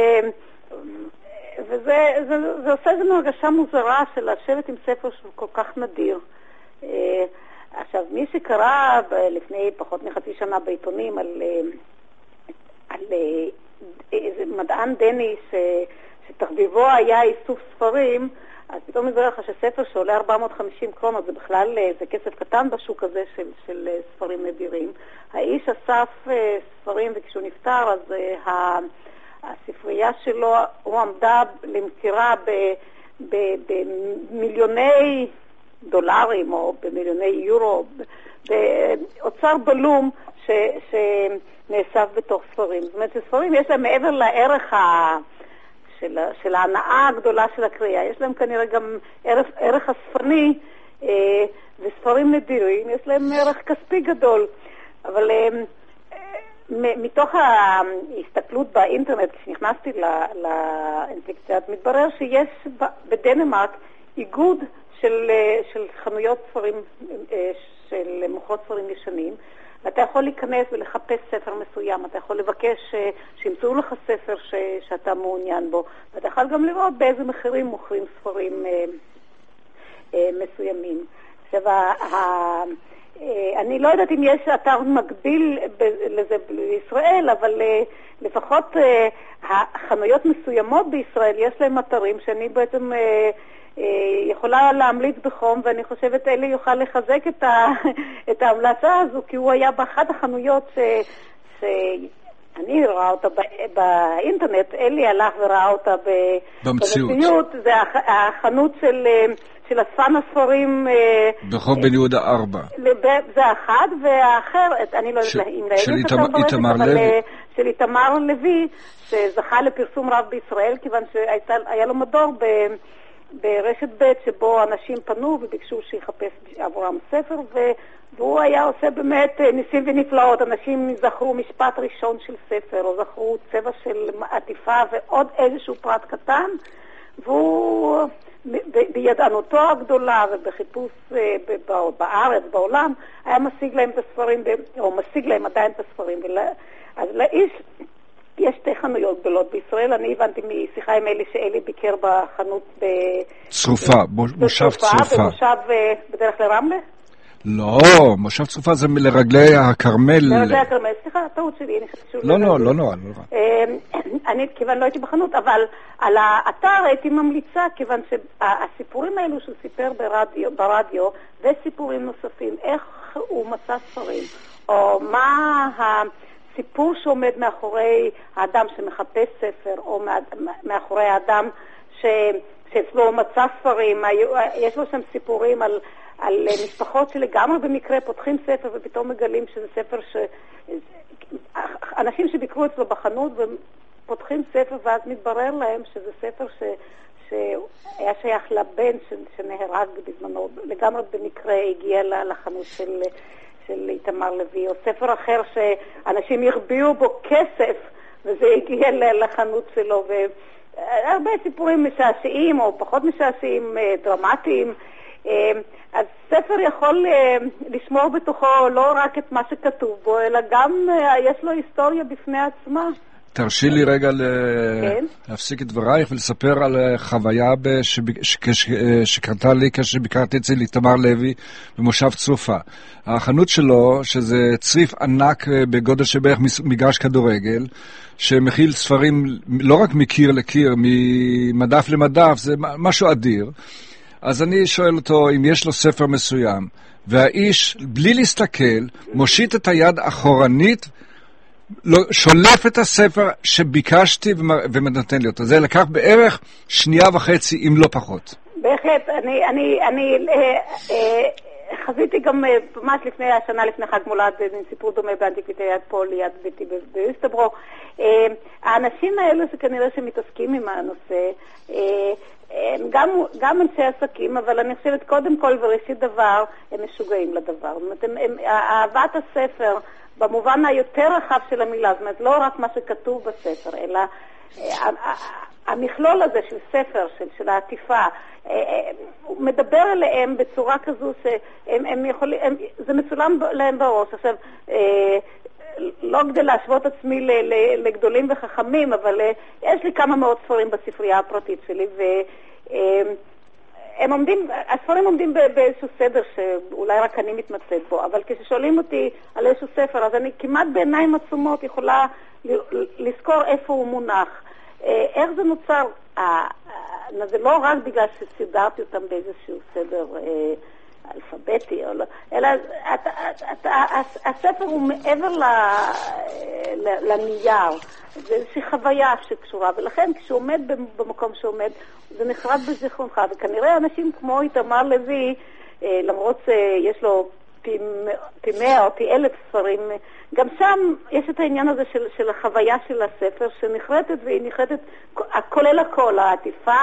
וזה זה, זה עושה איזו הרגשה מוזרה של לשבת עם ספר שהוא כל כך נדיר. עכשיו, מי שקרא לפני פחות מחצי שנה בעיתונים על, על איזה מדען דני ש, שתחביבו היה איסוף ספרים, אז פתאום מתברר לך שספר שעולה ארבע מאות וחמישים קרונות, זה בכלל, זה כסף קטן בשוק הזה של, של ספרים נדירים. האיש אסף ספרים, וכשהוא נפטר, אז הספרייה שלו, הוא עמדה למכירה במיליוני דולרים, או במיליוני יורו, באוצר בלום ש, שנאסף בתוך ספרים. זאת אומרת, שספרים יש להם מעבר לערך ה... של, של ההנאה הגדולה של הקריאה. יש להם כנראה גם ערך, ערך הספני, אה, וספרים נדירים, יש להם ערך כספי גדול. אבל אה, מ- מתוך ההסתכלות באינטרנט, כשנכנסתי לאינפליקציית, מתברר שיש בדנמרק איגוד של, של חנויות ספרים, אה, של מוכרות ספרים ישנים, ואתה יכול להיכנס ולחפש ספר מסוים, אתה יכול לבקש שימצאו לך ספר ש, שאתה מעוניין בו, ואתה יכול גם לראות באיזה מחירים מוכרים ספרים אה, אה, מסוימים. עכשיו, ה, אה, אני לא יודעת אם יש אתר מקביל ב, לזה בישראל, אבל אה, לפחות אה, החנויות מסוימות בישראל, יש להם אתרים שאני בעצם... אה, יכולה להמליץ בחום, ואני חושבת אלי יוכל לחזק את, ה, את ההמלצה הזו, כי הוא היה באחת החנויות ש, שאני ראה אותה ב, באינטרנט, אלי הלך וראה אותה ב, במציאות. במציאות. זה החנות של, של אספן הספרים ברחוב בן יהודה ארבע. זה אחד, והאחר, אני לא יודעת אם של איתמר לוי. של איתמר לוי, שזכה לפרסום רב בישראל, כיוון שהיה לו מדור ב... ברשת ב' שבו אנשים פנו וביקשו שיחפש עבורם ספר, והוא היה עושה באמת ניסים ונפלאות. אנשים זכרו משפט ראשון של ספר, או זכרו צבע של עטיפה ועוד איזשהו פרט קטן, והוא בידענותו הגדולה ובחיפוש בארץ, בעולם, היה משיג להם את הספרים, או משיג להם עדיין את הספרים. אז לאיש יש שתי חנויות גדולות בישראל. אני הבנתי משיחה עם אלי שאלי ביקר בחנות צרופה, מושב צרופה. במושב בדרך לרמלה? לא, מושב צרופה זה לרגלי הכרמל. לרגלי הכרמל, סליחה, טעות שלי. לא, לא, לא נורא, לא נורא. אני כיוון לא הייתי בחנות, אבל על האתר הייתי ממליצה, כיוון שהסיפורים האלו שהוא סיפר ברדיו, וסיפורים נוספים, איך הוא מצא ספרים, או מה ה... סיפור שעומד מאחורי האדם שמחפש ספר, או מאחורי האדם ש... שאצלו מצא ספרים. יש לו שם סיפורים על, על משפחות שלגמרי במקרה פותחים ספר ופתאום מגלים שזה ספר ש... אנשים שביקרו אצלו בחנות ופותחים ספר, ואז מתברר להם שזה ספר ש... שהיה שייך לבן ש... שנהרג בזמנו, לגמרי במקרה הגיע לחנות של... של איתמר לוי, או ספר אחר שאנשים הרביעו בו כסף, וזה הגיע לחנות שלו, והרבה סיפורים משעשעים, או פחות משעשעים, דרמטיים. אז ספר יכול לשמור בתוכו לא רק את מה שכתוב בו, אלא גם יש לו היסטוריה בפני עצמה. תרשי לי רגע להפסיק את דברייך ולספר על חוויה שקרתה לי כשביקרתי אצל איתמר לוי במושב צופה. החנות שלו, שזה צריף ענק בגודל שבערך מגרש כדורגל, שמכיל ספרים לא רק מקיר לקיר, ממדף למדף, זה משהו אדיר. אז אני שואל אותו אם יש לו ספר מסוים, והאיש, בלי להסתכל, מושיט את היד אחורנית, לא, שולף את הספר שביקשתי ומנתן לי אותו. זה לקח בערך שנייה וחצי, אם לא פחות. בהחלט, אני, אני, אני אה, אה, חזיתי גם אה, ממש לפני השנה, לפני חג מולד, סיפור דומה באנטיקוויטיית פה ליד ביתי באיסטברו. אה, האנשים האלו שכנראה שמתעסקים עם הנושא, אה, הם גם, גם אנשי עסקים, אבל אני חושבת קודם כל וראשית דבר, הם משוגעים לדבר. זאת אומרת, הם, הם, אהבת הספר, במובן היותר רחב של המילה, זאת אומרת, לא רק מה שכתוב בספר, אלא המכלול הזה של ספר, של, של העטיפה, הוא מדבר אליהם בצורה כזו שהם הם יכולים, הם, זה מצולם להם בראש. עכשיו, לא כדי להשוות עצמי ל, ל, לגדולים וחכמים, אבל יש לי כמה מאות ספרים בספרייה הפרטית שלי, ו... הם עומדים, הספרים עומדים באיזשהו סדר שאולי רק אני מתמצאת בו, אבל כששואלים אותי על איזשהו ספר, אז אני כמעט בעיניים עצומות יכולה לזכור איפה הוא מונח. איך זה נוצר? זה לא רק בגלל שסידרתי אותם באיזשהו סדר אלפביתי, אלא הספר הוא מעבר לנייר, זה איזושהי חוויה שקשורה, ולכן כשהוא עומד במקום שעומד, זה נחרט בזיכרונך, וכנראה אנשים כמו איתמר לוי, למרות שיש לו פי מאה או פי אלף ספרים, גם שם יש את העניין הזה של, של החוויה של הספר, שנחרטת והיא נחרטת, כולל הכל, העטיפה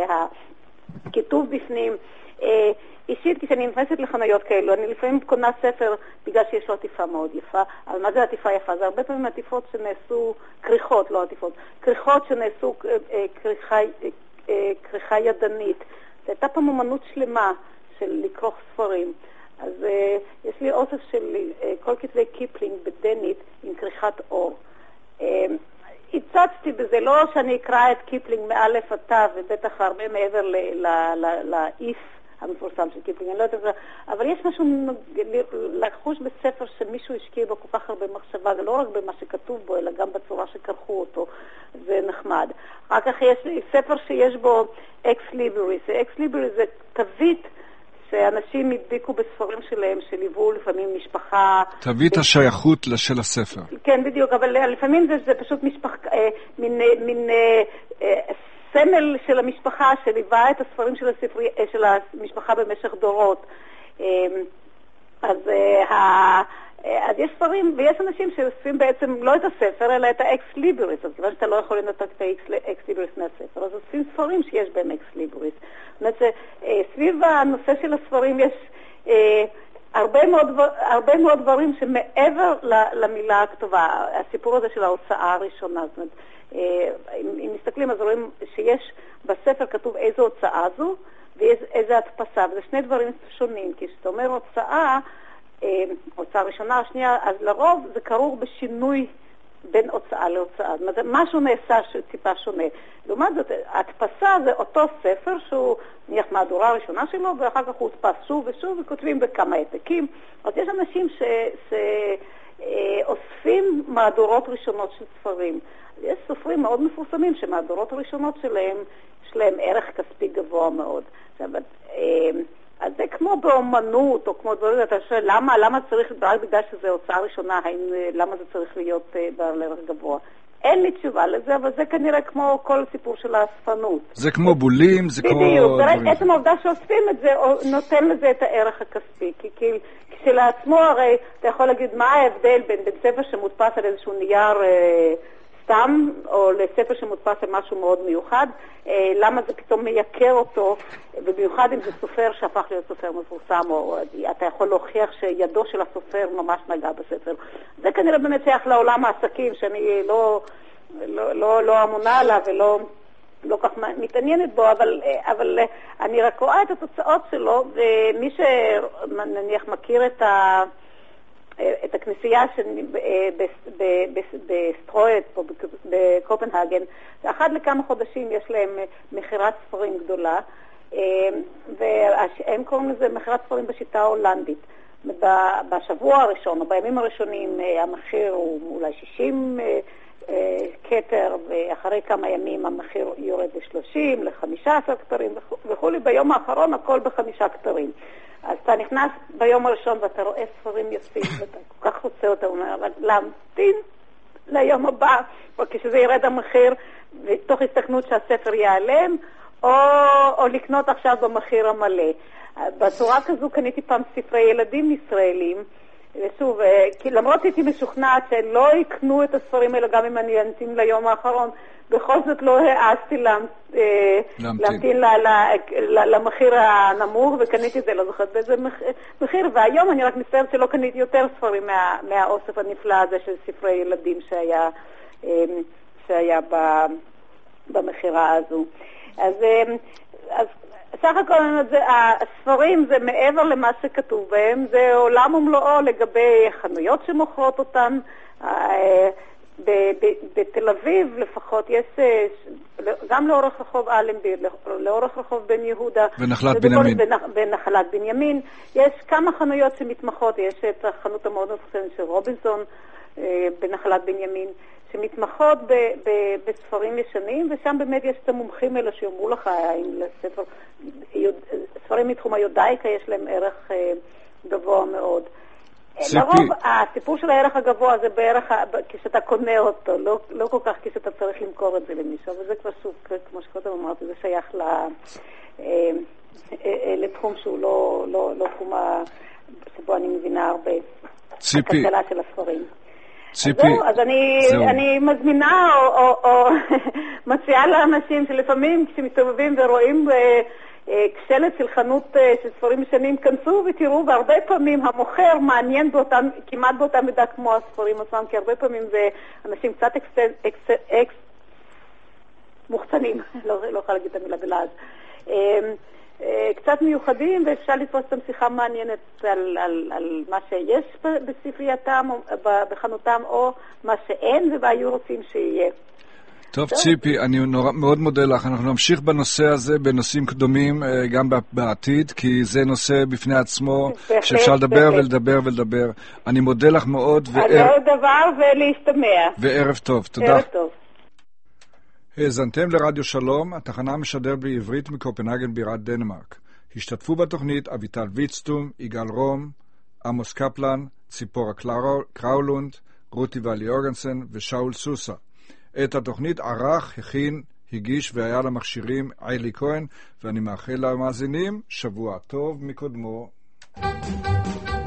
והכיתוב בפנים. אישית, כשאני נכנסת לחנויות כאלו, אני לפעמים קונה ספר בגלל שיש לו עטיפה מאוד יפה. אבל מה זה עטיפה יפה? זה הרבה פעמים עטיפות שנעשו, כריכות, לא עטיפות, כריכות שנעשו כריכה, כריכה ידנית. זו הייתה פעם אומנות שלמה של לקרוך ספרים. אז uh, יש לי אוסף של uh, כל כתבי קיפלינג בדנית עם כריכת אור. Uh, הצצתי בזה, לא שאני אקרא את קיפלינג מאלף עד תו, ובטח הרבה מעבר לאיף המפורסם של קיפלינג, אני לא יודעת, אבל יש משהו לחוש בספר שמישהו השקיע בו כל כך הרבה מחשבה, זה לא רק במה שכתוב בו, אלא גם בצורה שקרחו אותו, זה נחמד. רק כך יש לי ספר שיש בו אקס ליבריס, אקס ליבריס זה תווית שאנשים הדביקו בספרים שלהם, שליוו לפעמים משפחה... תווית השייכות של הספר. כן, בדיוק, אבל לפעמים זה, זה פשוט משפחה, מין... מין סמל של המשפחה שליווה את הספרים של, הספרי, של המשפחה במשך דורות. אז, אז יש ספרים, ויש אנשים שעושים בעצם לא את הספר, אלא את האקס ליבריס, אז כיוון שאתה לא יכול לנתק את האקס ליבריס מהספר, אז עושים ספרים שיש בהם אקס ליבריס. זאת אומרת שסביב הנושא של הספרים יש הרבה מאוד, הרבה מאוד דברים שמעבר למילה הכתובה, הסיפור הזה של ההוצאה הראשונה, זאת אומרת, אם מסתכלים אז רואים שיש בספר כתוב איזו הוצאה זו ואיזו הדפסה, וזה שני דברים שונים, כי כשאתה אומר הוצאה, הוצאה ראשונה, השנייה, אז לרוב זה קרור בשינוי בין הוצאה להוצאה, זאת אומרת, משהו נעשה טיפה שונה. לעומת זאת, הדפסה זה אותו ספר שהוא נניח מהדורה הראשונה שלו, ואחר כך הוא הודפס שוב ושוב, וכותבים בכמה העתקים. אז יש אנשים שאוספים מהדורות ראשונות של ספרים. יש סופרים מאוד מפורסמים שמהדורות הראשונות שלהם יש להם ערך כספי גבוה מאוד. אז זה כמו באומנות או כמו דברים, אתה שואל למה, למה צריך, רק בגלל שזה הוצאה ראשונה, האם, למה זה צריך להיות בעל ערך גבוה? אין לי תשובה לזה, אבל זה כנראה כמו כל סיפור של האספנות. זה כמו בולים, זה כמו... בדיוק, עצם העובדה שאוספים את זה נותן לזה את הערך הכספי, כי כשלעצמו הרי אתה יכול להגיד מה ההבדל בין בית ספר שמודפס על איזשהו נייר סתם, או לספר שמודפס על משהו מאוד מיוחד, אה, למה זה פתאום מייקר אותו, ובמיוחד אם זה סופר שהפך להיות סופר מפורסם, או אתה יכול להוכיח שידו של הסופר ממש נגע בספר. זה כנראה באמת שייך לעולם העסקים, שאני לא, לא, לא, לא אמונה עליו ולא לא כך מתעניינת בו, אבל, אבל אני רק רואה את התוצאות שלו, ומי שנניח מכיר את, ה, את הכנסייה בסטרויט פה בקופנהגן, אחת לכמה חודשים יש להם מחירת ספרים גדולה, והם קוראים לזה מחירת ספרים בשיטה ההולנדית. בשבוע הראשון, או בימים הראשונים, המחיר הוא אולי שישים קטר, ואחרי כמה ימים המחיר יורד ל-שלושים, ל-חמישה עשר קטרים וכו'. ביום האחרון הכל בחמישה קטרים. אז אתה נכנס ביום הראשון ואתה רואה ספרים יפים, ואתה כל כך רוצה אותה, אומר, אבל להמתין ליום הבא, או כשזה ירד המחיר, ותוך הסתכנות שהספר ייעלם, או, או לקנות עכשיו במחיר המלא. בצורה כזו קניתי פעם ספרי ילדים ישראלים, ושוב, כי למרות הייתי משוכנעת שלא יקנו את הספרים האלה גם אם אני אנתין ליום האחרון, בכל זאת לא העזתי להמתין למחיר הנמוך, וקניתי את זה, לא זוכרת באיזה מחיר, והיום אני רק מצטערת שלא קניתי יותר ספרים מהאוסף הנפלא הזה של ספרי ילדים שהיה, שהיה במחירה הזו. אז, אז סך הכל הספרים זה מעבר למה שכתוב בהם, זה עולם ומלואו לגבי חנויות שמוכרות אותן. בתל אביב לפחות יש, גם לאורך רחוב אלנבי, לאורך רחוב בן יהודה ונחלת בנימין, בנחלת בנימין יש כמה חנויות שמתמחות. יש את החנות המאוד מפורסמת של רובינסון בנחלת בנימין, שמתמחות ב, ב, בספרים ישנים, ושם באמת יש את המומחים האלה שיאמרו לך האם לספר, ספרים מתחום היודאיקה יש להם ערך אה, גבוה מאוד. ציפי. לרוב הסיפור של הערך הגבוה זה בערך כשאתה קונה אותו, לא, לא כל כך כשאתה צריך למכור את זה למישהו, וזה כבר שוב, כמו שקודם אמרתי, זה שייך ל, אה, אה, לתחום שהוא לא, לא, לא תחום שבו אני מבינה הרבה. ציפי. הכלכלה של הספרים. ציפי, זהו, אז אני, אני מזמינה או, או, או מציעה לאנשים שלפעמים כשמסתובבים ורואים אה, אה, כשלט של חנות אה, של ספרים ישנים, כנסו ותראו, והרבה פעמים המוכר מעניין באותם, כמעט באותה מידה כמו הספרים עצמם, כי הרבה פעמים זה אנשים קצת אקס, אקס, אקס מוחצנים, לא, לא יכולה להגיד את המילה בלעז. אה, קצת מיוחדים, ואפשר לתפוס את המשיחה מעניינת על, על, על מה שיש בספרייתם, בחנותם, או מה שאין, והיו רוצים שיהיה. טוב, ציפי, אני נורא, מאוד מודה לך. אנחנו נמשיך בנושא הזה, בנושאים קדומים, גם בעתיד, כי זה נושא בפני עצמו, שאפשר לדבר ולדבר ולדבר. אני מודה לך מאוד. על עוד דבר ולהשתמע. וערב טוב. תודה. ערב טוב. האזנתם לרדיו שלום, התחנה משדר בעברית מקופנהגן בירת דנמרק. השתתפו בתוכנית אביטל ויצטום, יגאל רום, עמוס קפלן, ציפורה קראולונד, רותי ואלי אורגנסן ושאול סוסה. את התוכנית ערך, הכין, הגיש והיה למכשירים עלי כהן, ואני מאחל למאזינים שבוע טוב מקודמו.